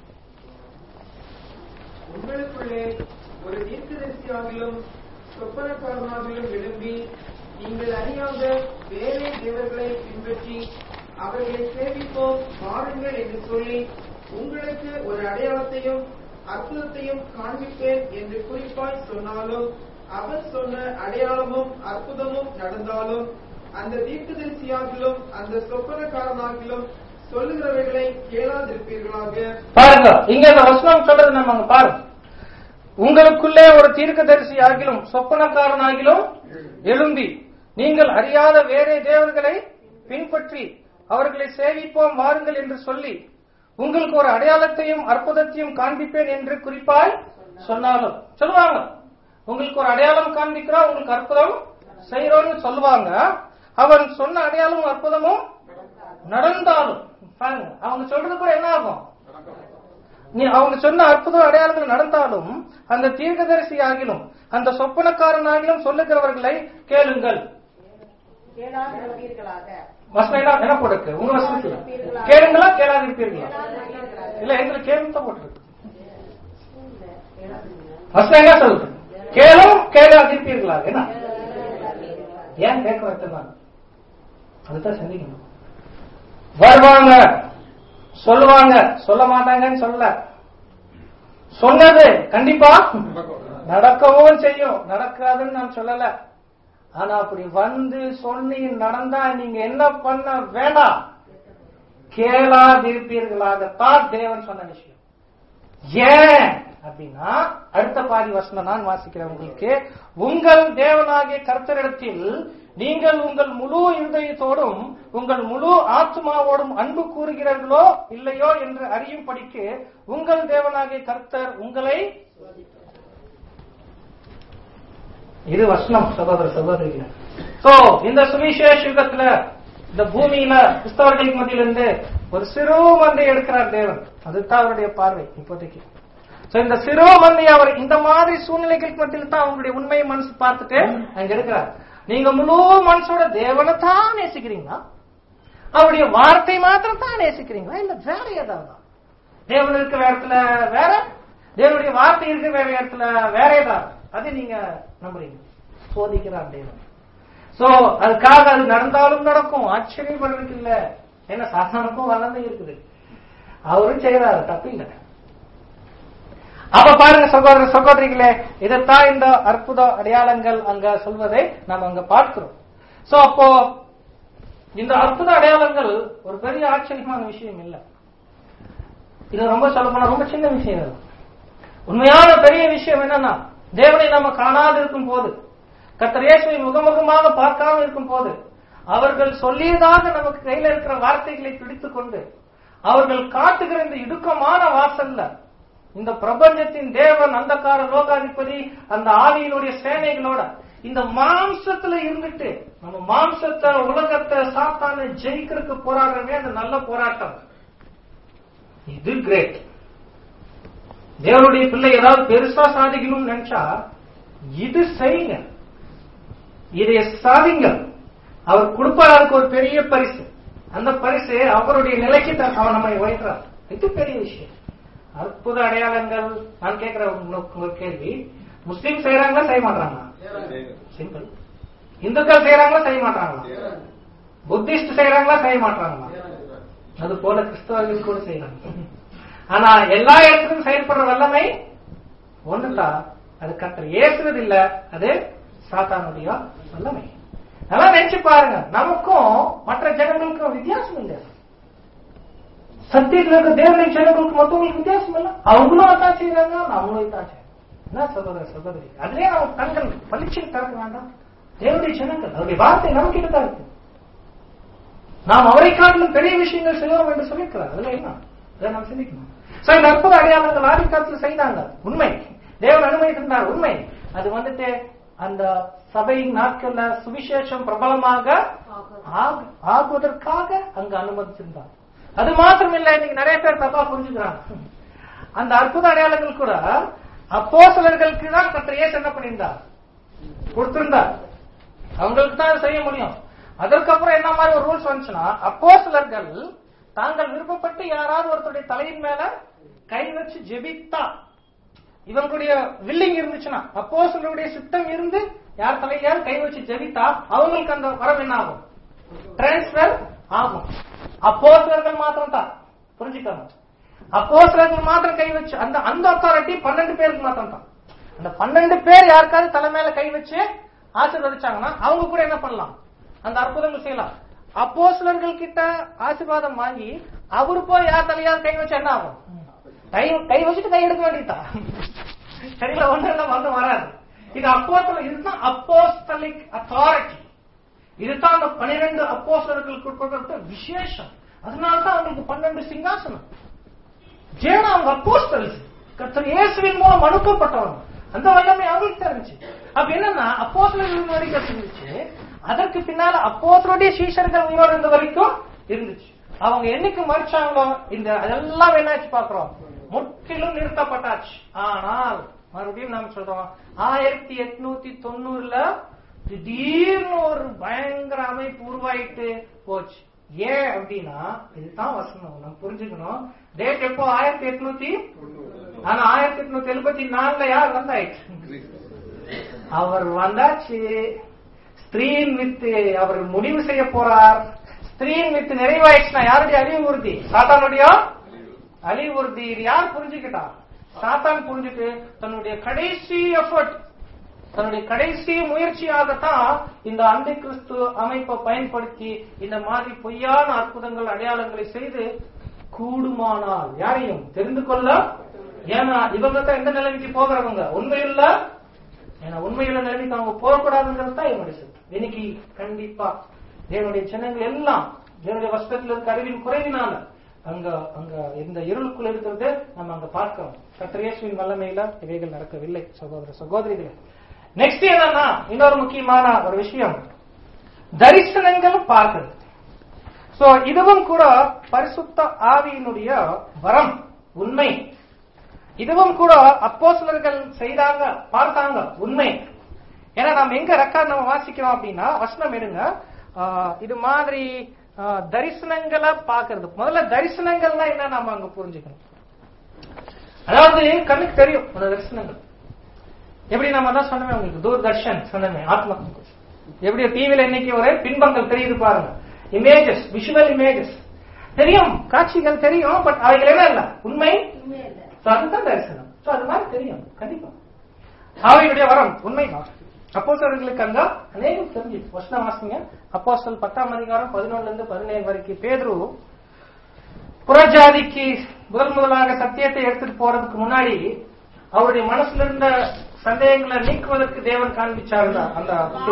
உங்களுக்குள்ளே ஒரு தீர்க்கதரிசியாகிலும் சொப்பனக்காரனாகிலும் எழும்பி நீங்கள் அறியாத வேறே தேவர்களை பின்பற்றி அவர்களை சேவிப்போம் வாருங்கள் என்று சொல்லி உங்களுக்கு ஒரு அடையாளத்தையும் அற்புதத்தையும் காண்பிப்பேன் என்று குறிப்பாய் சொன்னாலும், அவர் சொன்ன அடையாளமும் அற்புதமும் நடந்தாலும் அந்த தீர்க்கதரிசியாகிலும் அந்த சொப்பனக்காரனாகிலும் சொல்லுகிறவைகளை கேளாதிருப்பீர்களாக. பாருங்க, இங்க இந்த வசனம் சொல்றது நம்ம பாருங்க. உங்களுக்குள்ளே ஒரு தீர்க்கதரிசி ஆகிலும் சொப்பனக்காரனாகிலும் எழும்பி நீங்கள் அறியாத வேறே தேவர்களை பின்பற்றி அவர்களை சேவிப்போம் வாருங்கள் என்று சொல்லி உங்களுக்கு ஒரு அடையாளத்தையும் அற்புதத்தையும் காண்பிப்பேன் என்று குறிப்பாய் சொன்னாலும். சொல்லுவாங்க, உங்களுக்கு ஒரு அடையாளம் காண்பிக்கிறோம், உங்களுக்கு அற்புதம் செய்யறோம்னு சொல்லுவாங்க. அவன் சொன்ன அடையாளமும் அற்புதமும் நடந்தாலும் பாருங்க, அவங்க சொல்றது கூட என்ன ஆகும்? நீ அவங்க சொன்ன அற்புத அடையாளங்கள் நடந்தாலும் அந்த தீர்க்கதரிசி ஆகிலும் அந்த சொப்பனக்காரன் ஆகிலும் சொல்லுகிறவர்களை கேளுங்கள். வசனம் என்ன போட்டிருக்கு உங்க வசனத்துல? கேளுங்களா கேளாதிருப்பீர்களா? இல்ல எங்களுக்கு கேள்வி தான் போட்டிருக்கு. வசனம் என்ன சொல்லுது? கேளும் கேளாதிருப்பீர்களா? என்ன ஏன் கேட்க வைத்தான்? அதுதான் சிந்திக்கணும். வருவாங்க, சொல்லுவாங்க, சொல்ல மாட்டாங்கன்னு சொல்ல, சொன்னது கண்டிப்பா நடக்கவும் செய்யும், நடக்காதுன்னு நான் சொல்லல. ஆனா அப்படி வந்து சொல்லி நடந்தா நீங்க என்ன பண்ண வேண்டாம், கேளாதிருப்பீர்களாகத்தான் தேவன் சொன்ன விஷயம். ஏன் அப்படின்னா அடுத்த பாதி வசனம் நான் வாசிக்கிறேன் உங்களுக்கு. உங்கள் தேவனாகிய கர்த்தரிடத்தில் நீங்கள் உங்கள் முழு இருதயத்தோடும் உங்கள் முழு ஆத்மாவோடும் அன்பு கூறுகிறீர்களோ இல்லையோ என்று அறியும்படிக்கு உங்கள் தேவனாகிய கர்த்தர் உங்களை. இது வசனம் சகோதர சகோதரிகள். சோ இந்த சுவிசேஷ யுகத்துல இந்த பூமியில கிறிஸ்தவர்களுக்கு மத்தியிலிருந்து ஒரு சிறு மந்தை எடுக்கிறார் தேவன். அதுதான் அவருடைய பார்வை இப்போதைக்கு. இந்த சிறு மந்தை அவர் இந்த மாதிரி சூழ்நிலைகளுக்கு மத்தியில் தான் அவங்களுடைய உண்மையை மனசு பார்த்துட்டு அங்க இருக்கிறார். நீங்க முழு மனசோட தேவனை தான் நேசிக்கிறீங்களா? அவருடைய வார்த்தை மாத்திரம் தான் நேசிக்கிறீங்களா? இல்ல வேற ஏதாவது? தேவன் இருக்கிற இடத்துல வேற, தேவனுடைய வார்த்தை இருக்கிற வேற இடத்துல வேற ஏதாவது? அது நீங்க நம்புறீங்க? சோதிக்கிறார் தேவன். சோ அதுக்காக அது நடந்தாலும் நடக்கும், ஆச்சரியப்படுறதுக்கு இல்ல. ஏன்னா சாத்தானுக்கும் வல்லமை இருக்குது, அவரும் செய்யறாரு, தப்பு இல்லை. அப்ப பாருங்க சகோதர சகோதரிகளே, இதைத்தான் இந்த அற்புத அடையாளங்கள் அங்க சொல்வதை நாம் அங்க பார்க்கிறோம். சோ அப்போ இந்த அற்புத அடையாளங்கள் ஒரு பெரிய ஆச்சரியமான விஷயம் இல்லை. இது ரொம்ப சொல்ல போனா ரொம்ப சின்ன விஷயம். உண்மையான பெரிய விஷயம் என்னன்னா, தேவனை நம்ம காணாது இருக்கும் போது, கர்த்தர் இயேசுவை முகமுகமாக பார்க்காம இருக்கும் போது, அவர்கள் சொல்லியதாக நமக்கு கையில இருக்கிற வார்த்தைகளை பிடித்துக் கொண்டு அவர்கள் காட்டுகிற இந்த இடுக்கமான வாசல்ல இந்த பிரபஞ்சத்தின் தேவன், அந்தகார லோகாதிபதி, அந்த ஆவியினுடைய சேனைகளோட இந்த மாம்சத்துல இருந்துட்டு நம்ம மாம்சத்தை, உலகத்தை, சாத்தானை ஜெயிக்கிறதுக்கு போராடுறவே அந்த நல்ல போராட்டம். இது கிரேட். தேவனுடைய பிள்ளை ஏதாவது பெருசா சாதிக்கணும்னு நினைச்சா இது செய்யுங்க, இதை சாதிங்க. அவர் கொடுப்பாருக்கு ஒரு பெரிய பரிசு. அந்த பரிசு அவருடைய நிலைக்கு அவன் நம்மை உயர்றார். இது பெரிய விஷயம். அற்புத அடையாளங்கள். நான் கேட்கிற உங்க கேள்வி, முஸ்லீம் செய்யறாங்களா செய்ய மாட்டாங்களா? சிம்பிள். இந்துக்கள் செய்யறாங்களா செய்ய மாட்டாங்களா? புத்திஸ்ட் செய்யறாங்களா செய்ய மாட்டாங்களா? அது போல கிறிஸ்தவர்கள் கூட செய்யறாங்க. ஆனா எல்லா இடத்திலும் செயல்படுற வல்லமை ஒண்ணுதான். அது கர்த்தர் இயேசுவது இல்ல, அது சாத்தானுடைய வல்லமை. நல்லா நினைச்சு பாருங்க, நமக்கும் மற்ற ஜனங்களுக்கும் வித்தியாசம் இல்லை. சத்தியத்தில் இருக்க தேவனை ஜனங்களுக்கு மற்றவங்களுக்கு வித்தியாசம் இல்லை. அவங்களும் அதான் செய்யறாங்க, நம்மளும் தான் செய்யறாங்க. என்ன சகோதர சகோதரி, அதுலயே நம்ம கண்கள் பளிச்சு திறக்க வேண்டாம். தேவனுடைய ஜனங்கள், அவருடைய வார்த்தை நம்ம கிட்ட தான் இருக்கு. நாம் அவரை காட்டிலும் பெரிய விஷயங்கள் செய்வோம் என்று சொல்லியிருக்கிறார். அதுல என்ன அதை நாம் சிந்திக்கணும். இந்த அற்புத அடையாளங்கள் ஆதி காலத்தில் செய்தாங்க, உண்மை. தேவன் அனுமதித்திருந்தார், உண்மை. அது வந்துட்டு அந்த சபையின் நாட்கள்ல சுவிசேஷம் பிரபலமாக ஆகுவதற்காக அங்க அனுமதிச்சிருந்தார். அது மாத்திரம் இல்ல, இன்னைக்கு நிறைய பேர் தப்பா புரிஞ்சுக்கிறாங்க. அந்த அற்புத அடையாளங்கள் கூட அப்போஸ்தலர்களுக்கு தான் கர்த்தர் இயேசு என்ன பண்ணியிருந்தார், கொடுத்திருந்தார். அவங்களுக்கு தான் செய்ய முடியும். அதற்கப்புறம் என்ன மாதிரி ஒரு ரூல்ஸ் வந்துச்சுன்னா, அப்போஸ்தலர்கள் தாங்கள் விருப்பப்பட்டு யாராவது ஒருத்தருடைய தலையின் மேல கை வச்சு ஜெபித்தா, இவங்களுடைய வில்லிங் இருந்துச்சுன்னா, அப்போஸ்தலருடைய சித்தம் இருந்து யார் தலையால் கை வச்சு ஜெபித்தா அவங்களுக்கு அந்த வரம் என்ன ஆகும், டிரான்ஸ்பர் ஆகும். அப்போஸ்தலர்கள் மாத்திரம் தான் புரிஞ்சுக்கணும். அப்போஸ்தலர்கள் மாத்திரம் கை வச்சு அந்த அத்தாரிட்டி 12 பேருக்கு மாத்திரம் தான். அந்த 12 பேர் யாருக்காவது தலை மேல கை வச்சு ஆசீர்வதிச்சாங்கன்னா அவங்க கூட என்ன பண்ணலாம், அந்த அற்புதங்கள் செய்யலாம். அப்போஸ்தலர்கள் கிட்ட ஆசீர்வாதம் வாங்கி அவரு போய் யார் தலையாவது கை வச்சு என்ன ஆகும், கை வச்சுட்டு கை எடுக்க வேண்டியதா, சரிங்களா? ஒன்று வராது. இது அப்போஸ்தலர், இதுதான் அப்போஸ்தலிக் அத்தாரிட்டி. இதுதான் அந்த 12 அப்போஸ்தலர்களுக்கு கொடுக்கப்பட்ட விசேஷம். அதனால்தான் அவங்களுக்கு 12 சிங்காசனம். ஜேனா அவங்க அப்போஸ்தலர், கர்த்தர் இயேசுவின் மூலம் அனுப்பப்பட்டவங்க. அந்த வல்லமை அவங்களுக்கு தெரிஞ்சு. அப்ப என்னன்னா அப்போஸ்தலர்கள் வரைக்கும் இருந்துச்சு, அதற்கு பின்னால அப்போஸ்தலருடைய சீஷர்கள் உயிரோடு இருந்த வரைக்கும் இருந்துச்சு. அவங்க என்னைக்கு மறிச்சாங்களோ இந்த அதெல்லாம் என்னாச்சு பாக்குறோம், முற்றிலும் நிறுத்தப்பட்டாச்சு. ஆனால் மறுபடியும் நாம சொல்றோம் 1890 திடீர்னு ஒரு பயங்கர அமைப்பு உருவாயிட்டு போச்சு. ஏன் அப்படின்னா இதுதான் வசனம் நம்ம புரிஞ்சுக்கணும். டேட் எப்போ 1800, ஆனா 1874 யார் வந்தாயிடுச்சு? அவர் வந்தாச்சு. ஸ்திரீன் வித்து அவர் முடிவு செய்ய போறார். ஸ்திரீன் வித்து நிறைவாயிடுச்சுன்னா யாருடைய அழிவு உறுதி? சாத்தானுடைய அழிவு உறுதி. இது யார் புரிஞ்சுக்கிட்டா? சாத்தான் புரிஞ்சுட்டு தன்னுடைய கடைசி எஃபர்ட், தன்னுடைய கடைசி முயற்சியாகத்தான் இந்த அந்தி கிறிஸ்து அமைப்பை பயன்படுத்தி இந்த மாதிரி பொய்யான அற்புதங்கள் அடையாளங்களை செய்து கூடுமானால் யாரையும் தெரிந்து கொள்ள. ஏன்னா இவங்க தான் எந்த நிலைமைக்கு போகிறவங்க உண்மையுள்ள, ஏன்னா உண்மையுள்ள நிலைமைக்கு அவங்க போகக்கூடாதுங்கிறது தான் என்னுடைய சித்தம். இன்னைக்கு கண்டிப்பா தேவனுடைய ஜனங்கள் எல்லாம் தேவனுடைய வஸ்திரத்தில் இருக்க அறிவின் குறைவினால அங்க அங்க இந்த இருளுக்குள்ள இருக்கிறது நம்ம அங்க பார்க்கிறோம். கர்த்தர் இயேசுவின் வல்லமையில இவைகள் நடக்கவில்லை சகோதர சகோதரிகளே. நெக்ஸ்ட் என்னன்னா இன்னொரு முக்கியமான ஒரு விஷயம், தரிசனங்கள் பார்க்கிறது. சோ இதுவும் கூட பரிசுத்த ஆவியினுடைய வரம், உண்மை. இதுவும் கூட அப்போஸ்தலர்கள் செய்தாங்க, பார்த்தாங்க, உண்மை. ஏன்னா நம்ம எங்க ரெக்கார்ட் நம்ம வாசிக்கிறோம் அப்படின்னா வசனம் எடுங்க. இது மாதிரி தரிசனங்களை பார்க்கிறது. முதல்ல தரிசனங்கள்னா என்ன நம்ம அங்க புரிஞ்சுக்கணும். அதாவது கண்ணுக்கு தெரியும் அந்த தரிசனங்கள். எப்படி நம்ம தான் சொன்னமே உங்களுக்கு தூர்தர்ஷன் சொன்னமே, ஆத்மா எப்படி டிவில இன்னைக்கு ஒரு பின்பங்கள் தெரியுது பாருங்க, இமேஜஸ், விஷுவல் இமேஜஸ் தெரியும், காட்சிகள் தெரியும், பட் அவைகள் என்ன இல்ல உண்மை. அதுதான் தரிசனம். அது மாதிரி தெரியும் கண்டிப்பா. அவைகளுடைய வரம் உண்மைதான். அப்போஸ்தலர்களுக்கு அங்க அநேகம் தெரிஞ்சு வசனம் வாசிங்க. அப்போஸ்தலர் 10ஆம் அதிகாரம் 11-17 வரைக்கும் பேதுரு புறஜாதிக்கு முதலாக சத்தியத்தை எடுத்துட்டு போறதுக்கு முன்னாடி அவருடைய மனசுல இருந்த சந்தேகங்களை நீக்குவதற்கு தேவன் காண்பிச்சாருன்னா அந்த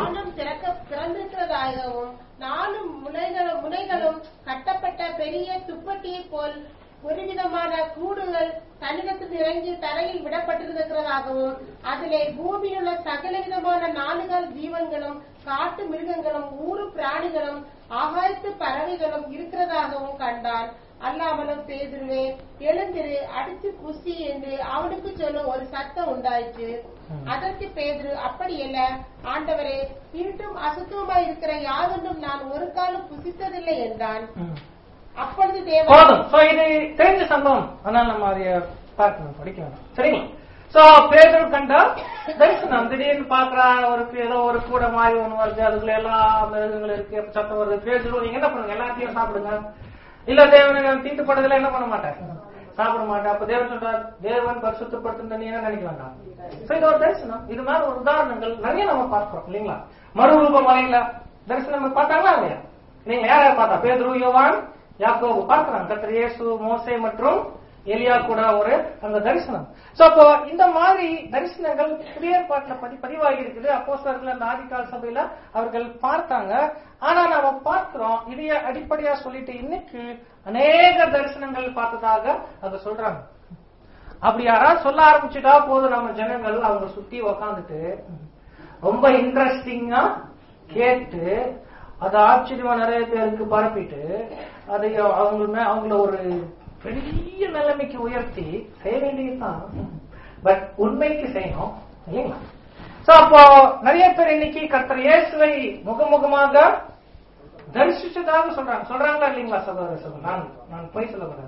திறந்திருக்கிறதாகவும் 4 முனைகளும் கட்டப்பட்ட பெரிய துப்பட்டியை போல் ஒருவிதமான கூடுகள் தன்னிடத்தில் இறங்கி தரையில் விடப்பட்டிருக்கிறதாகவும் அதிலே பூமியிலுள்ள சகல விதமான 4 ஜீவன்களும் காட்டு மிருகங்களும் ஊரு பிராணிகளும் ஆகாயத்து பறவைகளும் இருக்கிறதாகவும் கண்டான். அல்லாமலும் பேதுருவே எழுந்திரு, அடித்து புசி என்று அவனுக்கு சொல்ல ஒரு சத்தம் உண்டாயிற்று. அதற்கு பேதுரு அப்படியல்ல ஆண்டவரே, இருட்டும் அசுத்தமாய் இருக்கிற யாதொன்றும் நான் ஒரு காலம் புசித்ததில்லை என்றான். அப்பொழுது தேவன் இது தெரிஞ்ச சம்பவம், ஆனால் நம்ம அதை பார்க்கணும், படிக்கணும். சரிங்களா? சோ பேதுரு கண்டா தரிசனம், திடீர்னு பாக்குறா ஒரு ஏதோ ஒரு கூட மாறி ஒண்ணு வருது, அதுக்குள்ள எல்லா மிருகங்கள் இருக்கு, சத்தம் வருது. பேதுரு நீங்க என்ன பண்ணுங்க, எல்லாத்தையும் சாப்பிடுங்க. இல்ல தேவன் தீட்டுப்படுறதுல என்ன பண்ண மாட்டேன், சாப்பிட மாட்டேன். அப்ப தேவன் சொல்றார், தேவன் பரிசுத்தப்படுத்த நீ என்ன நினைக்க வேண்டாம். இது ஒரு தரிசனம். இது மாதிரி ஒரு உதாரணங்கள் நிறைய நம்ம பார்க்கிறோம் இல்லைங்களா? மறுரூபம் மலையில தரிசனம் பார்த்தாங்களா இல்லையா? நீங்க யார பார்த்தா? பேதுரு, யோவான், யாக்கோபு பார்க்கிறாங்க. கர்த்தர் இயேசு, மோசே மற்றும் எலியா கூட ஒரு அந்த தரிசனம். சோ அப்போ இந்த மாதிரி தரிசனங்கள் புதிய ஏற்பாட்டுல பதிவாகி இருக்குது. அப்போஸ்தலர்கள் அந்த ஆதிகால சபையில அவர்கள் பார்த்தாங்க. ஆனா நாம பார்க்கிறோம், இதைய அடிப்படையா சொல்லிட்டு இன்னைக்கு அநேக தரிசனங்கள் பார்த்ததாக அதை சொல்றாங்க. அப்படி யாராவது சொல்ல ஆரம்பிச்சுட்டா போதும், நம்ம ஜனங்கள் அவங்க சுத்தி உக்காந்துட்டு ரொம்ப இன்ட்ரெஸ்டிங்கா கேட்டு அதை ஆச்சரியமா நிறைய பேருக்கு பரப்பிட்டு அதை அவங்கள ஒரு பெரிய நிலைமைக்கு உயர்த்தி செய்ய வேண்டியதுதான். பட் உண்மைக்கு செய்யணும் இல்லைங்களா? சோ அப்போ நிறைய பேர் இன்னைக்கு கர்த்தர் இயேசுவை முகமுகமாக தரிசிச்சதாக சொல்றாங்களா இல்லைங்களா? சகோதர சகோதரர், நான் போய் சொல்லக்கூடாது.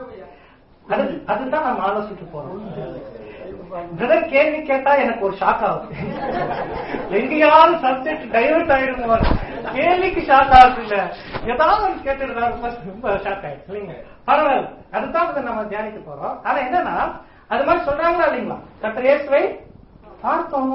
அதுதான் நம்ம ஆலோசிக்க போறோம். பிரதர் கேள்வி கேட்டா எனக்கு ஒரு ஷாக் ஆகுது. எங்கேயாவது சப்ஜெக்ட் டைவர்ட் ஆயிடுங்க, கேள்விக்கு ஷாக் ஆகுது. இல்ல ஏதாவது கேட்டு ரொம்ப ஷாக் ஆயிடுச்சு இல்லைங்க. பரவாயில்ல, அதுதான் நம்ம தியானிக்க போறோம். ஆனா என்னன்னா அது மாதிரி சொல்றாங்களா இல்லைங்களா? கர்த்தர் இயேசுவை பார்த்தோம்.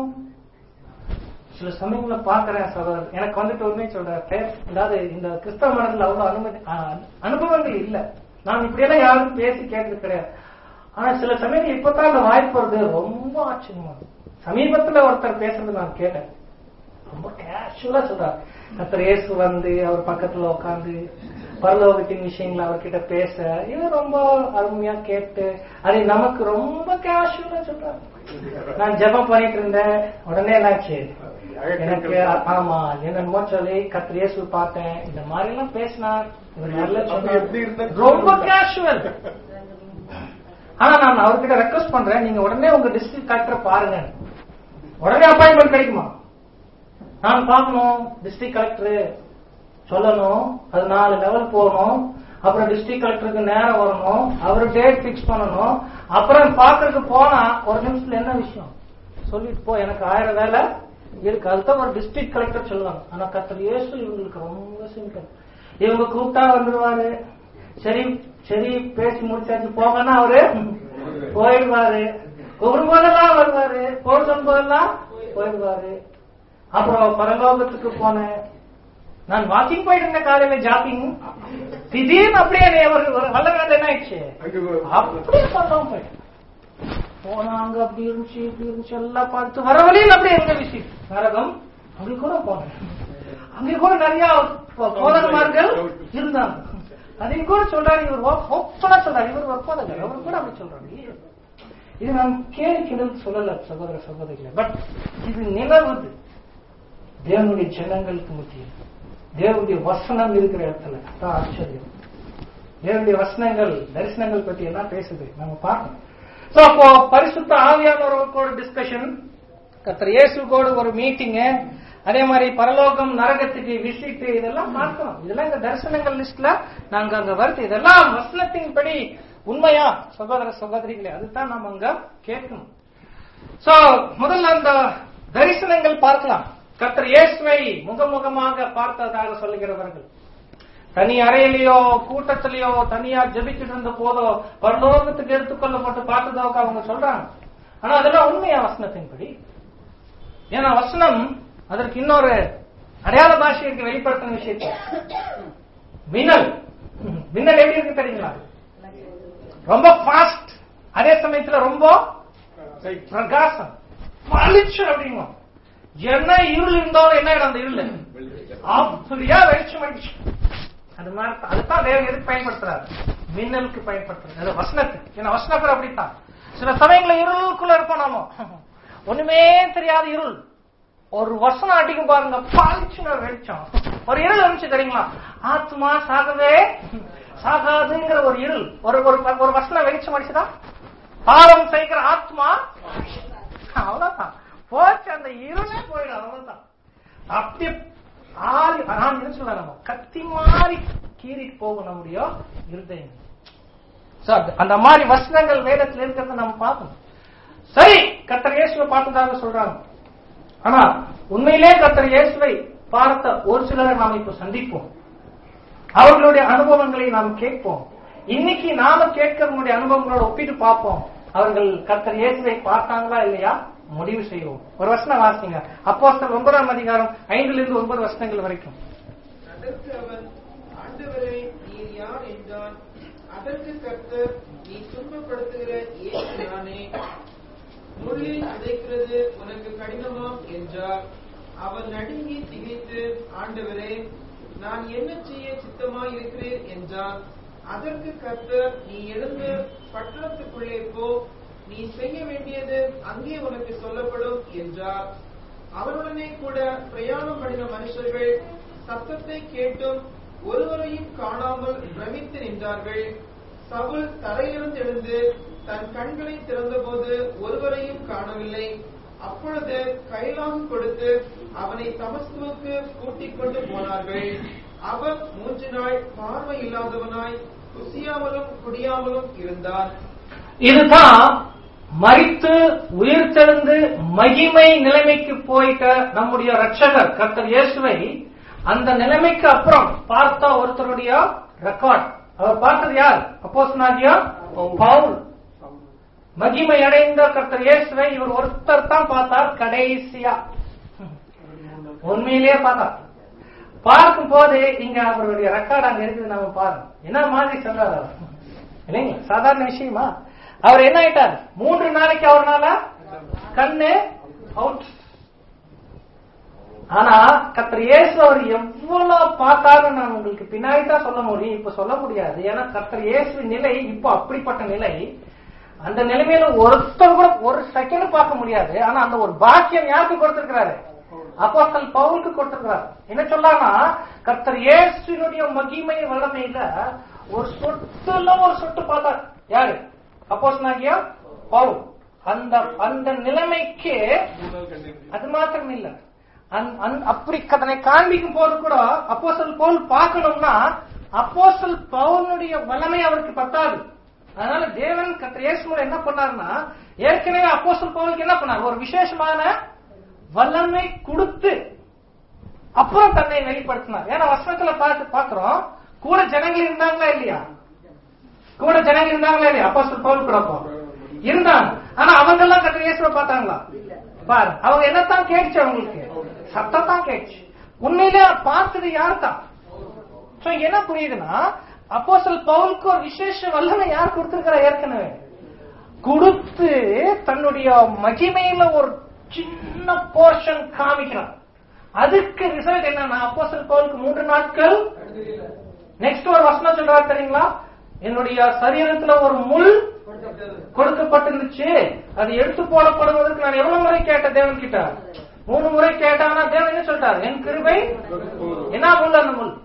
சில சமயங்கள பாக்குறேன் சகோதரர், எனக்கு வந்துட்டு உண்மை சொல்றேன், அதாவது இந்த கிறிஸ்தவ மதத்துல அவ்வளவு அனுபவங்கள் இல்ல. நான் இப்படியெல்லாம் யாரும் பேசி கேட்டது கிடையாது. ஆனா சில சமயங்கள் இப்பதான் அந்த வாய்ப்பு வருது, ரொம்ப ஆச்சரியமா. சமீபத்துல ஒருத்தர் பேசுறது நான் கேட்டேன், ரொம்ப கேஷுவலா சொல்றாரு. கர்த்தர் இயேசு வந்து அவர் பக்கத்துல உட்காந்து பரலோகத்தின் விஷயங்களை அவர்கிட்ட பேச, இது ரொம்ப அருமையா கேட்டு அது நமக்கு ரொம்ப கேஷுவலா சொல்றாரு. நான் ஜெபம் பண்ணிட்டு இருந்தேன், உடனே என்னாச்சு எனக்கு, ஆமா என்னமோ சொல்லி கர்த்தர் இயேசு பார்த்தேன், இந்த மாதிரி எல்லாம் பேசினார், ரொம்ப கேஷுவல். ஆனா நான் அவர்கிட்ட ரெக்வஸ்ட் பண்றேன், நீங்க உடனே உங்க டிஸ்ட்ரிக்ட் கலெக்டரை பாருங்க. உடனே அப்பாயின்மெண்ட் கிடைக்குமா? நான் பார்க்கணும், டிஸ்ட்ரிக்ட் கலெக்டர் சொல்லணும், அது 4 லெவல் போகணும், அப்புறம் டிஸ்ட்ரிக்ட் கலெக்டருக்கு நேரம் வரணும், அவரு டேட் பிக்ஸ் பண்ணணும், அப்புறம் பாக்குறதுக்கு போனா ஒரு நிமிஷத்துல என்ன விஷயம் சொல்லிட்டு போ, எனக்கு 1000 வேலை இருக்கு. அதுதான் ஒரு டிஸ்ட்ரிக்ட் கலெக்டர் சொல்லுவாங்க. ஆனா கர்த்தர் இயேசு இவங்களுக்கு ரொம்ப சிம்பிள். இவங்க கூப்பிட்டா வந்துருவாரு, சரி சரி பேசி முடிச்சாச்சு போகனா அவரு போயிடுவாரு, கூப்பிடும் போதெல்லாம் வருவாரு, போடும் போதெல்லாம் போயிடுவாரு. அப்புறம் பரலோகத்துக்கு போனேன், நான் வாக்கிங் போயிட்டு இருந்தேன் காலையில ஜாக்கிங், திடீர்னு அப்படியே ஒரு வல்ல வேலை என்ன ஆயிடுச்சு, அப்படியே பரலோகம் போயிட்டேன். போனா அங்க அப்படி இருந்துச்சு இப்படி இருந்துச்சு எல்லாம் பார்த்து வர வழியில் அப்படியே எங்க விஷயம் நரகம் அங்க கூட போனேன். அங்க கூட நிறைய போதகமார்கள் இருந்தாங்க. அதையும் கூட சொல்றாரு, இவர் ஓப்பனா சொல்றாரு, இவர் ஒப்பதகர், அவர் கூட அப்படி சொல்றாரு. இது நான் கேள்வி சொல்லல சகோதர சகோதரிகளை, பட் இது நிலவுது தேவனுடைய ஜனங்களுக்கு மத்தியில். தேவனுடைய வசனம் இருக்கிற இடத்துல தான் ஆச்சரியம். தேவனுடைய வசனங்கள் தரிசனங்கள் பத்தி எல்லாம் பேசுது, நம்ம பார்க்கணும். அப்போ பரிசுத்த ஆவியானவரோட டிஸ்கஷன், கர்த்தர் இயேசுவோட ஒரு மீட்டிங், அதே மாதிரி பரலோகம் நரகத்துக்கு விசிட், இதெல்லாம் பார்க்கணும். இதெல்லாம் இந்த தரிசனங்கள் லிஸ்ட்ல நாங்க அங்க வருது. இதெல்லாம் வசனத்தின் படி உண்மையா சகோதர சகோதரிகளே, அதுதான் நம்ம அங்க கேட்கணும். சோ முதல்ல அந்த தரிசனங்கள் பார்க்கலாம். கர்த்தர் இயேசுவை முகமுகமாக பார்த்ததாக சொல்லுகிறவர்கள், தனி அறையிலேயோ கூட்டத்திலேயோ தனியா ஜெபிச்சுட்டு இருந்த போதோ பரலோகத்துக்கு எடுத்துக்கொள்ளப்பட்டு பார்த்ததாக அவங்க சொல்றாங்க. ஆனா அதெல்லாம் உண்மையா வசனத்தின்படி? ஏன்னா வசனம் அதற்கு இன்னொரு அடையாள பாஷைக்கு வெளிப்படுத்தின விஷயத்தை, மின்னல் மின்னல் எப்படி இருக்கு தெரியுங்களா? ரொம்ப ஃபாஸ்ட், அதே சமயத்துல ரொம்ப பிரகாசம், பளிச்சு அப்படிங்க. என்ன இருள் இருந்தாலும் என்ன இடம், அந்த இருள் அப்படியா வெளிச்சம் அடிச்சு. அது மாதிரி அதுதான் தேவன் எதுக்கு பயன்படுத்துறாரு? மின்னலுக்கு பயன்படுத்துறாரு, வசனத்துக்கு. ஏன்னா வசனத்தில் அப்படித்தான். சில சமயங்கள இருளுக்குள்ள இருப்போம் நாம, ஒண்ணுமே தெரியாத இருள். ஒரு வசனம் அடிக்கும் பாருங்க, பாலிச்சுன வெளிச்சம். ஒரு இருள் இருந்துச்சு தெரியுங்களா? ஆத்மா சாகவே சாகாதுங்கிற ஒரு இருள், ஒரு வசனம் வெளிச்சம் அடிச்சுதான் பாவம் செய்கிற ஆத்மா அவ்வளவுதான் போச்சு, அந்த இருளே போயிடும், அவ்வளவுதான். அப்படி நான் என்ன சொல்ல, நம்ம கத்தி மாறி கீறிட்டு போகும் நம்முடைய இருதயம். அந்த மாதிரி வசனங்கள் வேதத்தில் இருக்கிறத நம்ம பார்க்கணும். சரி, கர்த்தர் இயேசுவை பார்த்ததாக சொல்றாங்க. ஆனா உண்மையிலே கர்த்தர் இயேசுவை பார்த்த ஒரு சிலரை நாம் இப்ப சந்திப்போம், அவர்களுடைய அனுபவங்களை நாம் கேட்போம். இன்னைக்கு நாம கேட்கிறவங்களுடைய அனுபவங்களோட ஒப்பிட்டு பார்ப்போம். அவர்கள் கர்த்தர் இயேசுவை பார்த்தாங்களா இல்லையா முடிவு செய்வோம். ஒரு வசனம் வாசிங்க, அப்போஸ்தலர் 9ஆம் அதிகாரம் 5-9 வசனங்கள் வரைக்கும். அதற்கு அவன், ஆண்டவரே நீர் யார் என்றான். அதற்கு கர்த்தர், நீ துன்பப்படுத்துகிற இயேசு நானே. முள்ளில் உதைக்கிறது உனக்கு கடினமாம் என்றார். அவன் நடுங்கி திகைத்து, ஆண்டவரே நான் என்ன செய்ய சித்தமாயிருக்கிறேன் என்றான். அதற்கு கர்த்தர், நீ எழுந்து பட்டணத்துக்குள்ளே போ, நீ செய்ய வேண்டியது அங்கே உனக்கு சொல்லப்படும் என்றார். அவருடனே கூட பிரயாணம் பண்ணின மனுஷர்கள் சத்தத்தை கேட்டும் ஒருவரையும் காணாமல் பிரமித்து நின்றார்கள். சவுல் தரையிலிருந்து எழுந்து தன் கண்களை திறந்தபோது ஒருவரையும் காணவில்லை. அப்பொழுது கைலாகு கொடுத்து அவனை தமஸ்குவுக்கு கூட்டிக் கொண்டு போனார்கள். அவன் 3 நாள் பார்வை இல்லாதவனாய் குசியாமலும் குடியாமலும் இருந்தான். இதுதான் மரித்து உயிர்த்தெழுந்து மகிமை நிலைமைக்கு போயிட்ட நம்முடைய ரட்சகர் கர்த்தர் இயேசுவை அந்த நிலைமைக்கு அப்புறம் பார்த்த ஒருத்தருடைய ரெக்கார்ட். அவர் பார்த்தது யார்? அப்போஸ்தலனாகிய பவுல். மகிமை அடைந்த கர்த்தர் இயேசுவை இவர் ஒருத்தர் தான் பார்த்தார் கடைசியா, உண்மையிலேயே பார்த்தார். பார்க்கும் போது இங்க அவருடைய ரெக்கார்டு அங்க இருக்குது, நம்ம பாருங்க என்ன மாதிரி சொல்றாரு இல்லைங்களா? சாதாரண விஷயமா? அவர் என்ன ஆயிட்டார்? 3 நாளைக்கு அவர்னால கண்ணு அவுட். ஆனா கர்த்தர் இயேசு அவர் எவ்வளவு பார்த்தாருன்னு நான் உங்களுக்கு பின்னாடி தான் சொல்ல முடியும், இப்ப சொல்ல முடியாது. ஏன்னா கர்த்தர் இயேசு நிலை இப்ப அப்படிப்பட்ட நிலை. அந்த நிலைமையில ஒருத்தர் கூட ஒரு செகண்ட் பார்க்க முடியாது. ஆனா அந்த ஒரு பாக்கியம் யாருக்கு கொடுத்திருக்கிறாரு? அப்போஸ்தலன் பவுலுக்கு கொடுத்திருக்கிறார். என்ன சொல்லானா, கர்த்தர் இயேசுவினுடைய மகிமை வல்லமையில ஒரு சொட்டு பார்த்தார். யாரு? அப்போஸ்தலனாகிய பவுல். அந்த அந்த நிலைமைக்கு அது மாத்திரம் இல்ல, அப்படி அதனை காண்பிக்கும் போது கூட அப்போஸ்தலன் பவுல் பார்க்கணும்னா அப்போஸ்தலன் பவுலுடைய வல்லமை அவருக்கு பத்தாது. அதனால தேவன் கர்த்தர் இயேசு என்ன பண்ணாருன்னா, ஏற்கனவே அப்போஸ்தலன் பவுலுக்கு என்ன பண்ணார், ஒரு விசேஷமான வல்லமை கொடுத்து அப்புறம் தன்னை வெளிப்படுத்தினார். ஏன்னா வசனத்துல பாக்குறோம், கூட ஜனங்கள் இருந்தாங்களா இல்லையா, கூட ஜனங்கள் இருந்தாங்களா இல்லையா, அப்போஸ்தலன் பவுல் கூட இருந்தாங்க. ஆனா அவங்க எல்லாம் கர்த்தர் இயேசுவை பார்த்தாங்களா? பாரு, அவங்க என்னத்தான் கேட்டுச்சு, அவங்களுக்கு சத்தத்தான் கேட்டுச்சு. உண்மையிலே பார்த்தது யாரு தான்? என்ன புரியுதுன்னா, அப்போஸ்தலன் பவுலுக்கு ஒரு விசேஷ வல்லமை யார் கொடுத்திருக்கிறா, ஏற்கனவே கொடுத்து தன்னுடைய மகிமையில ஒரு சின்ன போர்ஷன் காமிக்கிறான். அதுக்கு ரிசல்ட் என்னன்னா, அப்போஸ்தலன் பவுலுக்கு 3 நாட்கள் நெக்ஸ்ட் ஒரு வசனம் சொல்றாரு தெரியுங்களா, என்னுடைய சரீரத்துல ஒரு முள் கொடுக்கப்பட்டிருந்துச்சு, அது எடுத்து போடப்படுவதற்கு நான் எவ்வளவு முறை கேட்டேன் தேவன் கிட்ட, 3 முறை கேட்டானா தேவன் என்ன சொல்றாரு, என் கிருபை என்ன முள், அந்த முள்.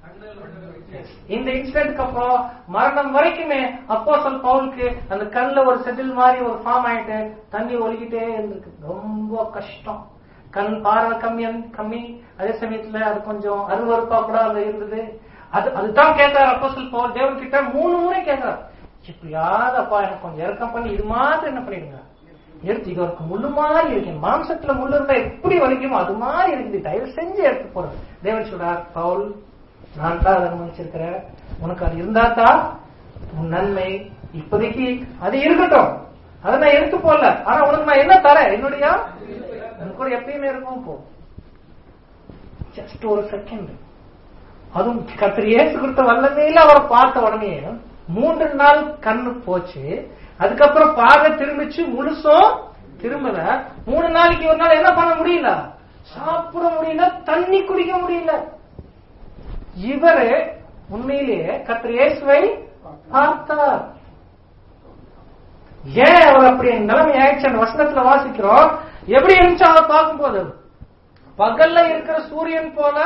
இந்த இன்சிடென்ட்க்கு அப்புறம் மரணம் வரைக்குமே அப்போஸ்தலன் பவுலுக்கு அந்த கண்ணுல ஒரு செதில் மாதிரி ஒரு ஃபார்ம் ஆயிட்டு தண்ணி ஒழுகிட்டே இருந்திருக்கு. ரொம்ப கஷ்டம், கண் பார்வை கம்மி, அதே சமயத்துல அது கொஞ்சம் அருவருப்பா கூட அது இருந்தது. அதுதான் கேட்கிறார் அப்போஸ்தலன் பவுல் தேவன் கிட்ட 3 முறை கேட்கிறார், எப்படியாவது அப்பா எனக்கு கொஞ்சம் இறக்கம் பண்ணி இது மாதிரி என்ன பண்ணிடுங்க, எடுத்து இது ஒரு முள்ளு மாதிரி இருக்கு, மாம்சத்துல முள்ளு இருந்தா எப்படி வலிக்குமோ அது மாதிரி இருக்குது, தயவு செஞ்சு எடுத்து போடுறேன். தேவன் சொல்றார், பவுல் நான் தான் அதை அனுமதிச்சிருக்கிறேன், உனக்கு அது இருந்தா தான் உன் நன்மை, இப்போதைக்கு அது இருக்கட்டும், அதை நான் எடுத்து போடல, ஆனா உனக்கு நான் என்ன தரேன், என்னுடைய கூட எப்பயுமே இருக்கும். போ ஜஸ்ட் ஒரு செகண்ட், அதுவும் கர்த்தர் இயேசு கொடுத்த வல்லமையில அவரை பார்த்த உடனே 3 நாள் கண்ணு போச்சு, அதுக்கப்புறம் பார்வை திரும்பிச்சு, முழுசும் திரும்பல. 3 நாளைக்கு ஒரு நாள் என்ன பண்ண முடியல, சாப்பிட முடியல, தண்ணி குடிக்க முடியல. இவரு உண்மையிலேயே கர்த்தர் இயேசுவை பார்த்தார். ஏன் அவர் அப்படி நிலைமை ஆயிடுச்சு, அந்த வசனத்துல வாசிக்கிறோம். எப்படி இருந்துச்சு அவர் பார்க்கும்போது, பகல்ல இருக்கிற சூரியன் போல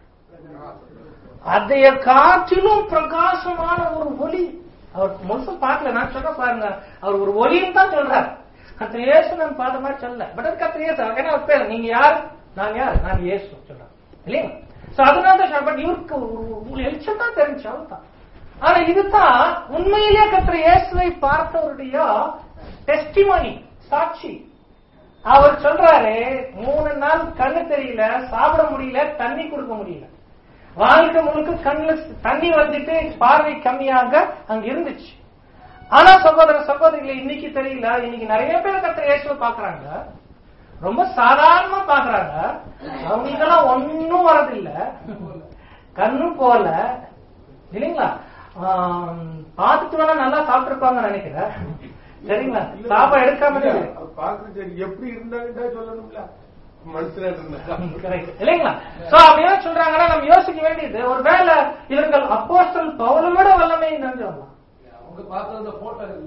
அதைய காற்றிலும் பிரகாசமான ஒரு ஒளி. அவர் முழுசும் பார்க்கல, நான் சொல்ல பாருங்க, அவர் ஒரு ஒளின்னு தான் சொல்றார். கர்த்தர் இயேசு நான் பார்த்த மாதிரி சொல்லல, பட் அது கர்த்தர் இயேசு. ஏன்னா அவர் பேர், நீங்க யார், நான் யார், நான் இயேசு சொல்றேன் இல்லையா. அதனால தான், பட் இவருக்கு உங்களுக்கு வெளிச்சம் தான் தெரிஞ்சு அவ்வளவுதான். ஆனா இதுதான் உண்மையிலேயே கர்த்தர் இயேசுவை பார்த்தவருடைய டெஸ்டிமோனி, சாட்சி. அவர் சொல்றாரு, 3 நாள் கண்ணு தெரியல, சாப்பிட முடியல, தண்ணி கொடுக்க முடியல, வாழ்க்கை முழுக்க கண்ணுல தண்ணி வந்துட்டு பார்வை கம்மியாக அங்க இருந்துச்சு. ஆனா சகோதர சகோதரிகளை இன்னைக்கு தெரியல, இன்னைக்கு நிறைய பேர் கர்த்தர் இயேசுவை பாக்குறாங்க, ரொம்ப சாதாரணமா பாக்குறாங்க, அவங்களுக்கெல்லாம் ஒன்னும் வரதில்ல, கண்ணும் போல இல்லைங்களா. பார்த்துட்டு வேணா நல்லா சாப்பிட்டுருப்பாங்க நினைக்கிறேன், சரிங்களா. சாப்பாடு எடுக்காம எப்படி இருந்தாங்க சொல்லணும்ல, இல்லைங்களா. அப்படின்னா சொல்றாங்கன்னா நம்ம யோசிக்க வேண்டியது, ஒருவேளை இவர்கள் அப்போஸ்தலன் பவுலை விட வல்லமை நினைஞ்சவங்க. அவங்க பார்த்தது போட்டோ இல்ல,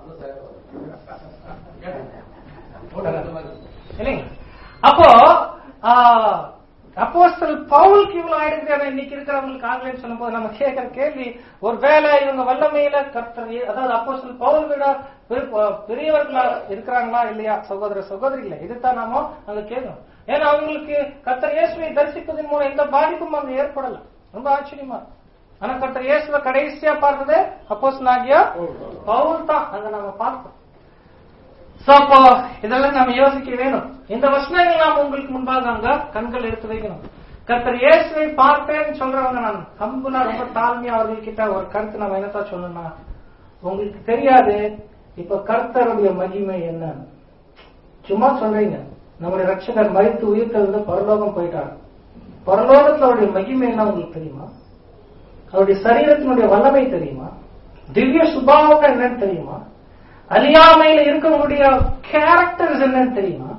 இல்லைங்களா. அப்போ அப்போஸ்தலன் பவுலுக்கு இவ்வளவு ஆயிடுச்சு, இன்னைக்கு இருக்கிறவங்களுக்கு ஆகலன்னு சொல்லும் போது நம்ம கேட்கிற கேள்வி, ஒருவேளை இவங்க வல்லமையில கர்த்தர், அதாவது அப்போஸ்தலன் பவுல் விட பெரியவர்களா இருக்கிறாங்களா இல்லையா சகோதர சகோதரிகளே, இதுதான் நாம அங்க கேட்கணும். ஏன்னா அவங்களுக்கு கர்த்தர் இயேசுவை தரிசிப்பதன் மூலம் எந்த பாதிப்பும் அங்க ஏற்படல. ரொம்ப ஆச்சரியமா. ஆனா கர்த்தர் இயேசுவை கடைசியா பார்த்தது அப்போஸ்தலனாகிய பவுல் தான் அங்க நம்ம பார்த்தோம். அப்போ இதெல்லாம் நாம யோசிக்க வேணும். இந்த வசனங்கள் நாம் உங்களுக்கு முன்பாக அங்க கண்கள் எடுத்து வைக்கணும். கர்த்தர் இயேசுவை பார்த்தேன்னு சொல்றவங்க, நான் கம்புனா ரொம்ப தாழ்மையா அவர்கிட்ட ஒரு கருத்து நம்ம என்னத்தான் சொல்லணும்னா, உங்களுக்கு தெரியாது இப்ப கர்த்தருடைய மகிமை என்ன, சும்மா சொல்றீங்க. நம்முடைய ரட்சகர் மரித்து உயிர்த்தெழுந்து பரலோகம் போயிட்டார், பரலோகத்துல அவருடைய மகிமை என்ன உங்களுக்கு தெரியுமா, அவருடைய சரீரத்தினுடைய வல்லமை தெரியுமா, திவ்ய சுபாவம் என்னன்னு தெரியுமா, அழியாமையில இருக்கக்கூடிய கேரக்டர்ஸ் என்னன்னு தெரியுமா.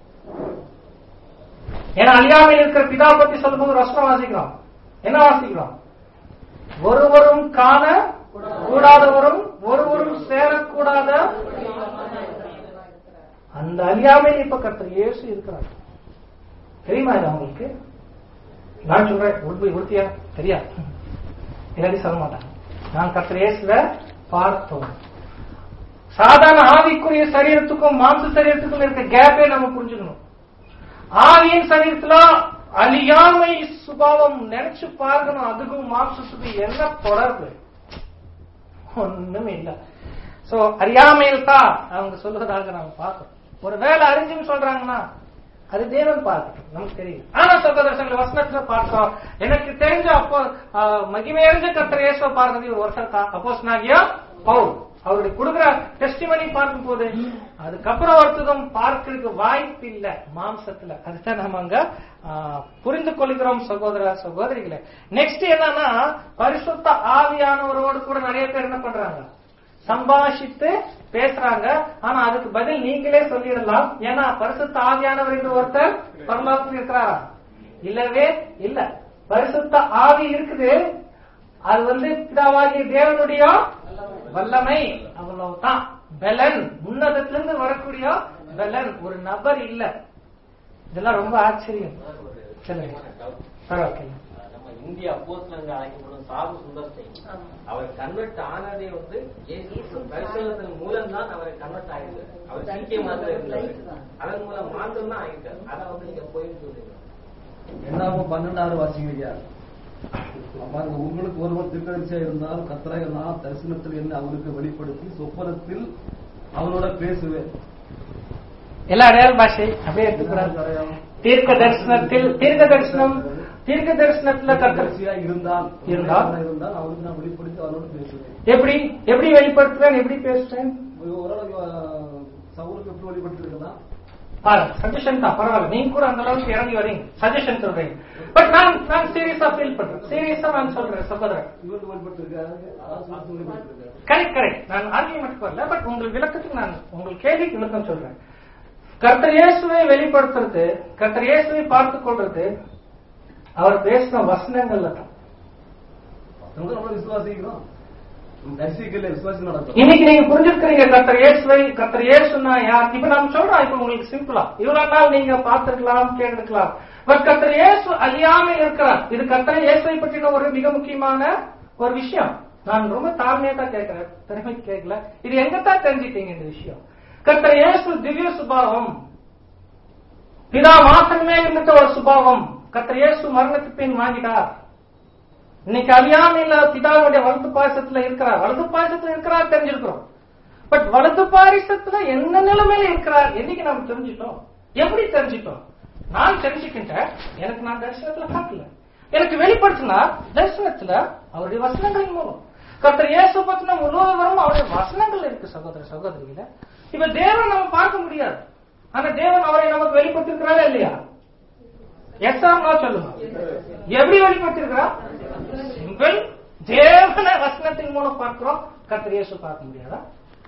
ஏன்னா அழியாமையில் இருக்கிற பிதா பத்தி சொல்லும்போது வசனம் வாசிக்கிறோம், என்ன வாசிக்கிறோம், ஒருவரும் காண கூடாதவரும் ஒருவரும் சேரக்கூடாத அந்த அழியாமையில் இப்ப கர்த்தர் இயேசு இருக்கிறார். தெரியுமா இது அவங்களுக்கு? நான் சொல்றேன், உறுதியா தெரியாது, இல்லாட்டி சொல்ல மாட்டாங்க. நான் கர்த்தர் இயேசுல பார்த்தோம். சாதாரண ஆவிக்குரிய சரீரத்துக்கும் மாம்ச சரீரத்துக்கும் இருக்க கேப்பே நம்ம புரிஞ்சுக்கணும். ஆவியின் சரீரத்துல அழியாமை சுபாவம் நினைச்சு பார்க்கணும். அதுக்கும் மாம்சத்துக்கு என்ன தொடர்பு? ஒண்ணுமே இல்ல. சோ அறியாமையில் தான் அவங்க சொல்றதாக நாம பார்க்கிறோம். ஒருவேளை அறிஞ்சுன்னு சொல்றாங்கன்னா அது தேவன் பார்க்கட்டும், நமக்கு தெரியும். ஆனா சகோதரர்கள் வசனத்துல பார்க்கிறோம், எனக்கு தெரிஞ்ச அப்போ மகிமையறிஞ்ச கர்த்தர் இயேசுவை பார்க்கறது ஒரு வருஷம் தான். அப்போஸ்தலனாகிய பவுல் அவருடைய கொடுக்கிற டெஸ்டிமனி பார்க்கும் போது அதுக்கப்புறம் ஒருத்ததும் பார்க்கறதுக்கு வாய்ப்பு இல்லை மாம்சத்துல. அதுதான் நம்ம அங்க புரிந்து கொள்கிறோம் சகோதர சகோதரிகளை. நெக்ஸ்ட் என்னன்னா, பரிசுத்த ஆவியானவரோடு கூட நிறைய பேர் என்ன பண்றாங்க, சம்பாஷித்து பேசுறாங்க. ஆனா அதுக்கு பதில் நீங்களே சொல்லிடலாம். ஏன்னா பரிசுத்த ஆவியானவர் என்று ஒருத்தர் பரலோகத்தில் இருக்கிறாரா? இல்லவே இல்ல. பரிசுத்த ஆவி இருக்குது, அது பிதாவாகிய தேவனுடைய வல்லமை, அவ்வளவுதான். பெலன், உன்னதத்திலிருந்து வரக்கூடிய பெலன், ஒரு நபர் இல்ல. இதெல்லாம் ரொம்ப ஆச்சரியம். நம்ம இந்திய அப்போஸ்தலர்கள் அழைக்கப்படும் சாது சுந்தர் சிங் அவர் கன்வெர்ட் ஆனதே தரிசனத்தின் மூலம் தான் அவரை கன்வெர்ட் ஆயிருக்காரு. அவர் சீக்கிய மாதிரி இருந்தாரு, அதன் மூலம் மாற்றம் தான் ஆயிருக்காரு. அதை நீங்க போயிட்டு சொல்றீங்க. என்னாமோ 12 வாசிக்கிறீங்க. உங்களுக்கு ஒருவர் தீர்க்கதரிசியா இருந்தால் கர்த்தராகிய நான் தரிசனத்தில் என்ன அவருக்கு வெளிப்படுத்தி சொப்பனத்தில் அவனோட பேசுவேன். எல்லா அடையாள பாஷை அப்படியே எடுத்துக்கிறார். தீர்க்க தரிசனத்துல கர்த்தரிசியா இருந்தால் அவருக்கு நான் வெளிப்படுத்தி அவனோட பேசுவேன். எப்படி வெளிப்படுத்துவேன், எப்படி பேசுறேன்? சவுலுக்கு எப்படி வெளிப்படுத்திருக்கா சஜஷன் தான், பரவாயில்ல. நீங்க கூட அந்த அளவுக்கு இறங்கி வரீங்க, சஜஷன் சொல்றீங்க. பட் நான் சீரியஸா ஃபீல் பண்றேன், சீரியஸா நான் சொல்றேன் சகோதரர். கரெக்ட். நான் ஆர்கியூமெண்ட் வரல, பட் உங்கள் விளக்கத்துக்கு நான் உங்கள் கேள்விக்கு விளக்கம் சொல்றேன். கர்த்தர் இயேசுவை வெளிப்படுத்துறது, கர்த்தர் இயேசுவை பார்த்துக் கொள்றது அவர் பேசின வசனங்கள்ல தான். விசுவாசிக்கிறோம், இன்னைக்கு நீங்க புரிஞ்சிருக்கிறீங்க கர்த்தர் இயேசுனா யார். இப்ப நான் சொல்றேன், இப்ப உங்களுக்கு சிம்பிளா இவ்வளவு நாள் நீங்க பார்த்திருக்கலாம், கேட்டிருக்கலாம். பட் கர்த்தர் இயேசு அழியாமல் இருக்கிறார். இது கர்த்தர் இயேசுவை பற்றின ஒரு மிக முக்கியமான ஒரு விஷயம். நான் ரொம்ப தாழ்மையா தான் கேட்கிறேன், திறமை கேட்கல. இது எங்கத்தான் தெரிஞ்சுட்டீங்க இந்த விஷயம்? கர்த்தர் இயேசு திவ்ய சுபாவம், பிதா மாசமே இருந்த ஒரு சுபாவம் கர்த்தர் இயேசு மரணத்துக்கு பின் வாங்கிட்டார். இன்னைக்கு அழியாமையில பிதாவுடைய வலது பாயசத்துல இருக்கிறார் தெரிஞ்சிருக்கிறோம். பட் வலது பாயசத்துல என்ன நிலைமையில இருக்கிறார் என்னைக்கு நம்ம தெரிஞ்சிட்டோம்? எப்படி தெரிஞ்சிட்டோம்? நான் தெரிஞ்சுக்கிட்டேன், எனக்கு நான் தரிசனத்துல காட்டல, எனக்கு வெளிப்படுத்தினா தரிசனத்துல அவருடைய வசனங்களின் மூலம். கர்த்தர் இயேசு பத்தின முழு விவரம் அவருடைய வசனங்கள் இருக்கு சகோதர சகோதரிகள. இப்ப தேவன் நம்ம பார்க்க முடியாது, ஆனா தேவன் அவரை நமக்கு வெளிப்படுத்திருக்கிறாரா இல்லையா? எஸ் ஆர் நோ சொல்லுங்க. எப்படி வெளிப்படுத்திருக்கிறார்? சிம்பிள். தேவனை வசனத்தின் மூலம் பார்க்கிறோம், கர்த்தர் இயேசு பார்க்க முடியாதா?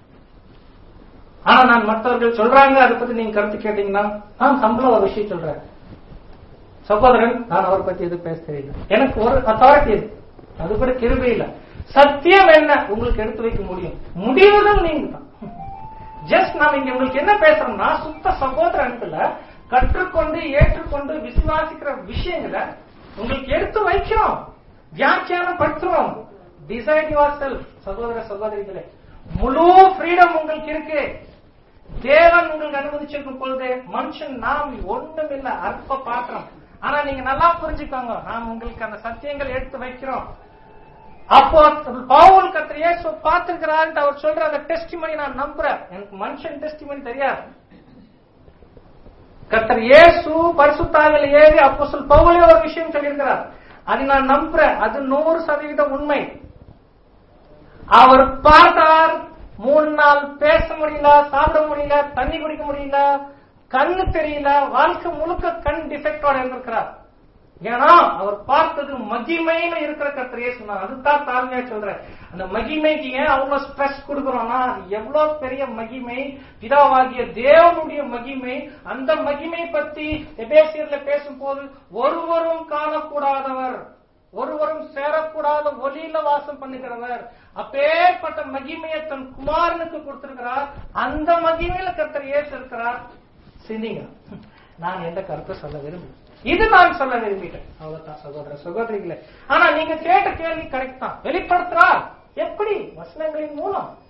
ஆனா நான் மற்றவர்கள் சொல்றாங்க, அதை பத்தி நீங்க கருத்து கேட்டீங்கன்னா நான் சம்பளம் ஒரு விஷயம் சொல்றேன் சகோதரன், நான் அவரை பத்தி எதுவும் பேச தெரியல, எனக்கு ஒரு அத்தாரிட்டி இருக்கு, அது கூட கிருபை இல்ல. சத்தியம் என்ன உங்களுக்கு எடுத்து வைக்க முடியும், முடிவுகள் நீங்க தான். ஜஸ்ட் நான் இங்க உங்களுக்கு என்ன பேசுறோம்னா, சுத்த சகோதர அன்புல கற்றுக்கொண்டு ஏற்றுக்கொண்டு விசுவாசிக்கிற விஷயங்களை உங்களுக்கு எடுத்து வைக்கிறோம், வியாக்கியானம் படுத்துறோம். டிசைட் யுவர் செல்ஃப் சகோதர சகோதரிகளே. முழு ஃப்ரீடம் உங்களுக்கு இருக்கு. தேவன் உங்களுக்கு அனுமதிச்சிருக்கும் பொழுது மனுஷன் நாம் ஒன்றும் இல்ல, அற்ப பாத்திரம். ஆனா நீங்க நல்லா புரிஞ்சுக்கோங்க, நாம் உங்களுக்கு அந்த சத்தியங்கள் எடுத்து வைக்கிறோம். அப்போ பவுல் கர்த்தர் இயேசு பார்த்திருக்கிறார் அவர் சொல்ற அந்த டெஸ்டிமனி நான் நம்புறேன். எனக்கு மனுஷன் டெஸ்டிமனி தெரியாது. கர்த்தர் இயேசு பரிசுத்தாவியில் ஏறி அப்போஸ்தலன் பவுலே ஒரு விஷயம் சொல்லியிருக்கிறார், அது நான் நம்புறேன், அது 100% உண்மை. அவர் பார்த்தார், 3 நாள் பேச முடியல, சாப்பிட முடியல, தண்ணி குடிக்க முடியல, கண்ணு தெரியல, வாழ்க்கை முழுக்க கண் டிஃபெக்டோட இருந்திருக்கிறார். ஏன்னா அவர் பார்த்தது மகிமையில இருக்கிற கர்த்தர் இயேசு. அதுதான் தாழ்மையா சொல்றேன். அந்த மகிமைக்கு ஏன் அவ்வளவு ஸ்ட்ரெஸ் கொடுக்கிறோம்னா, அது எவ்வளவு பெரிய மகிமை, பிதாவாகிய தேவனுடைய மகிமை. அந்த மகிமை பத்தி எபேசியர்ல பேசும்போது ஒருவரும் காணக்கூடாதவர், ஒருவரும் சேரக்கூடாத ஒளியில வாசம் பண்ணுகிறவர், அப்பேற்பட்ட மகிமையை தன் குமாரனுக்கு கொடுத்திருக்கிறார். அந்த மகிமையில கர்த்தர் இயேசு இருக்கிறார். சிந்திங்க, நான் எந்த கருத்தை சொல்ல விரும்புகிறேன், இது நான் சொல்ல விரும்பிட்டேன், அவ்வளவுதான் சகோதர சகோதரிகளே. ஆனா நீங்க கேட்ட கேள்வி கரெக்ட் தான். வெளிப்படுத்துறார் எப்படி? வசனங்களின் மூலம்.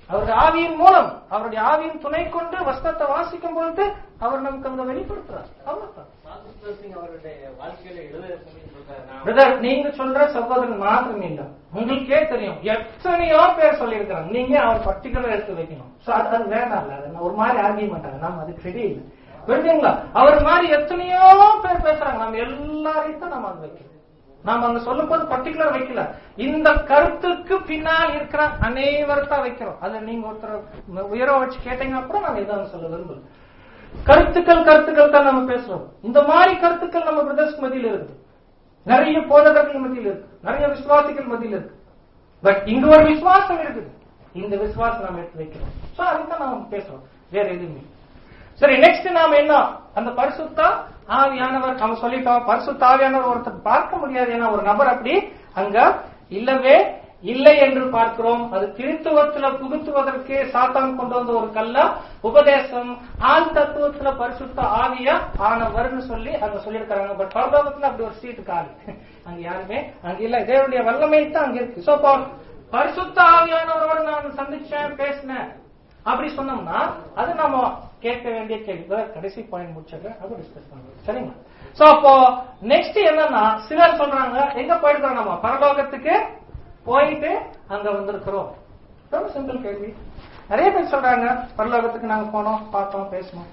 அவருடைய ஆவியின் மூலம், அவருடைய ஆவியின் துணை கொண்டு வசனத்தை வாசிக்கும் பொழுது அவர் நமக்கு அங்க வெளிப்படுத்துறார். அவ்வளவுதான். அவருடைய வாழ்க்கையில எழுத பிரதர், நீங்க சொல்ற சகோதரன் மாத்திரம் இல்ல, உங்களுக்கே தெரியும் எத்தனையோ பேர் சொல்லியிருக்கிறாங்க. நீங்க அவர் பர்டிகுலர் எடுத்து வைக்கணும். அது வேணாம் இல்ல, அது ஒரு மாதிரி ஆர்கிய மாட்டாங்க, நம்ம அது சரியில்லை. புரியுதுங்களா? அவர் மாதிரி எத்தனையோ பேர் பேசுறாங்க, நம்ம எல்லாரையும் தான் நம்ம அங்க வைக்கணும். நாம அங்க சொல்லும் போது பர்டிகுலர் வைக்கல, இந்த கருத்துக்கு பின்னால் இருக்கிற அனைவரத்தான் வைக்கிறோம். அதை நீங்க ஒருத்தர் உயர வச்சு கேட்டீங்க அப்புறம் நான் எதாவது சொல்ல விரும்பல. கருத்துக்கள் தான் நம்ம பேசுறோம். இந்த மாதிரி கருத்துக்கள் நம்ம பிரதர்ஸ் மத்தியில் இருக்குது, நிறைய போதகர்கள் மத்தியில் இருக்கு, நிறைய விசுவாசிகள் மத்தியில் இருக்கு. பட் இங்க ஒரு விசுவாசம் இருக்குது, இந்த விசுவாசம் நம்ம எடுத்து வைக்கிறோம். சோ அதுதான் நாம பேசுறோம், வேற எதுவுமே. சரி, நெக்ஸ்ட் நாம என்ன, அந்த பரிசுத்த ஆவியானவர் நம்ம சொல்லிட்டோம். பரிசுத்த ஆவியானவர் ஒருத்தர் பார்க்க முடியாது, ஏன்னா ஒரு நபர் அப்படி அங்க இல்லவே இல்லை என்று பார்க்கிறோம். அது கிறித்துவத்துல புகுத்துவதற்கு சாத்தான் கொண்டு வந்த ஒரு கல்ல உபதேசம். ஆண் தத்துவத்துல பரிசுத்த ஆவியா ஆனவர்னு சொல்லி அங்க சொல்லியிருக்காங்க. பட் பரலோகத்துல அப்படி ஒரு சீட்டு காலி அங்க யாருமே அங்க இல்ல. தேவனுடைய வல்லமை தான் அங்க இருக்கு. சோ பரிசுத்த ஆவியானவரோட நான் சந்திச்சேன், பேசினேன் அப்படி சொன்னோம்னா அது நம்ம கேட்க வேண்டிய கேள்வி. கடைசி பாயிண்ட் முடிச்சிருக்கேன், அது டிஸ்கஸ் பண்ணுவோம். சரிங்களா? சோ அப்போ நெக்ஸ்ட் என்னன்னா, சிலர் சொல்றாங்க எங்க போயிருக்கிறோம், நம்ம பரலோகத்துக்கு போயிட்டு அங்க வந்திருக்கிறோம். ரொம்ப சிம்பிள் கேள்வி. நிறைய பேர் சொல்றாங்க பரலோகத்துக்கு நாங்க போனோம், பார்த்தோம், பேசணும்.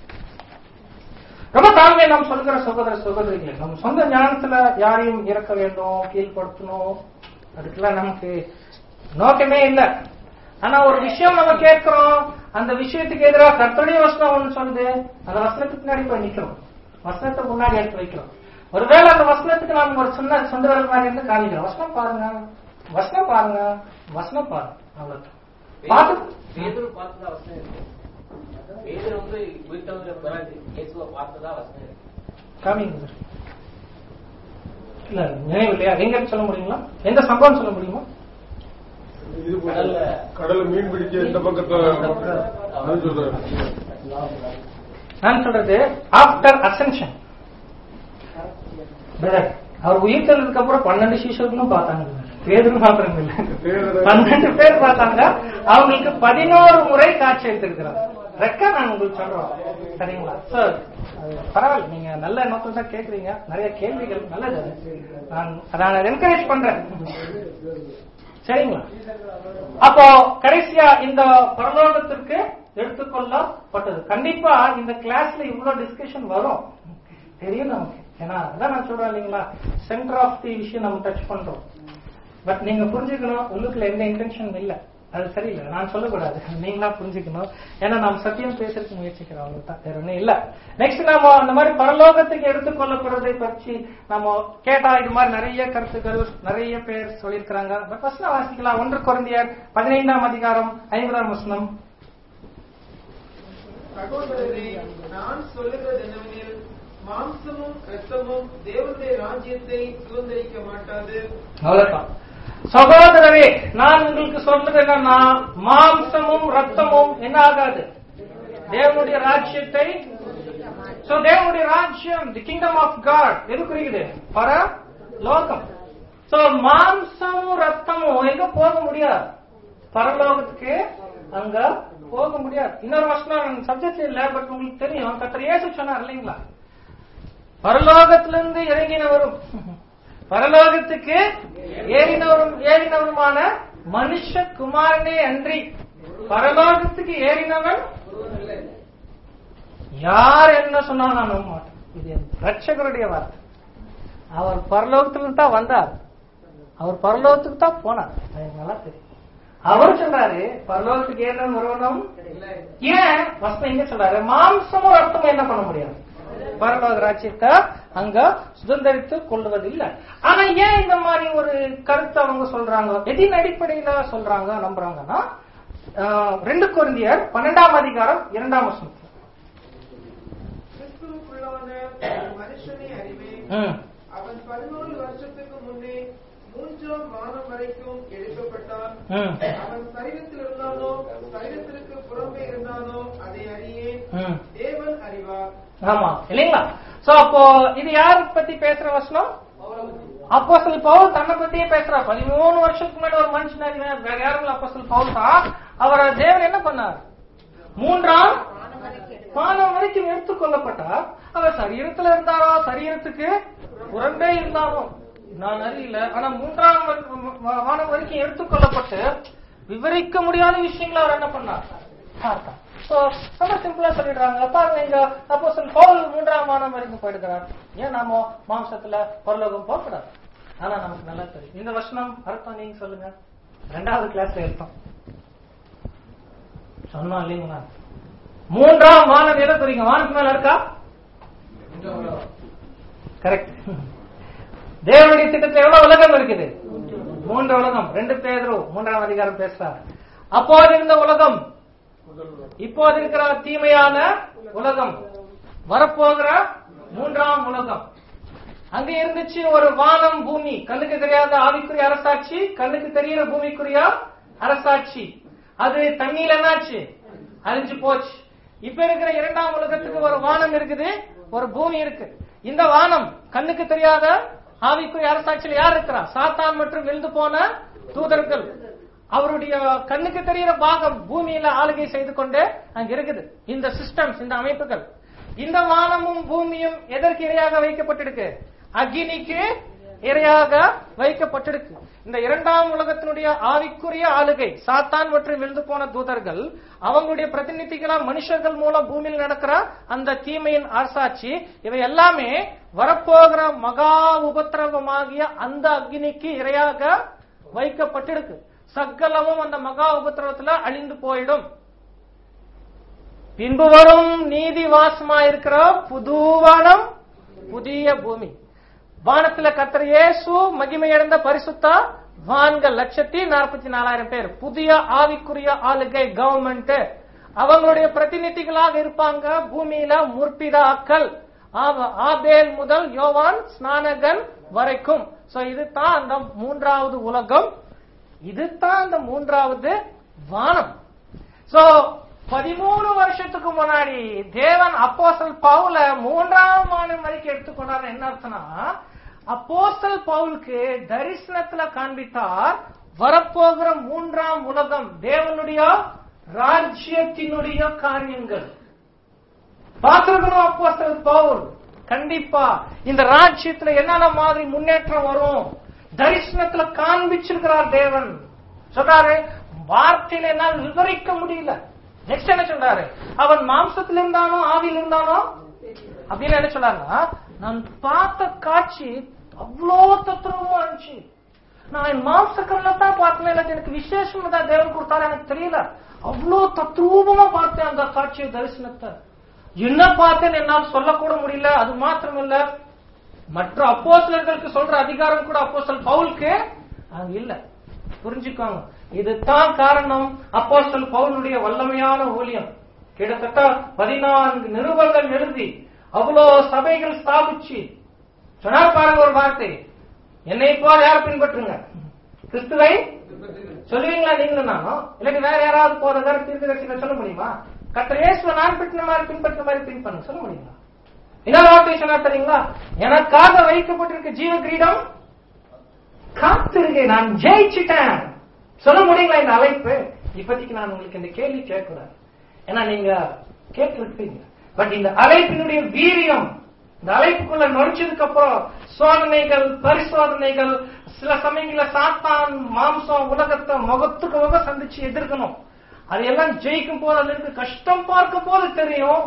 ரொம்ப தாழ்மையை நாம் சொல்கிற சகோதர சகோதரிகளே, நம்ம சொந்த ஞானத்துல யாரையும் இறக்க வேண்டும், கீழ்படுத்தணும், அதுக்கெல்லாம் நமக்கு நோக்கமே இல்லை. ஆனா ஒரு விஷயம் நம்ம கேட்கிறோம், அந்த விஷயத்துக்கு எதிராக கர்த்தருடைய வசனம் ஒண்ணு சொல்லுது, அந்த வசனத்துக்கு முன்னாடி போய் நிக்கிறோம், வசனத்தை முன்னாடி எடுத்து வைக்கிறோம். ஒருவேளை அந்த வசனத்துக்கு நாம ஒரு சொந்த வரல் மாதிரி இருந்து காமிக்கிறோம், வசனம் பாருங்க, வசனம் பாருங்க, வசனம் பாருங்க, அவ்வளவுதான். பேதுரு பார்த்ததா வசனம் இருக்கு. பேதுரு வந்து உயிர்த்தெழுந்த பிறகு இயேசுவை பார்த்ததா வசனம் இருக்கு. காமிங்க இல்ல, நினைவு இல்லையா? எங்க சொல்ல முடியுங்களா? எந்த சம்பவம் சொல்ல முடியுமா? கடல்ல மீன் பிடிக்க இந்த பக்கத்துல நான் சொல்றது ஆஃப்டர் அசென்ஷன். அவர் உயிர் தெழுந்ததுக்கு அப்புறம் 12 சீஷர்களும் பார்த்தாங்க, பேரும் மாத்திரம் இல்ல, 12 பேர் பார்த்தாங்க. அவங்களுக்கு 11 முறை காட்சி எடுத்திருக்கிறார். ரெக்கார்ட் நான் உங்களுக்கு சொல்றோம், சரிங்களா? சார் பரவாயில்ல, நீங்க நல்ல நோக்கம் தான் கேட்கறீங்க, நிறைய கேள்விகள் நல்லது, நான் என்கரேஜ் பண்றேன், சரிங்களா? அப்போ கடைசியா இந்த பரலோகத்திற்கு எடுத்துக்கொள்ளப்பட்டது. கண்டிப்பா இந்த கிளாஸ்ல இவ்வளவு டிஸ்கஷன் வரும் தெரியும் நமக்கு, ஏன்னா அதான் நான் சொல்றேன் இல்லைங்களா, சென்டர் ஆஃப் தி விஷயம் நம்ம டச் பண்றோம். பட் நீங்க புரிஞ்சுக்கணும், உள்ளுக்குள்ள எந்த இன்டென்ஷன் இல்ல, அது சரியில்லை, நான் சொல்லக்கூடாது, நீங்களா புரிஞ்சுக்கணும். ஏன்னா நாம் சத்தியம் பேசுறதுக்கு முயற்சிக்கிறோம், அவ்வளவுதான், வேற ஒன்றும் இல்ல. நெக்ஸ்ட் நாம அந்த மாதிரி பரலோகத்துக்கு எடுத்துக்கொள்ளப்படுறதை பற்றி நம்ம கேட்டா இது மாதிரி நிறைய கருத்துக்கள் நிறைய பேர் சொல்லியிருக்கிறாங்க. ஃபர்ஸ்ட் வாசிக்கலாம். 1 கொரிந்தியர் 15ஆம் அதிகாரம் 50ஆம் வசனம். சகோதரரே, நான் சொல்லுகிறது என்னவெனில், மாம்சமும் இரத்தமும் தேவனுடைய ராஜ்யத்தை சுதந்திரிக்க மாட்டாது. அவ்வளவுதான். சகோதரரே, நான் உங்களுக்கு சொல்றது என்னன்னா, மாம்சமும் ரத்தமும் என்ன ஆகாது, தேவனுடைய ராஜ்யத்தை. தேவனுடைய ராஜ்யம், தி கிங்டம் ஆஃப் காட் எது குறிக்குது? பரலோகம். மாம்சமும் ரத்தமும் எங்க போக முடியாது, பரலோகத்துக்கு அங்க போக முடியாது. இன்னொரு வசனம் சப்ஜெக்ட் இல்ல, பட் உங்களுக்கு தெரியும், கர்த்தர் இயேசு சொன்னார் இல்லைங்களா, பரலோகத்திலிருந்து இறங்கினவரும் பரலோகத்துக்கு ஏறினவருமான மனுஷ குமாரனே அன்றி பரலோகத்துக்கு ஏறினவன் யார் என்ன சொன்னாலும் நான் நம்ப மாட்டேன். இது ரட்சகருடைய வார்த்தை. அவர் பரலோகத்திலிருந்து தான் வந்தார், அவர் பரலோகத்துக்கு தான் போனார், எனக்கு நல்லா தெரியும். அவர் சொல்றாரு பரலோகத்துக்கு ஏறினவன் ஒருவனும். ஏன் வசனம் எங்க சொல்றாரு, மாம்சமும் ரத்தமும் என்ன பண்ண முடியாது, பரலோக ராஜ்யத்தை அங்க சுதந்திரித்துக் கொள்வதில்லை. ஆனா ஏன் இந்த மாதிரி ஒரு கருத்தை அவங்க சொல்றாங்க, எதின் அடிப்படையில சொல்றாங்க நம்புறாங்கன்னா, 2 கொரிந்தியர் 12ஆம் அதிகாரம் 2ஆம் வசனம். கிறிஸ்துவுக்குள்ளான மனுஷனை அறிவேன், அவன் 11 வருஷத்துக்கு முன்னே 3ஆம் வானம் வரைக்கும் எடுக்கப்பட்டான். அவன் சரீரத்தில் இருந்தானோ சரீரத்திற்கு புறம்பே இருந்தானோ அதை அறியே தேவன் அறிவார். ஆமா இல்லைங்களா? சோ அப்போ இது யாரு பத்தி பேசுற வசனம்? அப்போஸ்தலன் பவுல் தன்னை பத்தியே பேசுறார். 13 வருஷத்துக்கு முன்னாடி ஒரு மனுஷன், வேற யாரும் அப்போஸ்தலன் பவுல் தான். அவரை தேவன் என்ன பண்ணார்? 3ஆம் வானம் வரைக்கும் எடுத்துக்கொள்ளப்பட்டார். அவர் சரீரத்துல இருந்தாரோ சரீரத்துக்கு புறம்பே இருந்தாரோ நான் அறியல. ஆனா 3ஆம் வானம் வரைக்கும் எடுத்துக்கொள்ளப்பட்டு விவரிக்க முடியாத விஷயங்களை அவர் என்ன பண்ணார்? பார்த்தார். ரொம்ப சிம்பிளா சொல்லிடுறாங்க. பாருங்க, இங்க அப்போஸ்தலன் பவுல் 3ஆம் வானம் வரைக்கும் போயிடுகிறார். ஏன் நாம மாம்சத்துல பரலோகம் போகக்கூடாது? ஆனா நமக்கு நல்லா தெரியும் இந்த வசனம் அர்த்தம். நீங்க சொல்லுங்க, 2வது கிளாஸ்ல அர்த்தம் சொன்னோம் இல்லைங்களா? 3ஆம் வானம் எதை குறிங்க? வானத்து மேல இருக்கா? கரெக்ட். தேவனுடைய திட்டத்தில் எவ்வளவு உலகம் இருக்குது? 3 உலகம். 2 பேதுரு 3ஆம் அதிகாரம் பேசுறார். அப்போது இருந்த உலகம், இப்போது இருக்கிற தீமையான உலகம், வரப்போகிற 3ஆம் உலகம். அங்க இருந்துச்சு ஒரு வானம் பூமி, கண்ணுக்கு தெரியாத ஆவிக்குரிய அரசாட்சி, கண்ணுக்கு தெரிகிற பூமிக்குரிய அரசாட்சி. அது தண்ணியில என்னாச்சு? அழிஞ்சு போச்சு. இப்ப இருக்கிற 2ஆம் உலகத்துக்கு ஒரு வானம் இருக்குது, ஒரு பூமி இருக்கு. இந்த வானம் கண்ணுக்கு தெரியாத ஆவிக்குரிய அரசாட்சியில் யார் இருக்கிறா? சாத்தான் மற்றும் விழுந்து போன தூதர்கள். அவருடைய கண்ணுக்கு தெரிகிற பாகம் பூமியில ஆளுகை செய்து கொண்டு அங்க இருக்குது. இந்த சிஸ்டம்ஸ், இந்த அமைப்புகள். இந்த வானமும் பூமியும் எதற்கு இரையாக வைக்கப்பட்டிருக்கு? அக்னிக்கு இரையாக வைக்கப்பட்டிருக்கு. இந்த 2ஆம் உலகத்தினுடைய ஆவிக்குரிய ஆளுகை, சாத்தான் மற்றும் விழுந்து போன தூதர்கள், அவங்களுடைய பிரதிநிதிகளா மனுஷர்கள் மூலம் பூமியில் நடக்கிற அந்த தீமையின் அரசாட்சி, இவை எல்லாமே வரப்போகிற மகா உபத்திரவமாகிய அந்த அக்னிக்கு இரையாக வைக்கப்பட்டிருக்கு. சகலமும் அந்த மகா உபத்திரவத்துல அழிந்து போயிடும். பின்பு வரும் நீதி வாசமா இருக்கிற புது வானம், புதிய பூமி. வானத்துல கர்த்தர் இயேசு மகிமையடைந்த பரிசுத்த வான்கள் 1,44,000 பேர். புதிய ஆவிக்குரிய ஆளுகை, கவர்மெண்ட், அவங்களுடைய பிரதிநிதிகளாக இருப்பாங்க பூமியில. முற்பிதாக்கள், ஆபேல் முதல் யோவான் ஸ்நானகன் வரைக்கும். இதுதான் அந்த 3வது உலகம், இதுதான் அந்த 3வது வானம். 13 வருஷத்துக்கு முன்னாடி தேவன் அப்போஸ்தலன் பவுல 3ஆம் வானம் வரைக்கும் எடுத்துக்கொண்டார். என்ன அர்த்தம்னா, அப்போஸ்தலன் பவுலுக்கு தரிசனத்துல காண்பித்தார் வரப்போகிற 3ஆம் உலகம், தேவனுடைய ராஜ்யத்தினுடைய காரியங்கள் பார்த்திருக்கணும். அப்போஸ்தலன் பவுல் கண்டிப்பா இந்த ராஜ்யத்துல என்னென்ன மாதிரி முன்னேற்றம் வரும் தரிசனத்துல காண்பிச்சிருக்கிறார். தேவன் சொல்றாரு, வார்த்தையில என்னால் விவரிக்க முடியல. நெக்ஸ்ட் என்ன சொல்றாரு? அவன் மாம்சத்தில் இருந்தானோ ஆவியில் இருந்தானோ அப்படின்னு என்ன சொல்றாருன்னா, நான் பார்த்த காட்சி அவ்வளோ தத்ரூபமா இருந்துச்சு. நான் என் மாம்சக்கல்ல தான் பார்த்தேன், எனக்கு விசேஷம் தான் தேவன் கொடுத்தாரு, எனக்கு தெரியல. அவ்வளோ தத்ரூபமா பார்த்தேன் அந்த காட்சியை, தரிசனத்தை. என்ன பார்த்தேன்னு என்னால் சொல்லக்கூட முடியல. அது மாத்திரம் இல்ல, மற்ற அப்போஸ்தலர்களுக்கு சொல்ற அதிகாரம் கூட அப்போஸ்தலன் பவுலுக்கு அங்க இல்ல. புரிஞ்சுக்கோங்க, இதுதான் காரணம். அப்போஸ்தலன் பவுலுடைய வல்லமையான ஊழியம். கிட்டத்தட்ட 14 நிருபங்கள் எழுதி அவ்வளோ சபைகள் ஸ்தாபிச்சு சொன்னார். பாருங்க ஒரு வார்த்தை, என்னை போல யார் பின்பற்றுங்க? கிறிஸ்துவை சொல்லுவீங்களா நீங்களும் நானும்? இல்லாட்டி வேற யாராவது போறதா தீர்க்கதரிசிகளை சொல்ல முடியுமா? கர்த்தர் இயேசுவை நான் பின்பற்றின மாதிரி பின்பற்ற சொல்ல முடியுமா? இன்னொரு வார்த்தை சொன்னா தெரியுங்களா? எனக்காக வைக்கப்பட்டிருக்க ஜீவ கிரீடம் காத்திருக்கேன், நான் ஜெயிச்சுட்டேன் சொல்ல முடியுங்களா? இந்த அழைப்பு இப்போதைக்கு நான் உங்களுக்கு இந்த கேள்வி கேட்கக்கூடாது, ஏன்னா நீங்க கேட்டிருப்பீங்க. பட் இந்த அழைப்பினுடைய வீரியம், இந்த அழைப்புக்குள்ள நுழைச்சதுக்கு அப்புறம் சோதனைகள், பரிசோதனைகள், சில சமயங்கள சாத்தான் மாம்சம் உலகத்தை முகத்துக்கு முக சந்திச்சு எதிர்க்கணும். அதையெல்லாம் ஜெயிக்கும் போது அது இருக்கு கஷ்டம் பார்க்கும் போது தெரியும்.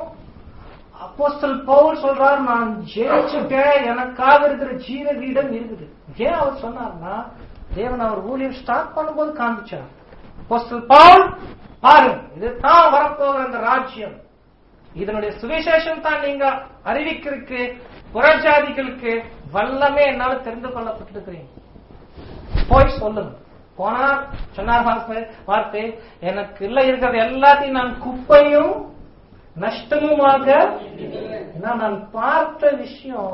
அப்போஸ்தலன் பவுல் சொல்றாரு, நான் ஜெயிச்சுட்டேன், எனக்காக இருக்கிற ஜீவ கிரீடம் இருக்குது. ஏன் அவர் சொன்னார்னா, தேவன் அவர் ஊழியம் ஸ்டார்ட் பண்ணும்போது காண்பிச்சார். அப்போஸ்தலன் பவுல் பாருங்க, இதுதான் வரப்போகிற அந்த ராஜ்யம், இதனுடைய சுவிசேஷம் தான் நீங்க அறிவிக்கிறதுக்கு புறஜாதிகளுக்கு வல்லமே என்னால தெரிந்து கொள்ளப்பட்டிருக்கிறீங்க. போய் சொல்லுங்க. போனார் சொன்னார் வார்த்தை, எனக்கு இல்ல இருக்கிறது எல்லாத்தையும் நான் குப்பையும் நஷ்டமுமாக, நான் பார்த்த விஷயம்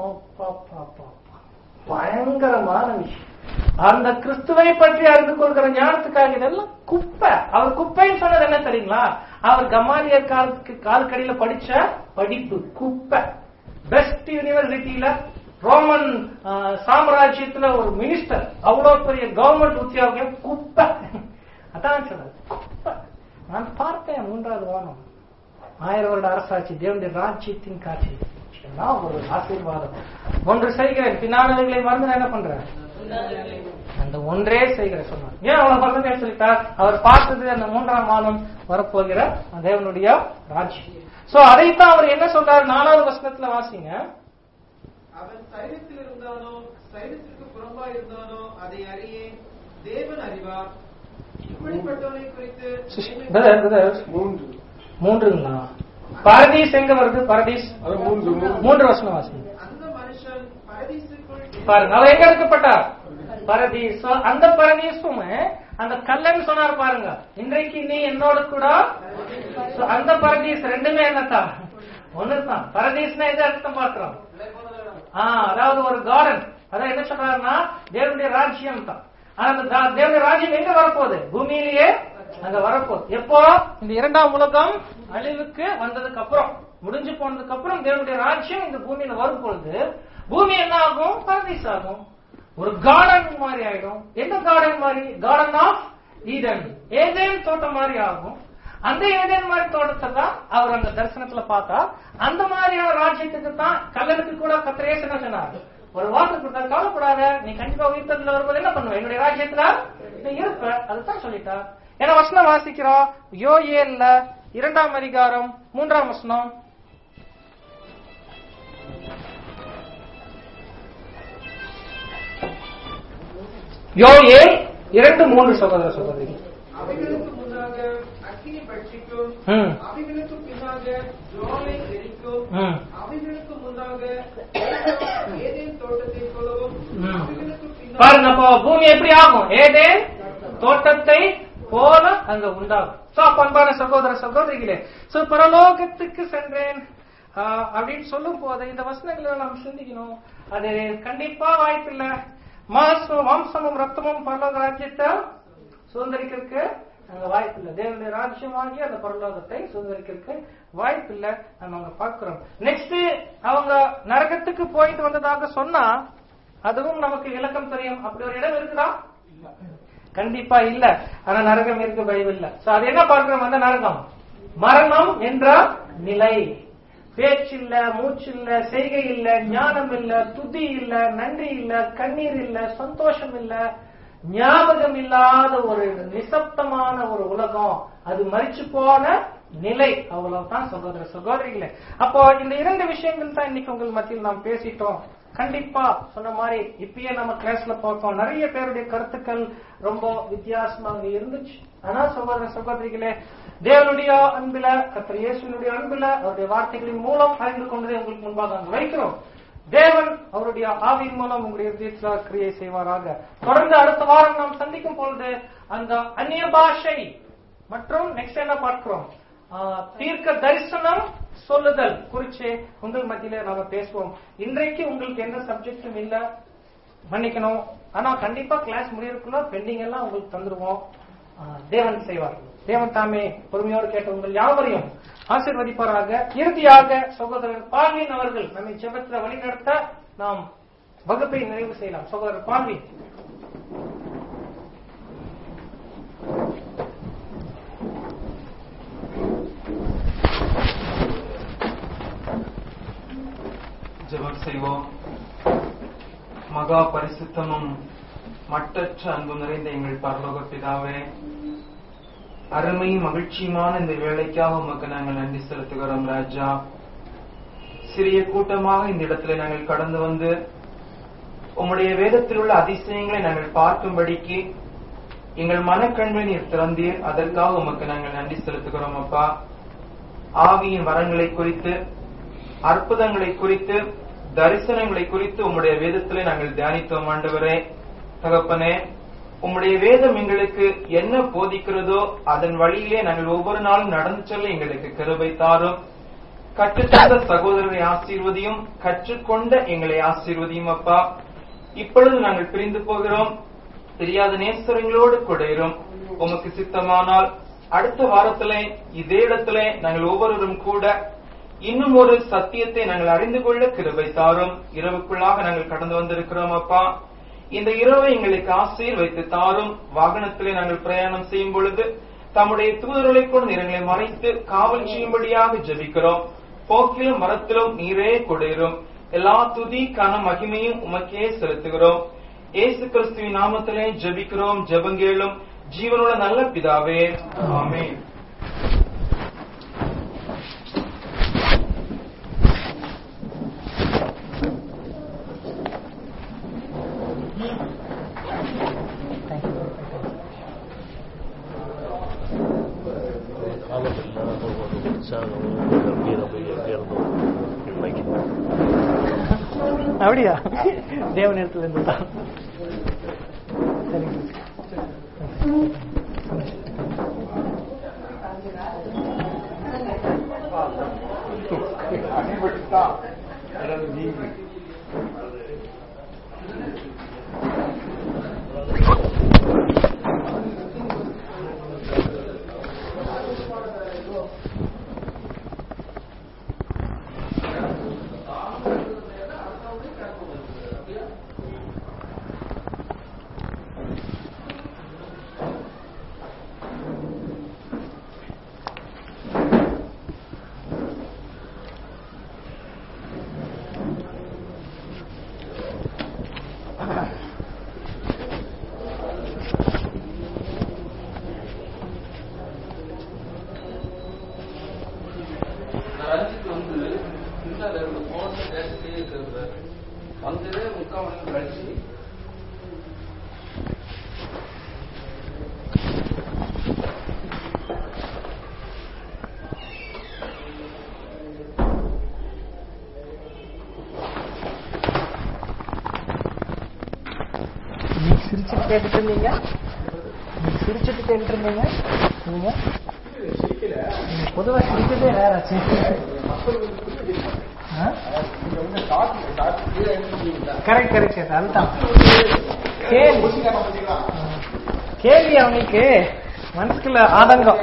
பயங்கரமான விஷயம். அந்த கிறிஸ்துவை பற்றி அறிந்து கொள்கிற ஞானத்துக்காக இதெல்லாம் குப்பை. அவர் குப்பைன்னு சொன்னது என்ன தெரியுங்களா? அவர் கமாலியர் காலத்துக்கு கால்கடியில படிச்ச படிப்பு குப்பை. பெஸ்ட் யூனிவர்சிட்டியில ரோமன் சாம்ராஜ்யத்துல ஒரு மினிஸ்டர், அவ்வளவு பெரிய கவர்மெண்ட் உத்தியோகம், குப்பை. அதான் சொல்றது, குப்பை. நான் பார்த்தேன் 3வது வானம், 1000 வருட அரசாட்சி, தேவனுடைய ராஜ்யத்தின் காட்சி. ஒரு ஆசீர்வாதம். ஒன்று செய்கிறேன், பின்னாளர்களை மறந்து என்ன பண்றேன், அந்த ஒன்றே செய்கிற சொன்னார். ஏன் அவனை மறந்து சொல்லிட்டார்? அவர் பார்த்தது அந்த 3ஆம் வானம் வரப்போகிற தேவனுடைய ராஜ்யம். சோ அதைத்தான் அவர் என்ன சொல்றாரு? 4வது வசனத்துல வாசிங்க. அவன் சைரத்தில் இருந்தானோ சைரத்திற்கு புறம்பா இருந்தானோ அதை அறிய தேவன் அறிவார். இப்படிப்பட்டவனை குறித்து 3ங்களா? பரதீஸ் எங்க வருது? பரதீஸ் 3 வசனம் வாசிங்க. அந்த மனுஷன் பரதீசுக்குள் பாருங்க, அவர் எங்க எடுக்கப்பட்டார்? பரதீஸ். அந்த பரதீசும் அந்த கல்லன் சொன்னார் பாருங்க, இன்றைக்கு நீ என்னோட கூட. அந்த பரதீஸ் ரெண்டுமே என்னத்தான்? ஒண்ணுதான். பரதீஸ்னா எது அர்த்தம் பார்க்கிறோம்? அதாவது ஒரு கார்டன். அதான் என்ன சொல்றாருன்னா தேவனுடைய ராஜ்யம் தான். ஆனா அந்த தேவனுடைய ராஜ்யம் எங்க வரப்போகுது? பூமியிலேயே அங்க வரப்போகுது. எப்போ? இந்த 2ஆம் உலகம் அழிவுக்கு வந்ததுக்கு அப்புறம், முடிஞ்சு போனதுக்கு அப்புறம் தேவனுடைய ராஜ்யம் இந்த பூமியில வரும் பொழுது பூமி என்ன ஆகும்? பரதீஸ் ஆகும். ஒரு கார்டன் மாதிரி ஆயிடும். எந்த கார்டன் மாதிரி? கார்டன் ஆஃப் ஈடன், ஏதேன் தோட்டம் மாதிரி ஆகும். அந்த ஏதேன் மாதிரி தோட்டத்தை தான் அவர் அந்த தரிசனத்துல பார்த்தா, அந்த மாதிரியான ராஜ்யத்துக்கு தான் கல்லனுக்கு கூட கர்த்தர் என்ன சொன்னார்? ஒரு வாக்கு கொடுத்தா, கவலைப்படாத, நீ கண்டிப்பா உயிர்த்ததுல வரும்போது என்ன பண்ணுவ? என்னுடைய ராஜ்யத்துல நீ இருப்ப. அதுதான் சொல்லிட்டா. ஏன்னா வசனம் வாசிக்கிறோம், யோயேல்ல 2ஆம் அதிகாரம் 3ஆம் வசனம். யோயேல் 2:3 சகோதர சகோதரி. அவைகளுக்கு முன்னாக அக்கினி பட்சிக்கும், அவைகளுக்கு பின்னாக ஜுவாலை எரிக்கும், அவைகளுக்கு முன்னாக ஏதேன் தோட்டத்தை போலவும், அவைகளுக்கு பின்னாக பாருங்க, அப்போ பூமி எப்படி ஆகும்? ஏதேன் தோட்டத்தை போல அங்க உண்டாகும். அன்பான சகோதர சகோதரிகளே, பரலோகத்துக்கு சென்றேன் அப்படின்னு சொல்லும் போது இந்த வசனங்களை நாம் சிந்திக்கணும். அது கண்டிப்பா வாய்ப்பில்லை. மாம்சமும் ரத்தமும் பரலோக ராஜ்யத்தை சுதந்திரிக்கிறதுக்கு அங்க வாய்ப்பில்லை. தேவனுடைய ராஜ்யமாகி அந்த பரலோகத்தை சுதந்திரிக்கிறதுக்கு வாய்ப்பில்லை. நம்ம அங்க பார்க்கிறோம். நெக்ஸ்ட் அவங்க நரகத்துக்கு போயிட்டு வந்ததாக சொன்னா அதுவும் நமக்கு விளக்கம் தெரியும். அப்படி ஒரு இடம் இருக்குதா? கண்டிப்பா இல்ல. ஆனா நரகம் இருக்கு பைபிள்ல. அது என்ன பார்க்கிறோம்? அந்த நரகம் மரணம் என்ற நிலை. பேச்சு இல்ல, மூச்சு இல்ல, செய்கை இல்ல, ஞானம் இல்ல, துதி இல்ல, நன்றி இல்ல, கண்ணீர் இல்ல, சந்தோஷம் இல்ல, ஞாபகம் இல்லாத ஒரு நிசப்தமான ஒரு உலகம். அது மரிச்சு போன நிலை. அவ்வளவுதான் சகோதர சகோதரிகளே. அப்போ இந்த 2 விஷயங்கள் தான் இன்னைக்கு உங்கள் மத்தியில் நாம் பேசிட்டோம். கண்டிப்பா சொன்ன மாதிரி இப்பயே நம்ம கிளாஸ்ல பார்த்தோம், நிறைய பேருடைய கருத்துக்கள் ரொம்ப வித்தியாசமாக இருந்துச்சு. ஆனா சகோதர சகோதரிகளே, தேவனுடைய அன்பில, கர்த்தர் இயேசுவினுடைய அன்பில, அவருடைய வார்த்தைகளின் மூலம் அறிந்து கொண்டதை உங்களுக்கு முன்பாக அங்கு வைக்கிறோம். தேவன் அவருடைய ஆவியின் மூலம் உங்களுடைய இதயத்துல கிரியை செய்வாராக. தொடர்ந்து அடுத்த வாரம் நாம் சந்திக்கும் பொழுது அந்த அந்நிய பாஷை மற்றும் நெக்ஸ்ட் என்ன பார்க்கிறோம்? தீர்க்க தரிசனம் சொல்லுதல் குறித்து உங்கள் மத்தியில நாம பேசுவோம். இன்றைக்கு உங்களுக்கு எந்த சப்ஜெக்டும் இல்ல, மன்னிக்கணும். ஆனா கண்டிப்பா கிளாஸ் முடியறதுக்குள்ள பெண்டிங் எல்லாம் உங்களுக்கு தந்துருவோம். தேவன் செய்வார். தேவன் தாமே பொறுமையோடு கேட்ட உங்கள் யாவரையும் ஆசீர்வதிப்பாராக. இறுதியாக சகோதரர் பால்வின் அவர்கள் நம்மை ஜெபத்துல வழிநடத்த நாம் வகுப்பை நிறைவு செய்யலாம். சகோதரர் பால்வின். ஜெபம் செய்வோம். மகா பரிசுத்தமும் மட்டற்ற அன்பு நிறைந்த எங்கள் பரலோக பிதாவே, அருமையும் மகிழ்ச்சியுமான இந்த வேலைக்காக உமக்கு நாங்கள் நன்றி செலுத்துகிறோம் ராஜா. சிறிய கூட்டமாக இந்த இடத்துல நாங்கள் கடந்து வந்து உம்முடைய வேதத்தில் உள்ள அதிசயங்களை நாங்கள் பார்க்கும்படிக்கு எங்கள் மனக்கண்களை நீர் திறந்தீர். அதற்காக உமக்கு நாங்கள் நன்றி செலுத்துகிறோம் அப்பா. ஆவியின் வரங்களை குறித்து, அற்புதங்களை குறித்து, தரிசனங்களை குறித்து உம்முடைய வேதத்திலே நாங்கள் தியானித்தோம் ஆண்டவரே. தகப்பனே, உம்முடைய வேதம் எங்களுக்கு என்ன போதிக்கிறதோ அதன் வழியிலே நாங்கள் ஒவ்வொரு நாளும் நடந்து செல்ல எங்களுக்கு கிருபை தாரும். கற்றுத்தந்த சகோதரரை ஆசீர்வதியும், கற்றுக்கொண்ட எங்களை ஆசீர்வதியும் அப்பா. இப்பொழுது நாங்கள் பிரிந்து போகிறோம். தெரியாத நேசரங்களோடு கூட இரும். உமக்கு சித்தமானால் அடுத்த வாரத்திலே இதே இடத்திலே நாங்கள் ஒவ்வொருவரும் கூட இன்னும் ஒரு சத்தியத்தை நாங்கள் அறிந்து கொள்ள கிருபை தாரும். இரவுக்குள்ளாக நாங்கள் கடந்து வந்திருக்கிறோம் அப்பா. இந்த இரவை எங்களுக்கு ஆசையில் வைத்து தாரும். வாகனத்திலே நாங்கள் பிரயாணம் செய்யும் பொழுது தம்முடைய தூதர்களை கொண்டு எங்களை மறைத்து காவல் செய்யும்படியாக ஜெபிக்கிறோம். போக்கிலும் மரத்திலும் நீரே கொடையிரும். எல்லா துதி கன மகிமையும் உமக்கே செலுத்துகிறோம். இயேசு கிறிஸ்துவின் நாமத்திலே ஜெபிக்கிறோம். ஜெபங்கேளும் ஜீவனுள்ள நல்ல பிதாவே, ஆமென். அப்படியா? தேவன் இடத்துல இருந்து தான். சரி, சிரிச்சுட்டு கேட்டுட்டு இருந்தீங்க. சிரிச்சுட்டு கேட்டுட்டு இருந்தீங்க. நீங்க பொதுவா சிரிச்சதே வேறாச்சு. Correct correct. அதுதான் கேள்வி. அவனுக்கு மனசுக்குள்ள ஆதங்கம்.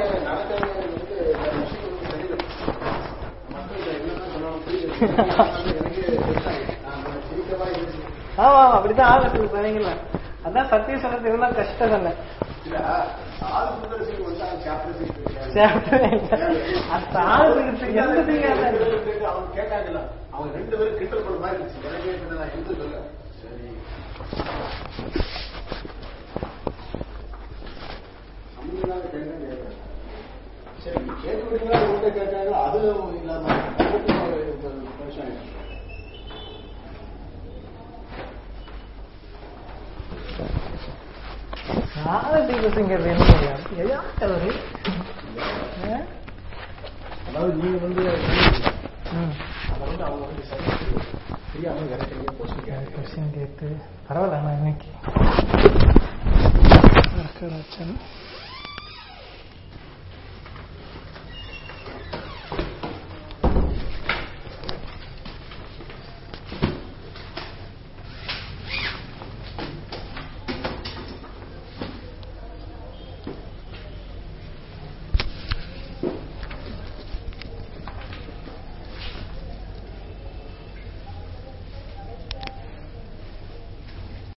ஆமா அப்படிதான் ஆகத்துல பிள்ளைங்கள. அதான் சத்திய சொல்றது எவ்வளவு கஷ்டம் இல்லை. அவங்க 2 பேரும் கிண்டல் பண்ண மாதிரி இருந்துச்சு. எனக்கு நான் எடுத்து சொல்ல சரி சரி கேட்டு விட்டீங்களா உங்கள்கிட்ட கேட்டாங்க. அது இல்லாம அதாவது நீங்க வந்து அவங்க வந்து தெரியாம கொஸ்டின் கேட்டு பரவாயில்ல. நான் இன்னைக்கு